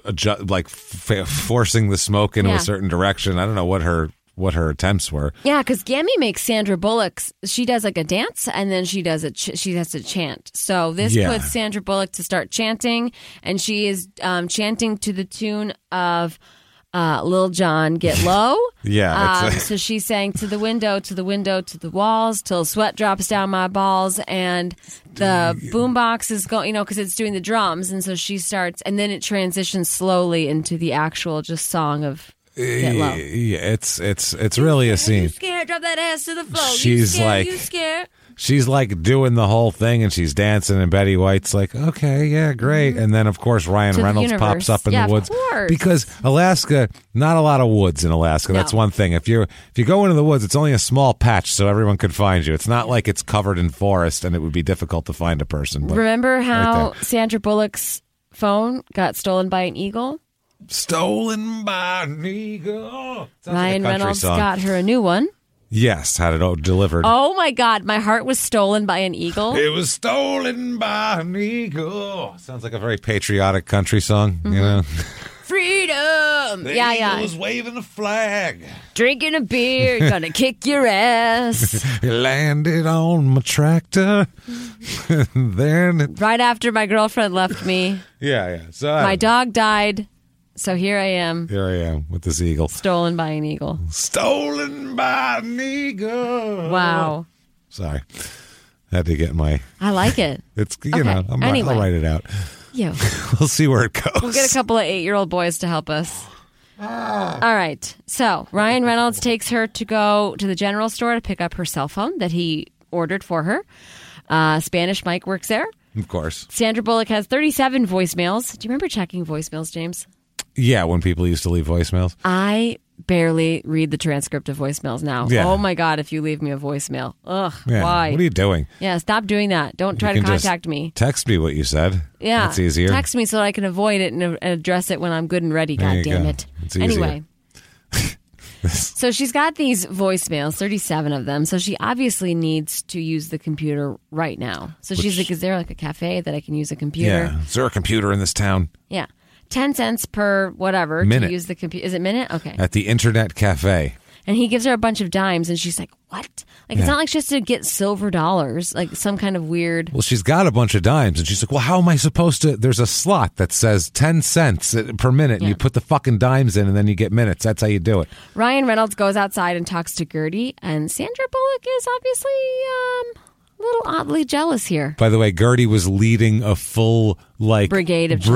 [SPEAKER 3] forcing the smoke into
[SPEAKER 2] Yeah.
[SPEAKER 3] a certain direction. I don't know what her attempts were.
[SPEAKER 2] Yeah, because Gammy makes Sandra Bullock's. She does like a dance, and then she does she has to chant. So this
[SPEAKER 3] Yeah.
[SPEAKER 2] puts Sandra Bullock to start chanting, and she is chanting to the tune of Lil Jon, Get Low.
[SPEAKER 3] Yeah, it's
[SPEAKER 2] so she's saying to the window, to the window, to the walls, till sweat drops down my balls, and the boombox is going, because it's doing the drums, and so she starts, and then it transitions slowly into the actual just song of Get Low.
[SPEAKER 3] Yeah, it's really a
[SPEAKER 2] You
[SPEAKER 3] scene.
[SPEAKER 2] scared? Drop that ass to the floor. You
[SPEAKER 3] She's
[SPEAKER 2] scared?
[SPEAKER 3] like-
[SPEAKER 2] You scared?
[SPEAKER 3] She's like doing the whole thing, and she's dancing, and Betty White's like, okay, yeah, great. And then, of course, Ryan
[SPEAKER 2] To the
[SPEAKER 3] Reynolds
[SPEAKER 2] universe.
[SPEAKER 3] pops up in
[SPEAKER 2] Yeah,
[SPEAKER 3] the
[SPEAKER 2] of
[SPEAKER 3] woods.
[SPEAKER 2] course.
[SPEAKER 3] Because Alaska, not a lot of woods in Alaska. That's
[SPEAKER 2] No.
[SPEAKER 3] one thing. If you go into the woods, it's only a small patch, so everyone could find you. It's not like it's covered in forest, and it would be difficult to find a person. But
[SPEAKER 2] Remember how
[SPEAKER 3] right
[SPEAKER 2] Sandra Bullock's phone got stolen by an eagle?
[SPEAKER 3] Stolen by an eagle. Sounds like a
[SPEAKER 2] Ryan
[SPEAKER 3] country
[SPEAKER 2] Reynolds
[SPEAKER 3] song.
[SPEAKER 2] got her a new one.
[SPEAKER 3] Yes, had it all delivered.
[SPEAKER 2] Oh my God, my heart was stolen by an eagle.
[SPEAKER 3] It was stolen by an eagle. Sounds like a very patriotic country song, you know?
[SPEAKER 2] Freedom.
[SPEAKER 3] The
[SPEAKER 2] yeah.
[SPEAKER 3] eagle was waving a flag.
[SPEAKER 2] Drinking a beer, gonna kick your ass.
[SPEAKER 3] It landed on my tractor. Then,
[SPEAKER 2] Right after my girlfriend left me,
[SPEAKER 3] yeah. So
[SPEAKER 2] my dog died. So here I am,
[SPEAKER 3] here I am with this eagle.
[SPEAKER 2] stolen by an eagle.
[SPEAKER 3] Stolen by an eagle.
[SPEAKER 2] Wow.
[SPEAKER 3] Sorry. Had to get my...
[SPEAKER 2] I like it.
[SPEAKER 3] It's, you
[SPEAKER 2] Okay,
[SPEAKER 3] know,
[SPEAKER 2] anyway.
[SPEAKER 3] I'll write it out.
[SPEAKER 2] Yeah.
[SPEAKER 3] We'll see where it goes.
[SPEAKER 2] We'll get a couple of 8-year-old boys to help us. All right. So Ryan Reynolds takes her to go to the general store to pick up her cell phone that he ordered for her. Spanish Mike works there.
[SPEAKER 3] Of course.
[SPEAKER 2] Sandra Bullock has 37 voicemails. Do you remember checking voicemails, James?
[SPEAKER 3] Yeah, when people used to leave voicemails.
[SPEAKER 2] I barely read the transcript of voicemails now.
[SPEAKER 3] Yeah.
[SPEAKER 2] Oh my God, if you leave me a voicemail. Ugh,
[SPEAKER 3] Yeah.
[SPEAKER 2] why?
[SPEAKER 3] What are you doing?
[SPEAKER 2] Yeah, stop doing that. Don't try to
[SPEAKER 3] You can just
[SPEAKER 2] contact me.
[SPEAKER 3] Text me what you said.
[SPEAKER 2] Yeah.
[SPEAKER 3] That's easier.
[SPEAKER 2] Text me so that I can avoid it and address it when I'm good and ready.
[SPEAKER 3] There
[SPEAKER 2] God
[SPEAKER 3] you
[SPEAKER 2] damn
[SPEAKER 3] go.
[SPEAKER 2] it.
[SPEAKER 3] It's easier.
[SPEAKER 2] Anyway. So she's got these voicemails, 37 of them. So she obviously needs to use the computer right now. So she's like, is there like a cafe that I can use a computer?
[SPEAKER 3] Yeah. Is there a computer in this town?
[SPEAKER 2] Yeah. 10 cents per whatever
[SPEAKER 3] Minute.
[SPEAKER 2] to use the computer. Is it minute? Okay.
[SPEAKER 3] At the Internet Cafe.
[SPEAKER 2] And he gives her a bunch of dimes and she's like, what? Like, it's
[SPEAKER 3] Yeah.
[SPEAKER 2] not like she has to get silver dollars, like some kind of weird.
[SPEAKER 3] Well, she's got a bunch of dimes, and she's like, well, how am I supposed to? There's a slot that says 10 cents per minute, and you put the fucking dimes in, and then you get minutes. That's how you do it.
[SPEAKER 2] Ryan Reynolds goes outside and talks to Gertie, and Sandra Bullock is obviously a little oddly jealous here.
[SPEAKER 3] By the way, Gertie was leading a full,
[SPEAKER 2] Brigade of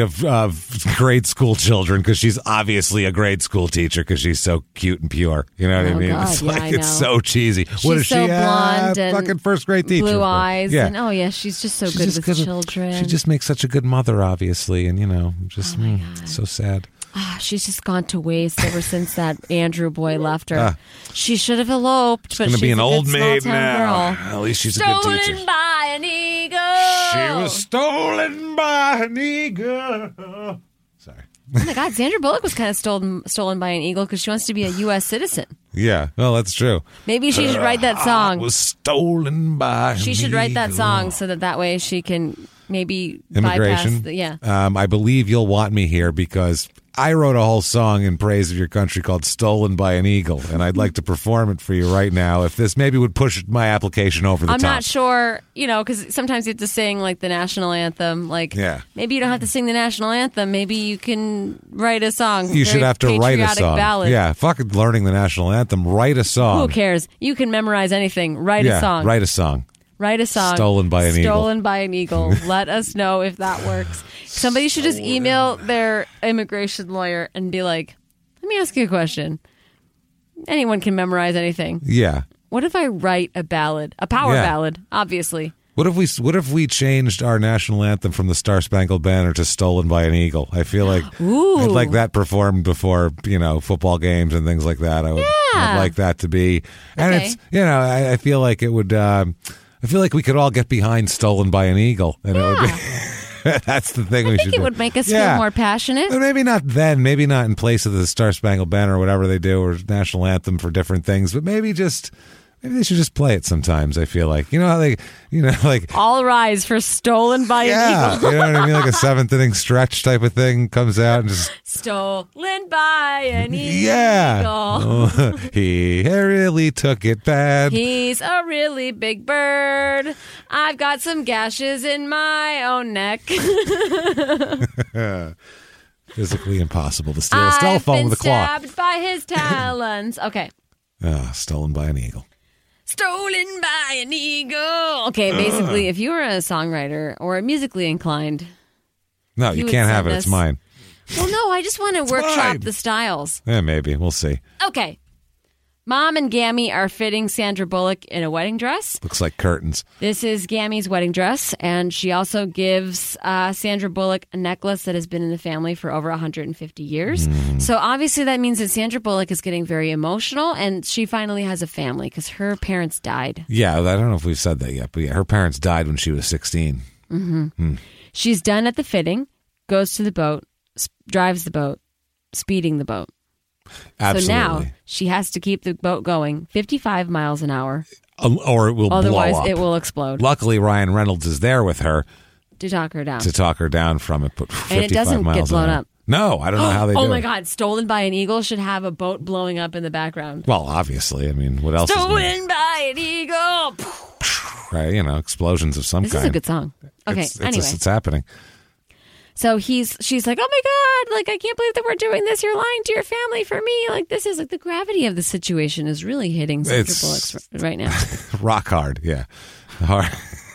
[SPEAKER 3] grade school children, because she's obviously a grade school teacher, because she's so cute and pure. You know what I
[SPEAKER 2] Oh,
[SPEAKER 3] mean?
[SPEAKER 2] God,
[SPEAKER 3] It's
[SPEAKER 2] yeah,
[SPEAKER 3] like,
[SPEAKER 2] I
[SPEAKER 3] it's
[SPEAKER 2] know.
[SPEAKER 3] so cheesy. What is
[SPEAKER 2] She's so
[SPEAKER 3] she?
[SPEAKER 2] blonde and
[SPEAKER 3] fucking first grade teacher.
[SPEAKER 2] Blue eyes.
[SPEAKER 3] Yeah.
[SPEAKER 2] And oh, yeah, she's just so
[SPEAKER 3] She's
[SPEAKER 2] good
[SPEAKER 3] just
[SPEAKER 2] with
[SPEAKER 3] good
[SPEAKER 2] children.
[SPEAKER 3] She just makes such a good mother, obviously, and, you know, just so sad.
[SPEAKER 2] She's just gone to waste ever since that Andrew boy left her. she should have eloped, but
[SPEAKER 3] Gonna
[SPEAKER 2] she's
[SPEAKER 3] be an
[SPEAKER 2] a
[SPEAKER 3] old
[SPEAKER 2] good
[SPEAKER 3] maid
[SPEAKER 2] small-town
[SPEAKER 3] now.
[SPEAKER 2] girl.
[SPEAKER 3] At least she's a good teacher.
[SPEAKER 2] Stolen by an eagle.
[SPEAKER 3] She was stolen by an eagle. Sorry.
[SPEAKER 2] Oh my God, Sandra Bullock was kind of stolen by an eagle because she wants to be a U.S. citizen.
[SPEAKER 3] Yeah, well, that's true.
[SPEAKER 2] Maybe she should write that song.
[SPEAKER 3] Was stolen by
[SPEAKER 2] She
[SPEAKER 3] an
[SPEAKER 2] should write that
[SPEAKER 3] eagle.
[SPEAKER 2] song so that way she can maybe
[SPEAKER 3] Immigration.
[SPEAKER 2] bypass the,
[SPEAKER 3] I believe you'll want me here because I wrote a whole song in praise of your country called Stolen by an Eagle, and I'd like to perform it for you right now. If this maybe would push my application over the
[SPEAKER 2] I'm
[SPEAKER 3] top.
[SPEAKER 2] not sure, because sometimes you have to sing like the national anthem. Like, maybe you don't have to sing the national anthem. Maybe you can write a song.
[SPEAKER 3] You should have to write a
[SPEAKER 2] patriotic
[SPEAKER 3] song.
[SPEAKER 2] ballad.
[SPEAKER 3] Yeah, fucking learning the national anthem. Write a song.
[SPEAKER 2] Who cares? You can memorize anything. Write a song.
[SPEAKER 3] Write a song.
[SPEAKER 2] Write a song.
[SPEAKER 3] Stolen by an eagle.
[SPEAKER 2] Stolen by an eagle. Let us know if that works. Somebody should just email their immigration lawyer and be like, let me ask you a question. Anyone can memorize anything.
[SPEAKER 3] Yeah.
[SPEAKER 2] What if I write a ballad? A power
[SPEAKER 3] Yeah.
[SPEAKER 2] ballad, obviously.
[SPEAKER 3] What if we changed our national anthem from the Star Spangled Banner to Stolen by an Eagle? I feel like I'd like that performed before, football games and things like that. I'd like that to be, and
[SPEAKER 2] Okay.
[SPEAKER 3] it's, I feel like it would, I feel like we could all get behind Stolen by an Eagle, and it would be, that's the thing
[SPEAKER 2] I
[SPEAKER 3] we
[SPEAKER 2] think
[SPEAKER 3] should
[SPEAKER 2] it
[SPEAKER 3] do.
[SPEAKER 2] would make us feel more passionate.
[SPEAKER 3] But maybe not then, maybe not in place of the Star Spangled Banner or whatever they do, or national anthem for different things, but maybe they should just play it sometimes. I feel like, how they, like
[SPEAKER 2] All rise for Stolen by an Eagle.
[SPEAKER 3] you know what I mean? Like a seventh inning stretch type of thing comes out and just
[SPEAKER 2] Stolen by an eagle.
[SPEAKER 3] yeah. He really took it bad.
[SPEAKER 2] He's a really big bird. I've got some gashes in my own neck.
[SPEAKER 3] Physically impossible to steal a cell phone with a claw.
[SPEAKER 2] I've been stabbed by his talons. Okay.
[SPEAKER 3] Stolen by an eagle.
[SPEAKER 2] Stolen by an eagle. Okay, basically, if you were a songwriter or musically inclined.
[SPEAKER 3] No,
[SPEAKER 2] You
[SPEAKER 3] you
[SPEAKER 2] would
[SPEAKER 3] can't have
[SPEAKER 2] send
[SPEAKER 3] it. It's
[SPEAKER 2] us-
[SPEAKER 3] mine.
[SPEAKER 2] Well, no, I just want to workshop
[SPEAKER 3] mine.
[SPEAKER 2] the styles.
[SPEAKER 3] Yeah, maybe. We'll see.
[SPEAKER 2] Okay. Mom and Gammy are fitting Sandra Bullock in a wedding dress.
[SPEAKER 3] Looks like curtains.
[SPEAKER 2] This is Gammy's wedding dress, and she also gives Sandra Bullock a necklace that has been in the family for over 150 years. So obviously that means that Sandra Bullock is getting very emotional, and she finally has a family because her parents died.
[SPEAKER 3] Yeah, I don't know if we've said that yet, but yeah, her parents died when she was 16.
[SPEAKER 2] She's done at the fitting, goes to the boat, drives the boat, speeding the boat.
[SPEAKER 3] Absolutely.
[SPEAKER 2] So now she has to keep the boat going 55 miles an hour.
[SPEAKER 3] Or it will
[SPEAKER 2] Otherwise,
[SPEAKER 3] blow up.
[SPEAKER 2] it will explode.
[SPEAKER 3] Luckily, Ryan Reynolds is there with her
[SPEAKER 2] To talk her down.
[SPEAKER 3] to talk her down from it. But 55
[SPEAKER 2] And it doesn't
[SPEAKER 3] miles
[SPEAKER 2] get blown
[SPEAKER 3] an hour.
[SPEAKER 2] up.
[SPEAKER 3] No, I don't know how they do
[SPEAKER 2] Oh my
[SPEAKER 3] it.
[SPEAKER 2] God, Stolen by an Eagle should have a boat blowing up in the background.
[SPEAKER 3] Well, obviously. I mean, what else is new?
[SPEAKER 2] Stolen by an Eagle.
[SPEAKER 3] Right, explosions of some
[SPEAKER 2] This
[SPEAKER 3] kind.
[SPEAKER 2] is a good song. Okay, anyway.
[SPEAKER 3] It's happening.
[SPEAKER 2] So she's like, oh my God, like, I can't believe that we're doing this. You're lying to your family for me. Like, this is like the gravity of the situation is really hitting Sandra Bullock right now.
[SPEAKER 3] Rock hard, yeah. Hard.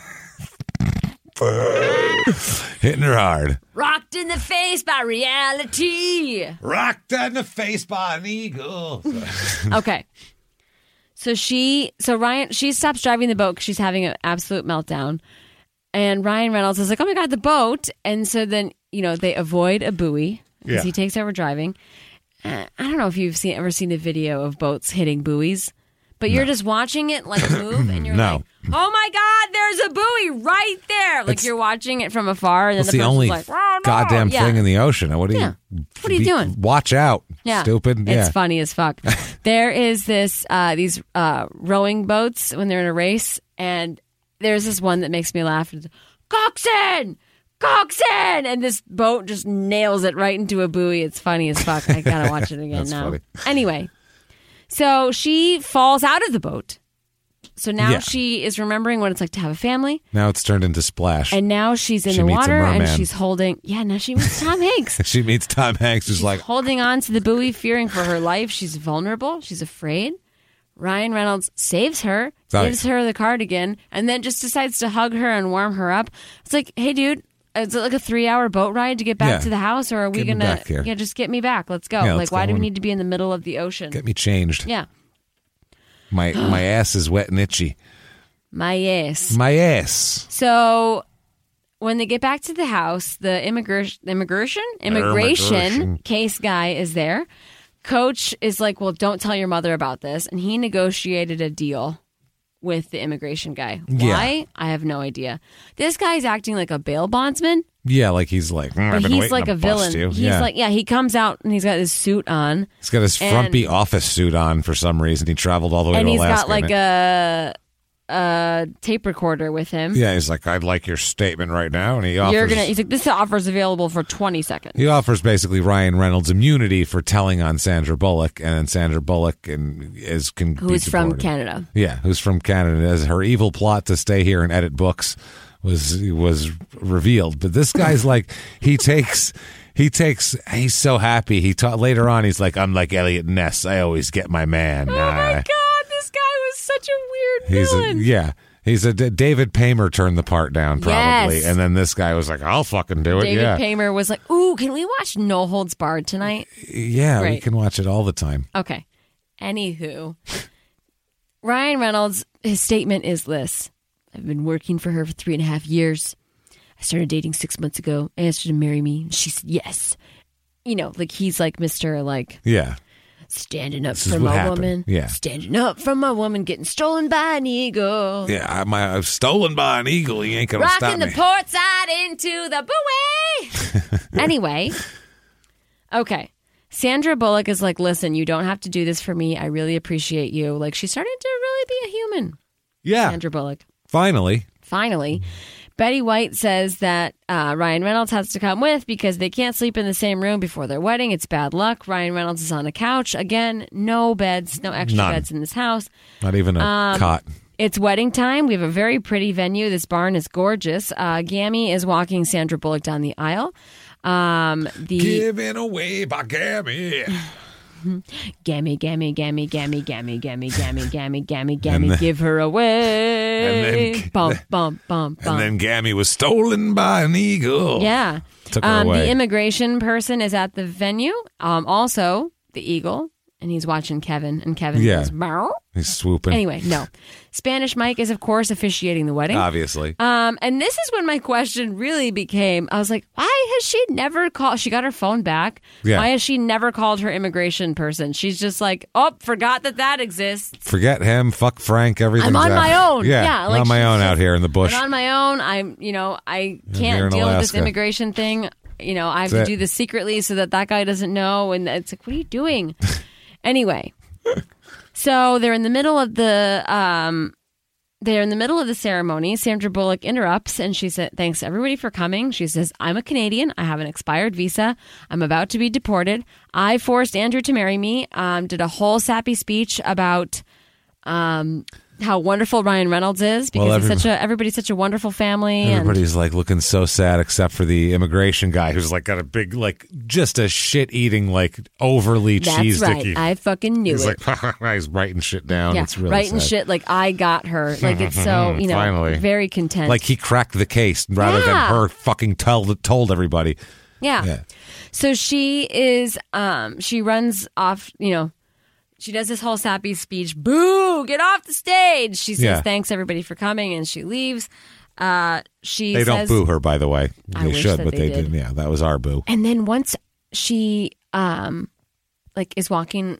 [SPEAKER 3] Hitting her hard.
[SPEAKER 2] Rocked in the face by reality.
[SPEAKER 3] Rocked in the face by an eagle.
[SPEAKER 2] Okay. So she stops driving the boat because she's having an absolute meltdown. And Ryan Reynolds is like, oh my God, the boat. And so then, they avoid a buoy because he takes over driving. I don't know if you've ever seen a video of boats hitting buoys, but you're just watching it like move and you're like, oh my God, there's a buoy right there. Like you're watching it from afar. And then
[SPEAKER 3] It's the only
[SPEAKER 2] like, oh, no.
[SPEAKER 3] goddamn thing in the ocean. What are you
[SPEAKER 2] doing?
[SPEAKER 3] Watch out, stupid.
[SPEAKER 2] It's funny as fuck. There is these rowing boats when they're in a race, and there's this one that makes me laugh. Coxswain! And this boat just nails it right into a buoy. It's funny as fuck. I gotta watch it again now.
[SPEAKER 3] Funny.
[SPEAKER 2] Anyway, so she falls out of the boat. So now she is remembering what it's like to have a family.
[SPEAKER 3] Now it's turned into Splash.
[SPEAKER 2] And now she's in
[SPEAKER 3] She
[SPEAKER 2] the
[SPEAKER 3] meets a
[SPEAKER 2] water and
[SPEAKER 3] merman.
[SPEAKER 2] she's holding. Yeah, now she meets Tom Hanks.
[SPEAKER 3] She meets Tom Hanks, who's like,
[SPEAKER 2] Holding on to the buoy, fearing for her life. She's vulnerable. She's afraid. Ryan Reynolds saves her, gives her the cardigan, and then just decides to hug her and warm her up. It's like, hey, dude, is it like a 3-hour boat ride to get back to the house, or are we
[SPEAKER 3] Get me
[SPEAKER 2] gonna?
[SPEAKER 3] back here.
[SPEAKER 2] Yeah, just get me back. Let's go.
[SPEAKER 3] Yeah,
[SPEAKER 2] like,
[SPEAKER 3] let's
[SPEAKER 2] why
[SPEAKER 3] go
[SPEAKER 2] do we
[SPEAKER 3] and
[SPEAKER 2] need to be in the middle of the ocean?
[SPEAKER 3] get me changed.
[SPEAKER 2] Yeah,
[SPEAKER 3] My ass is wet and itchy.
[SPEAKER 2] my ass.
[SPEAKER 3] My ass.
[SPEAKER 2] So when they get back to the house, the immigration case guy is there. Coach is like, well, don't tell your mother about this. And he negotiated a deal with the immigration guy. Why? I have no idea. This guy's acting like a bail bondsman.
[SPEAKER 3] Yeah, like he's like, I've been
[SPEAKER 2] He's
[SPEAKER 3] waiting
[SPEAKER 2] like
[SPEAKER 3] to
[SPEAKER 2] a
[SPEAKER 3] bust
[SPEAKER 2] villain.
[SPEAKER 3] you.
[SPEAKER 2] He's like, he comes out and he's got his suit on.
[SPEAKER 3] He's got his frumpy office suit on for some reason. He traveled all the way
[SPEAKER 2] And
[SPEAKER 3] to
[SPEAKER 2] he's
[SPEAKER 3] Alaska.
[SPEAKER 2] got like a tape recorder with him.
[SPEAKER 3] Yeah, he's like, I'd like your statement right now. And he offers,
[SPEAKER 2] He's like, this offer's available for 20 seconds.
[SPEAKER 3] he offers basically Ryan Reynolds immunity for telling on Sandra Bullock. And then Sandra Bullock can be
[SPEAKER 2] Who's from
[SPEAKER 3] deported.
[SPEAKER 2] Canada.
[SPEAKER 3] Yeah, who's from Canada. As her evil plot to stay here and edit books was revealed. But this guy's like, he's so happy. Later on, he's like, I'm like Elliot Ness. I always get my man.
[SPEAKER 2] Oh my God, this guy was such a weird villain.
[SPEAKER 3] He's a David Paymer turned the part down probably.
[SPEAKER 2] Yes.
[SPEAKER 3] And then this guy was like, I'll fucking do it.
[SPEAKER 2] David Paymer was like, ooh, can we watch No Holds Barred tonight?
[SPEAKER 3] Yeah, we
[SPEAKER 2] Right.
[SPEAKER 3] can watch it all the time.
[SPEAKER 2] Okay. Anywho, Ryan Reynolds, his statement is this. I've been working for her for 3.5 years. I started dating 6 months ago. I asked her to marry me. She said yes. Like he's like Mr. like
[SPEAKER 3] Yeah.
[SPEAKER 2] standing up
[SPEAKER 3] This is
[SPEAKER 2] from
[SPEAKER 3] what
[SPEAKER 2] a
[SPEAKER 3] happened.
[SPEAKER 2] woman.
[SPEAKER 3] Yeah.
[SPEAKER 2] Standing up from a woman getting stolen by an eagle.
[SPEAKER 3] Yeah, I'm stolen by an eagle. He ain't gonna stop
[SPEAKER 2] Rocking the
[SPEAKER 3] me.
[SPEAKER 2] port side into the buoy. Anyway. Okay. Sandra Bullock is like, listen, you don't have to do this for me. I really appreciate you. Like, she's starting to really be a human.
[SPEAKER 3] Yeah.
[SPEAKER 2] Sandra Bullock.
[SPEAKER 3] Finally.
[SPEAKER 2] Betty White says that Ryan Reynolds has to come with because they can't sleep in the same room before their wedding. It's bad luck. Ryan Reynolds is on a couch. Again, no beds, no extra
[SPEAKER 3] None.
[SPEAKER 2] beds in this house.
[SPEAKER 3] Not even a cot.
[SPEAKER 2] It's wedding time. We have a very pretty venue. This barn is gorgeous. Gammy is walking Sandra Bullock down the aisle.
[SPEAKER 3] Given away by Gammy.
[SPEAKER 2] Gammy, Gammy, Gammy, Gammy, Gammy, Gammy, Gammy, Gammy, Gammy, Gammy,
[SPEAKER 3] then-
[SPEAKER 2] give her away.
[SPEAKER 3] and then-
[SPEAKER 2] Bump, bump, bump, bump.
[SPEAKER 3] And then Gammy was stolen by an eagle.
[SPEAKER 2] Yeah.
[SPEAKER 3] Took her away.
[SPEAKER 2] The immigration person is at the venue. Also, the eagle. And he's watching Kevin. And Kevin goes, "Meow."
[SPEAKER 3] He's swooping.
[SPEAKER 2] Anyway, no. Spanish Mike is, of course, officiating the wedding.
[SPEAKER 3] Obviously.
[SPEAKER 2] And this is when my question really became, I was like, why has she never called? She got her phone back.
[SPEAKER 3] Yeah.
[SPEAKER 2] Why has she never called her immigration person? She's just like, oh, forgot that exists.
[SPEAKER 3] Forget him. Fuck Frank. Everything.
[SPEAKER 2] I'm on my own.
[SPEAKER 3] Yeah,
[SPEAKER 2] Yeah,
[SPEAKER 3] I'm
[SPEAKER 2] like
[SPEAKER 3] on my
[SPEAKER 2] she's
[SPEAKER 3] own
[SPEAKER 2] just-
[SPEAKER 3] out here in the bush.
[SPEAKER 2] I'm on my own. I
[SPEAKER 3] Here
[SPEAKER 2] can't
[SPEAKER 3] in
[SPEAKER 2] deal with this
[SPEAKER 3] Alaska.
[SPEAKER 2] immigration thing. I have to do this secretly so that guy doesn't know. And it's like, what are you doing? Anyway, so they're in the middle of the ceremony. Sandra Bullock interrupts and she said, "Thanks everybody for coming." She says, "I'm a Canadian. I have an expired visa. I'm about to be deported. I forced Andrew to marry me." Did a whole sappy speech about how wonderful Ryan Reynolds is because everybody's such a wonderful family.
[SPEAKER 3] Everybody's like looking so sad except for the immigration guy who's like got a big, like just a shit eating, like overly cheese
[SPEAKER 2] right.
[SPEAKER 3] dicky.
[SPEAKER 2] I fucking knew
[SPEAKER 3] he's
[SPEAKER 2] it.
[SPEAKER 3] Like, he's writing shit down.
[SPEAKER 2] Yeah,
[SPEAKER 3] it's really
[SPEAKER 2] writing
[SPEAKER 3] sad.
[SPEAKER 2] shit like I got her. Like it's so,
[SPEAKER 3] Finally.
[SPEAKER 2] very content.
[SPEAKER 3] Like he cracked the case rather than her fucking told everybody.
[SPEAKER 2] Yeah. So she is, she runs off, she does this whole sappy speech. Boo! Get off the stage. She says, "Thanks everybody for coming," and she leaves. They
[SPEAKER 3] don't boo her, by the way. They should, but they didn't. Yeah, that was our boo.
[SPEAKER 2] And then once she is walking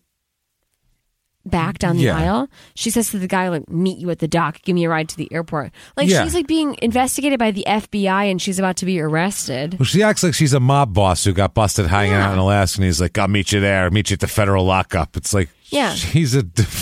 [SPEAKER 2] back down the aisle, she says to the guy, like, "Meet you at the dock. Give me a ride to the airport." Like she's like being investigated by the FBI and she's about to be arrested.
[SPEAKER 3] Well, she acts like she's a mob boss who got busted hanging out in Alaska, and he's like, "I'll meet you there. Meet you at the federal lockup." It's like, she's a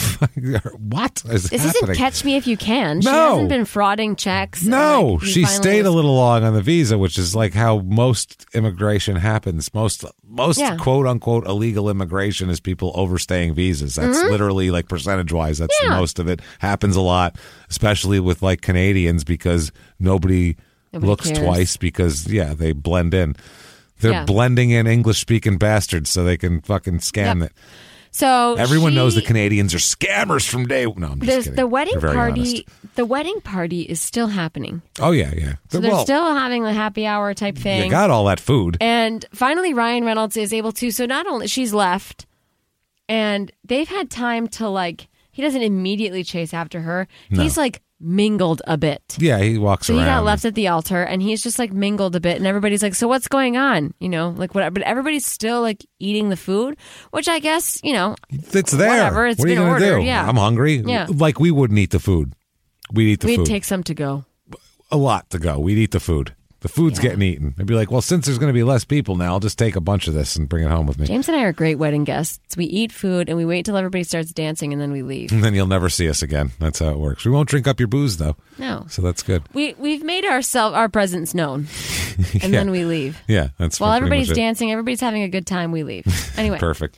[SPEAKER 3] what is
[SPEAKER 2] this
[SPEAKER 3] happening?
[SPEAKER 2] Isn't Catch Me If You Can. She
[SPEAKER 3] No.
[SPEAKER 2] hasn't been frauding checks.
[SPEAKER 3] No, she stayed a
[SPEAKER 2] was...
[SPEAKER 3] little long on the visa, which is like how most immigration happens. Most quote unquote illegal immigration is people overstaying visas. That's literally like percentage wise. That's most of it. Happens a lot, especially with like Canadians because nobody looks
[SPEAKER 2] cares.
[SPEAKER 3] twice because they blend in. They're blending in English speaking bastards so they can fucking scam it.
[SPEAKER 2] So
[SPEAKER 3] everyone knows the Canadians are scammers from day one. No, I'm just kidding.
[SPEAKER 2] The wedding
[SPEAKER 3] They're very
[SPEAKER 2] party.
[SPEAKER 3] honest.
[SPEAKER 2] The wedding party is still happening.
[SPEAKER 3] Oh yeah.
[SPEAKER 2] So they're still having the happy hour type thing.
[SPEAKER 3] You got all that food.
[SPEAKER 2] And finally, Ryan Reynolds is able to. So not only she's left, and they've had time to he doesn't immediately chase after her. No. He's mingled a bit.
[SPEAKER 3] Yeah, he walks around.
[SPEAKER 2] So he got left at the altar and he's just mingled a bit and everybody's like, "So what's going on?" Whatever. But everybody's still eating the food, which I guess,
[SPEAKER 3] it's there.
[SPEAKER 2] Whatever. It's
[SPEAKER 3] what are you
[SPEAKER 2] been
[SPEAKER 3] gonna
[SPEAKER 2] ordered.
[SPEAKER 3] do?
[SPEAKER 2] Yeah.
[SPEAKER 3] I'm hungry.
[SPEAKER 2] Yeah.
[SPEAKER 3] Like we wouldn't eat the food. We'd eat the food.
[SPEAKER 2] We'd take some to go.
[SPEAKER 3] A lot to go. We'd eat the food. The food's getting eaten. They'd be like, "Well, since there's going to be less people now, I'll just take a bunch of this and bring it home with me."
[SPEAKER 2] James and I are great wedding guests. We eat food and we wait till everybody starts dancing and then we leave.
[SPEAKER 3] And then you'll never see us again. That's how it works. We won't drink up your booze, though.
[SPEAKER 2] No.
[SPEAKER 3] So that's good.
[SPEAKER 2] We've made our presence known, and then we leave.
[SPEAKER 3] Yeah, that's
[SPEAKER 2] while everybody's dancing, everybody's having a good time. We leave anyway.
[SPEAKER 3] Perfect.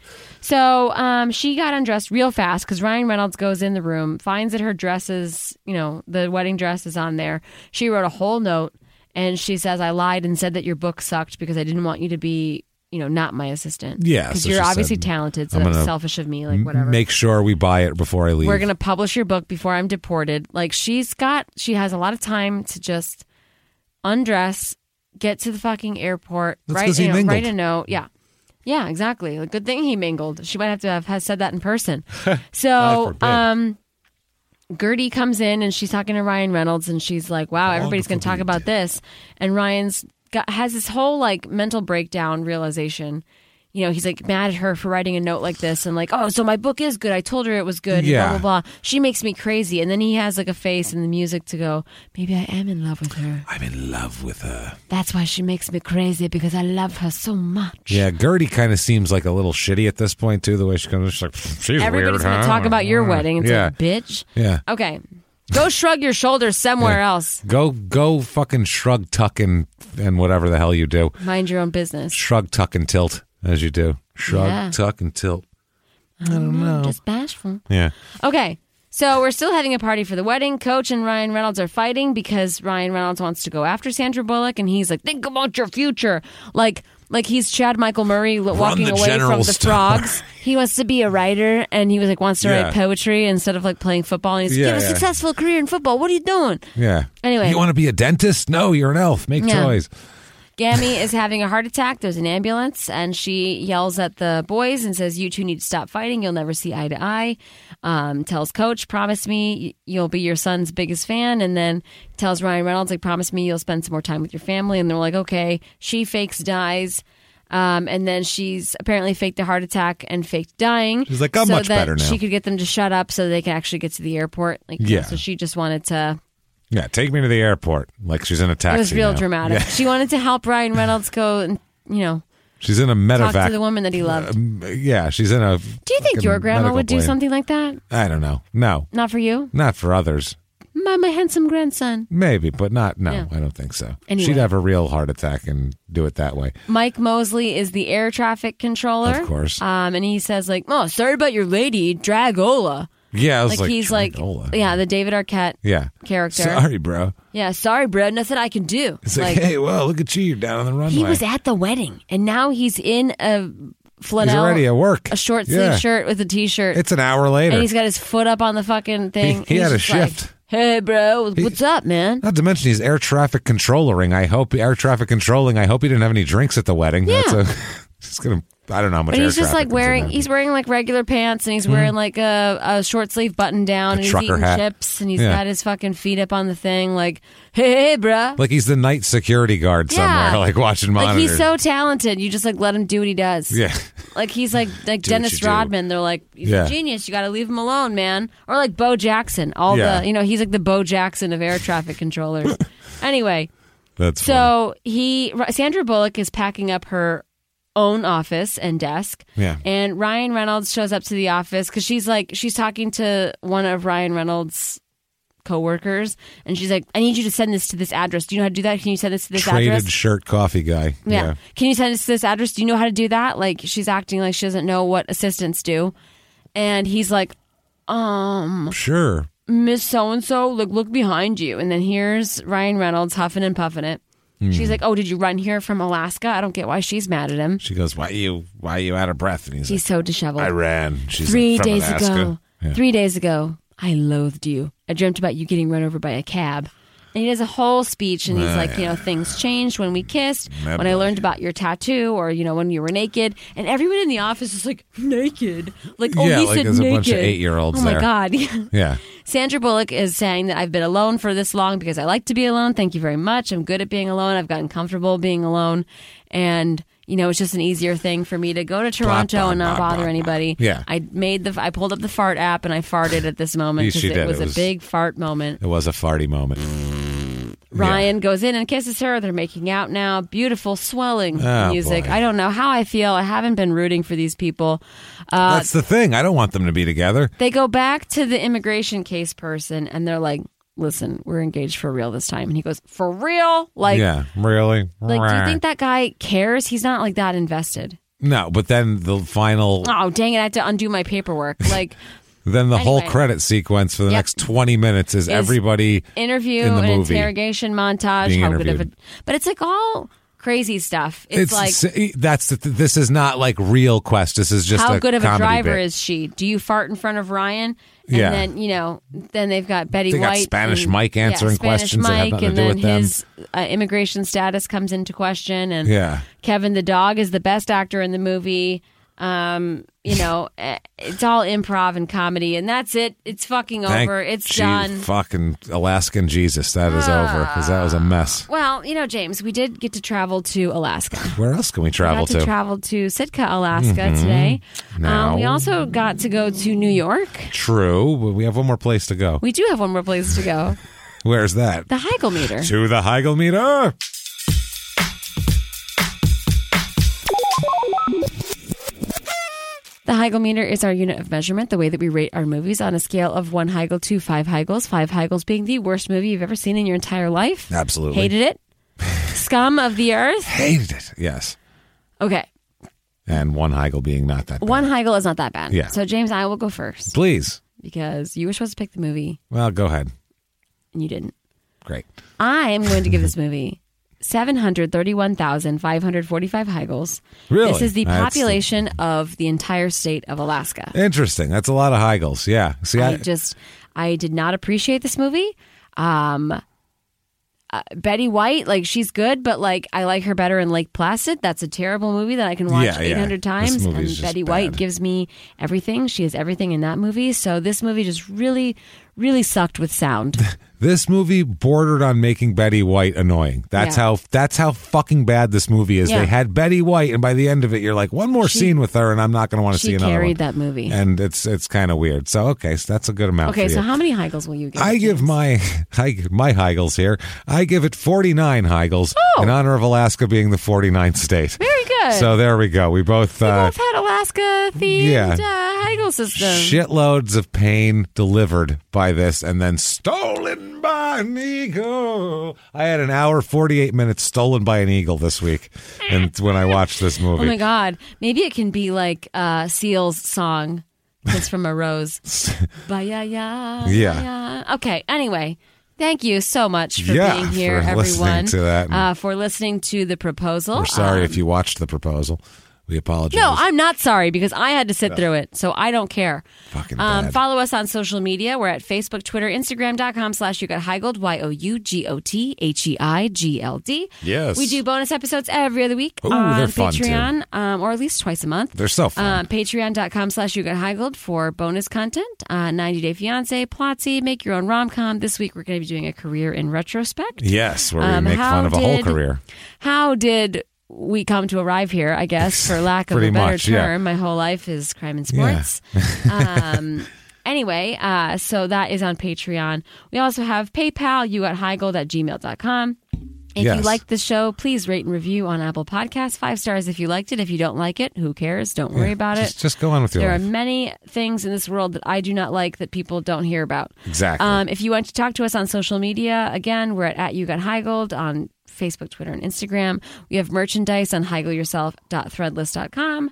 [SPEAKER 2] So she got undressed real fast because Ryan Reynolds goes in the room, finds that her dress is, the wedding dress is on there. She wrote a whole note. And she says, "I lied and said that your book sucked because I didn't want you to be, not my assistant."
[SPEAKER 3] Yeah.
[SPEAKER 2] Because
[SPEAKER 3] so
[SPEAKER 2] you're
[SPEAKER 3] she
[SPEAKER 2] obviously
[SPEAKER 3] said,
[SPEAKER 2] talented, so that's selfish of me, whatever.
[SPEAKER 3] Make sure we buy it before I leave.
[SPEAKER 2] We're going to publish your book before I'm deported. She has a lot of time to just undress, get to the fucking airport, write a note. Yeah. Yeah, exactly. A good thing he mingled. She might have to have said that in person. So, Gertie comes in and she's talking to Ryan Reynolds and she's like, "Wow, everybody's going to talk about this." And Ryan's has this whole mental breakdown realization. He's mad at her for writing a note like this and "Oh, so my book is good. I told her it was good."
[SPEAKER 3] Yeah.
[SPEAKER 2] And blah, blah, blah. She makes me crazy. And then he has a face and the music to go, "Maybe I am in love with her.
[SPEAKER 3] I'm in love with her.
[SPEAKER 2] That's why she makes me crazy because I love her so much."
[SPEAKER 3] Yeah, Gertie kind of seems like a little shitty at this point, too, the way she comes. She's like, "She's
[SPEAKER 2] Everybody's
[SPEAKER 3] weird,
[SPEAKER 2] going to talk about your wedding. It's bitch.
[SPEAKER 3] Yeah.
[SPEAKER 2] Okay. Go shrug your shoulders somewhere else.
[SPEAKER 3] Go fucking shrug, tuck, and whatever the hell you do.
[SPEAKER 2] Mind your own business.
[SPEAKER 3] Shrug, tuck, and tilt, as you do. Shrug, tuck, and tilt. I don't know.
[SPEAKER 2] Just bashful.
[SPEAKER 3] Yeah.
[SPEAKER 2] Okay. So we're still having a party for the wedding. Coach and Ryan Reynolds are fighting because Ryan Reynolds wants to go after Sandra Bullock, and he's like, "Think about your future." Like he's Chad Michael Murray walking away from the frogs. He wants to be a writer, and he wants to write poetry instead of playing football. And he's like, "You have a successful career in football. What are you doing?"
[SPEAKER 3] Yeah.
[SPEAKER 2] Anyway.
[SPEAKER 3] You want to be a dentist? No, you're an elf. Make toys.
[SPEAKER 2] Gammy is having a heart attack. There's an ambulance, and she yells at the boys and says, "You two need to stop fighting. You'll never see eye to eye." Tells Coach, "Promise me you'll be your son's biggest fan." And then tells Ryan Reynolds, "Promise me you'll spend some more time with your family." And they're like, "Okay." She fakes dies. And then she's apparently faked a heart attack and faked dying.
[SPEAKER 3] She's like, "I'm much better now."
[SPEAKER 2] She could get them to shut up so they can actually get to the airport. So she just wanted to...
[SPEAKER 3] Yeah, take me to the airport. Like she's in a taxi.
[SPEAKER 2] It was real
[SPEAKER 3] now.
[SPEAKER 2] dramatic.
[SPEAKER 3] Yeah.
[SPEAKER 2] She wanted to help Ryan Reynolds go
[SPEAKER 3] She's in a
[SPEAKER 2] talk
[SPEAKER 3] medevac.
[SPEAKER 2] to the woman that he loved.
[SPEAKER 3] Yeah, she's in a.
[SPEAKER 2] Do you think your grandma would do something like that?
[SPEAKER 3] I don't know. No,
[SPEAKER 2] Not for you?
[SPEAKER 3] not for others.
[SPEAKER 2] My handsome grandson.
[SPEAKER 3] Maybe, but not. No,
[SPEAKER 2] Yeah.
[SPEAKER 3] I don't think so.
[SPEAKER 2] Anyway.
[SPEAKER 3] She'd have a real heart attack and do it that way.
[SPEAKER 2] Mike Mosley is the air traffic controller.
[SPEAKER 3] Of course.
[SPEAKER 2] And he says like, "Oh, sorry about your lady, Dragola."
[SPEAKER 3] Yeah, I was like,
[SPEAKER 2] he's
[SPEAKER 3] Dragola.
[SPEAKER 2] the David Arquette
[SPEAKER 3] Yeah.
[SPEAKER 2] character.
[SPEAKER 3] Sorry, bro.
[SPEAKER 2] Yeah, sorry, bro. Nothing I can do.
[SPEAKER 3] It's like, hey, well, look at you. You're down on the runway.
[SPEAKER 2] he was at the wedding, and now he's in a flannel.
[SPEAKER 3] He's already at work.
[SPEAKER 2] A short sleeve
[SPEAKER 3] Yeah.
[SPEAKER 2] shirt with a t-shirt.
[SPEAKER 3] It's an hour later.
[SPEAKER 2] And he's got his foot up on the fucking thing.
[SPEAKER 3] He
[SPEAKER 2] He's
[SPEAKER 3] had a
[SPEAKER 2] just like,
[SPEAKER 3] shift.
[SPEAKER 2] hey, bro, what's up, man?
[SPEAKER 3] Not to mention he's air traffic controlling. I hope he didn't have any drinks at the wedding.
[SPEAKER 2] Yeah.
[SPEAKER 3] Just gonna. I don't know how much.
[SPEAKER 2] But
[SPEAKER 3] air
[SPEAKER 2] he's just
[SPEAKER 3] traffic
[SPEAKER 2] like
[SPEAKER 3] is in there.
[SPEAKER 2] he's wearing like regular pants, and he's wearing like a short sleeve button down, and he's
[SPEAKER 3] trucker
[SPEAKER 2] eating
[SPEAKER 3] hat.
[SPEAKER 2] chips, and he's
[SPEAKER 3] Yeah.
[SPEAKER 2] got his fucking feet up on the thing, like, hey, bruh.
[SPEAKER 3] Like he's the night security guard somewhere, like watching monitors.
[SPEAKER 2] Like he's so talented, you just like let him do what he does.
[SPEAKER 3] Yeah.
[SPEAKER 2] Like he's like
[SPEAKER 3] Do
[SPEAKER 2] Dennis
[SPEAKER 3] what you do.
[SPEAKER 2] Rodman. They're like, he's
[SPEAKER 3] Yeah.
[SPEAKER 2] a genius. You got to leave him alone, man. Or like Bo Jackson.
[SPEAKER 3] Yeah.
[SPEAKER 2] He's like the Bo Jackson of air traffic controllers. Anyway,
[SPEAKER 3] That's funny.
[SPEAKER 2] so Sandra Bullock is packing up her own office and desk.
[SPEAKER 3] Yeah.
[SPEAKER 2] And Ryan Reynolds shows up to the office because she's talking to one of Ryan Reynolds' coworkers, and she's like, I need you to send this to this address. Do you know how to do that? Can you send this to this
[SPEAKER 3] Traded
[SPEAKER 2] address?
[SPEAKER 3] shirt coffee guy.
[SPEAKER 2] Yeah. Can you send this to this address? Do you know how to do that? Like, she's acting like she doesn't know what assistants do. And he's like,
[SPEAKER 3] Sure.
[SPEAKER 2] Miss So-and-so, look behind you. And then here's Ryan Reynolds huffing and puffing it. She's like, oh, did you run here from Alaska? I don't get why she's mad at him.
[SPEAKER 3] She goes, why are you out of breath? And
[SPEAKER 2] He's
[SPEAKER 3] like,
[SPEAKER 2] so disheveled.
[SPEAKER 3] I ran. She's
[SPEAKER 2] 3
[SPEAKER 3] like, from
[SPEAKER 2] days
[SPEAKER 3] Alaska.
[SPEAKER 2] ago.
[SPEAKER 3] Yeah.
[SPEAKER 2] 3 days ago, I loathed you. I dreamt about you getting run over by a cab. And he does a whole speech, and he's like, things changed when we kissed, when I learned about your tattoo, or, when you were naked. And everyone in the office is like, naked? Like, oh,
[SPEAKER 3] Yeah,
[SPEAKER 2] he
[SPEAKER 3] like
[SPEAKER 2] said
[SPEAKER 3] there's a
[SPEAKER 2] naked.
[SPEAKER 3] bunch of 8-year-olds
[SPEAKER 2] Oh, my
[SPEAKER 3] there.
[SPEAKER 2] God.
[SPEAKER 3] Yeah.
[SPEAKER 2] Sandra Bullock is saying that I've been alone for this long because I like to be alone. Thank you very much. I'm good at being alone. I've gotten comfortable being alone. And, it's just an easier thing for me to go to Toronto
[SPEAKER 3] blah,
[SPEAKER 2] and not
[SPEAKER 3] blah,
[SPEAKER 2] bother
[SPEAKER 3] blah,
[SPEAKER 2] anybody.
[SPEAKER 3] Yeah.
[SPEAKER 2] I pulled up the fart app and I farted at this moment
[SPEAKER 3] Yes,
[SPEAKER 2] because
[SPEAKER 3] you
[SPEAKER 2] it
[SPEAKER 3] did.
[SPEAKER 2] was
[SPEAKER 3] It
[SPEAKER 2] a
[SPEAKER 3] was-
[SPEAKER 2] big fart moment.
[SPEAKER 3] It was a farty moment.
[SPEAKER 2] Ryan goes in and kisses her. They're making out now. Beautiful, swelling
[SPEAKER 3] Oh,
[SPEAKER 2] music.
[SPEAKER 3] boy.
[SPEAKER 2] I don't know how I feel. I haven't been rooting for these people.
[SPEAKER 3] That's the thing. I don't want them to be together.
[SPEAKER 2] They go back to the immigration case person and they're like, listen, we're engaged for real this time. And he goes, for real? Like,
[SPEAKER 3] Yeah, really?
[SPEAKER 2] like, do you think that guy cares? He's not like that invested.
[SPEAKER 3] No, but then the final,
[SPEAKER 2] Oh, dang it. I have to undo my paperwork. Like,
[SPEAKER 3] then the whole
[SPEAKER 2] Anyway.
[SPEAKER 3] credit sequence for the
[SPEAKER 2] Yep.
[SPEAKER 3] next 20 minutes is everybody
[SPEAKER 2] interview,
[SPEAKER 3] in the
[SPEAKER 2] an
[SPEAKER 3] movie
[SPEAKER 2] interrogation montage.
[SPEAKER 3] being
[SPEAKER 2] How good of
[SPEAKER 3] interviewed.
[SPEAKER 2] it. But it's like all crazy stuff. It's like,
[SPEAKER 3] this is not like real Quest. This is just
[SPEAKER 2] how
[SPEAKER 3] a
[SPEAKER 2] good of a
[SPEAKER 3] comedy
[SPEAKER 2] driver
[SPEAKER 3] bit.
[SPEAKER 2] is she? Do you fart in front of Ryan? And
[SPEAKER 3] Yeah.
[SPEAKER 2] then, then they've got Betty
[SPEAKER 3] They got
[SPEAKER 2] White.
[SPEAKER 3] Spanish
[SPEAKER 2] and-
[SPEAKER 3] Mike answering
[SPEAKER 2] Spanish
[SPEAKER 3] questions that have
[SPEAKER 2] Mike,
[SPEAKER 3] nothing
[SPEAKER 2] and
[SPEAKER 3] to do
[SPEAKER 2] then
[SPEAKER 3] with them.
[SPEAKER 2] his immigration status comes into question. And
[SPEAKER 3] Yeah.
[SPEAKER 2] Kevin the dog is the best actor in the movie. It's all improv and comedy, and that's it. It's fucking
[SPEAKER 3] Thank
[SPEAKER 2] over. It's
[SPEAKER 3] gee,
[SPEAKER 2] done.
[SPEAKER 3] Fucking Alaskan Jesus. That is over because that was a mess.
[SPEAKER 2] Well, James, we did get to travel to Alaska.
[SPEAKER 3] Where else can we
[SPEAKER 2] We
[SPEAKER 3] travel
[SPEAKER 2] got to
[SPEAKER 3] to?
[SPEAKER 2] travel to Sitka, Alaska today.
[SPEAKER 3] Now-
[SPEAKER 2] We also got to go to New York.
[SPEAKER 3] True, but we have one more place to go.
[SPEAKER 2] We do have one more place to go.
[SPEAKER 3] Where's that?
[SPEAKER 2] The Heigl meter.
[SPEAKER 3] To the Heigl meter.
[SPEAKER 2] The Heigl meter is our unit of measurement, the way that we rate our movies on a scale of 1 Heigl to 5 Heigls. 5 Heigls being the worst movie you've ever seen in your entire life.
[SPEAKER 3] Absolutely.
[SPEAKER 2] Hated it. Scum of the earth.
[SPEAKER 3] Hated it. Yes.
[SPEAKER 2] Okay.
[SPEAKER 3] And 1 Heigl being not that bad.
[SPEAKER 2] 1 Heigl is not that bad.
[SPEAKER 3] Yeah.
[SPEAKER 2] So, James, I will go first
[SPEAKER 3] Please.
[SPEAKER 2] because you were supposed to pick the movie
[SPEAKER 3] Well, go ahead.
[SPEAKER 2] and you didn't.
[SPEAKER 3] Great.
[SPEAKER 2] I am going to give this movie 731,545 Heigls.
[SPEAKER 3] Really?
[SPEAKER 2] This is the
[SPEAKER 3] That's-
[SPEAKER 2] population of the entire state of Alaska.
[SPEAKER 3] Interesting. That's a lot of Heigls. Yeah. See,
[SPEAKER 2] I did not appreciate this movie. Betty White, like, she's good, but like I like her better in Lake Placid. That's a terrible movie that I can watch
[SPEAKER 3] Yeah, yeah.
[SPEAKER 2] 800
[SPEAKER 3] This
[SPEAKER 2] times. And
[SPEAKER 3] movie's just
[SPEAKER 2] Betty White
[SPEAKER 3] bad.
[SPEAKER 2] gives me everything. She has everything in that movie. So this movie just really, really sucked with sound.
[SPEAKER 3] This movie bordered on making Betty White annoying. That's how fucking bad this movie is.
[SPEAKER 2] Yeah.
[SPEAKER 3] They had Betty White, and by the end of it, you're like, one more scene with her, and I'm not going to want to see another one.
[SPEAKER 2] She carried that movie.
[SPEAKER 3] And it's kind of weird. So, okay, so that's a good amount
[SPEAKER 2] Okay,
[SPEAKER 3] for
[SPEAKER 2] so
[SPEAKER 3] you.
[SPEAKER 2] how many Heigls will you give?
[SPEAKER 3] I give my Heigls here. I give it 49 Heigls in honor of Alaska being the 49th state.
[SPEAKER 2] Very good.
[SPEAKER 3] So there we go. We both
[SPEAKER 2] had Alaska-themed Heigl system.
[SPEAKER 3] Shitloads of pain delivered by this, and then stolen by an eagle. I had an hour, 48 minutes stolen by an eagle this week, and when I watched this movie.
[SPEAKER 2] Oh my God. Maybe it can be like Seal's song, Kiss from a Rose. Yeah. Okay, anyway. Thank you so much for being here,
[SPEAKER 3] for
[SPEAKER 2] everyone.
[SPEAKER 3] Listening to that.
[SPEAKER 2] For listening to the proposal.
[SPEAKER 3] We're sorry if you watched the proposal. We apologize.
[SPEAKER 2] No, I'm not sorry because I had to sit through it, so I don't care.
[SPEAKER 3] Fucking bad.
[SPEAKER 2] Follow us on social media. We're at Facebook, Twitter, Instagram.com/YouGotHeigold, YOUGOTHEIGLD.
[SPEAKER 3] Yes.
[SPEAKER 2] We do bonus episodes every other week
[SPEAKER 3] Ooh,
[SPEAKER 2] on
[SPEAKER 3] they're fun,
[SPEAKER 2] Patreon, or at least twice a month.
[SPEAKER 3] They're so fun.
[SPEAKER 2] Patreon.com/YouGotHeigold for bonus content. 90 Day Fiancé, Plotzy, Make Your Own Rom-Com. This week we're going to be doing a career in retrospect.
[SPEAKER 3] Yes, where we make fun of a whole career.
[SPEAKER 2] How did we come to arrive here, I guess, for lack of a better term. My whole life is crime and sports. Yeah. Anyway, so that is on Patreon. We also have PayPal, YouGotHeigold@gmail.com. If you like the show, please rate and review on Apple Podcasts. 5 stars if you liked it. If you don't like it, who cares? Don't worry about it.
[SPEAKER 3] Just go on with your life.
[SPEAKER 2] There are many things in this world that I do not like that people don't hear about.
[SPEAKER 3] Exactly.
[SPEAKER 2] If you want to talk to us on social media, again, we're at YouGotHeigold on Facebook, Twitter, and Instagram. We have merchandise on HeiglYourself.threadless.com.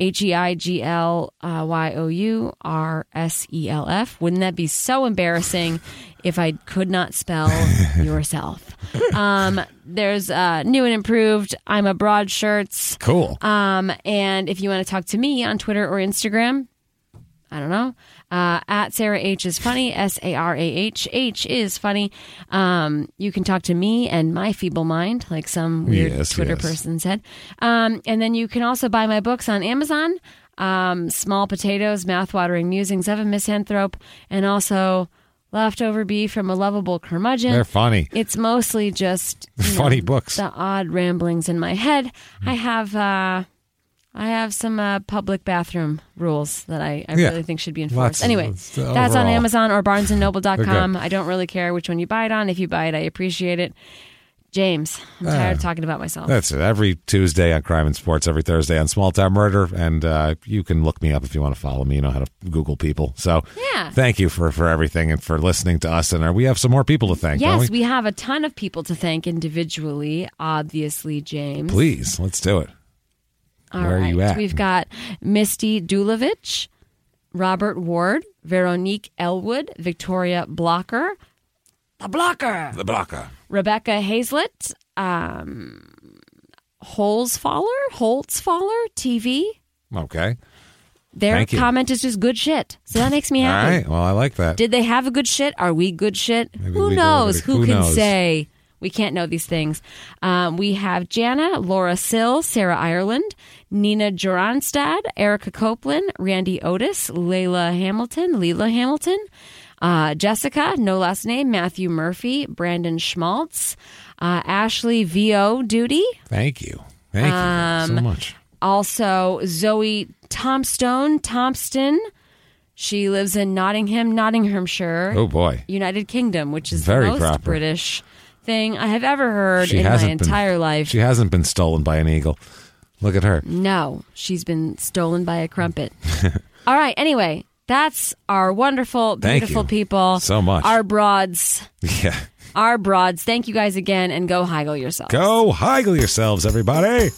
[SPEAKER 2] HEIGLYOURSELF. Wouldn't that be so embarrassing if I could not spell yourself? There's new and improved I'm Abroad shirts.
[SPEAKER 3] Cool.
[SPEAKER 2] And if you want to talk to me on Twitter or Instagram, I don't know. At Sarah H is funny, SARAH. H is funny. You can talk to me and my feeble mind, like some weird Twitter person said. And then you can also buy my books on Amazon. Small Potatoes, Mouthwatering Musings of a Misanthrope, and also Leftover Beef from a Lovable Curmudgeon.
[SPEAKER 3] They're funny.
[SPEAKER 2] It's mostly just
[SPEAKER 3] funny books.
[SPEAKER 2] The odd ramblings in my head. I have some public bathroom rules that I really think should be enforced. Anyway, that's on Amazon or BarnesandNoble.com. I don't really care which one you buy it on. If you buy it, I appreciate it. James, I'm tired of talking about myself.
[SPEAKER 3] That's it. Every Tuesday on Crime and Sports, every Thursday on Small Town Murder, and you can look me up if you want to follow me. You know how to Google people. So thank you for everything and for listening to us. And we have some more people to thank, don't
[SPEAKER 2] we? We have a ton of people to thank individually, obviously, James.
[SPEAKER 3] Please, let's do it. Where are you at?
[SPEAKER 2] We've got Misty Dulovich, Robert Ward, Veronique Elwood, Victoria Blocker, The Blocker, Rebecca Hazlett, Holzfaller TV.
[SPEAKER 3] Okay.
[SPEAKER 2] Their comment is just good shit. So that makes me happy.
[SPEAKER 3] All right. Well, I like that.
[SPEAKER 2] Did they have a good shit? Are we good shit? Who knows? Who can say? We can't know these things. We have Jana, Laura Sill, Sarah Ireland, Nina Joranstad, Erica Copeland, Randy Otis, Leila Hamilton, Jessica, no last name, Matthew Murphy, Brandon Schmaltz, Ashley V.O. Duty.
[SPEAKER 3] Thank you so much.
[SPEAKER 2] Also, Zoe Thompston. She lives in Nottinghamshire.
[SPEAKER 3] Oh, boy.
[SPEAKER 2] United Kingdom, which is
[SPEAKER 3] very
[SPEAKER 2] the most
[SPEAKER 3] proper
[SPEAKER 2] British thing I have ever heard in my entire life.
[SPEAKER 3] She hasn't been stolen by an eagle. Look at her.
[SPEAKER 2] No, she's been stolen by a crumpet. All right, anyway, that's our wonderful, beautiful people.
[SPEAKER 3] So much.
[SPEAKER 2] Our broads.
[SPEAKER 3] Yeah.
[SPEAKER 2] Our broads. Thank you guys again, and go Heigl yourselves.
[SPEAKER 3] Go Heigl yourselves, everybody.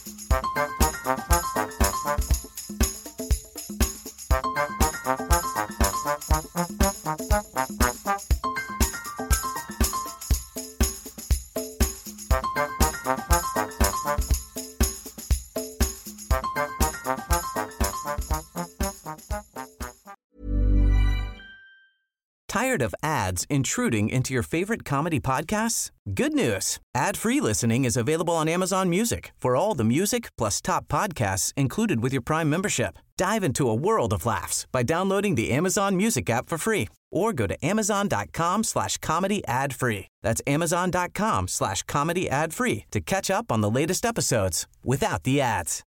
[SPEAKER 4] Tired of ads ads intruding into your favorite comedy podcasts? Good news. Ad-free listening is available on Amazon Music for all the music plus top podcasts included with your Prime membership. Dive into a world of laughs by downloading the Amazon Music app for free or go to amazon.com/comedy ad free. That's amazon.com/comedy ad free to catch up on the latest episodes without the ads.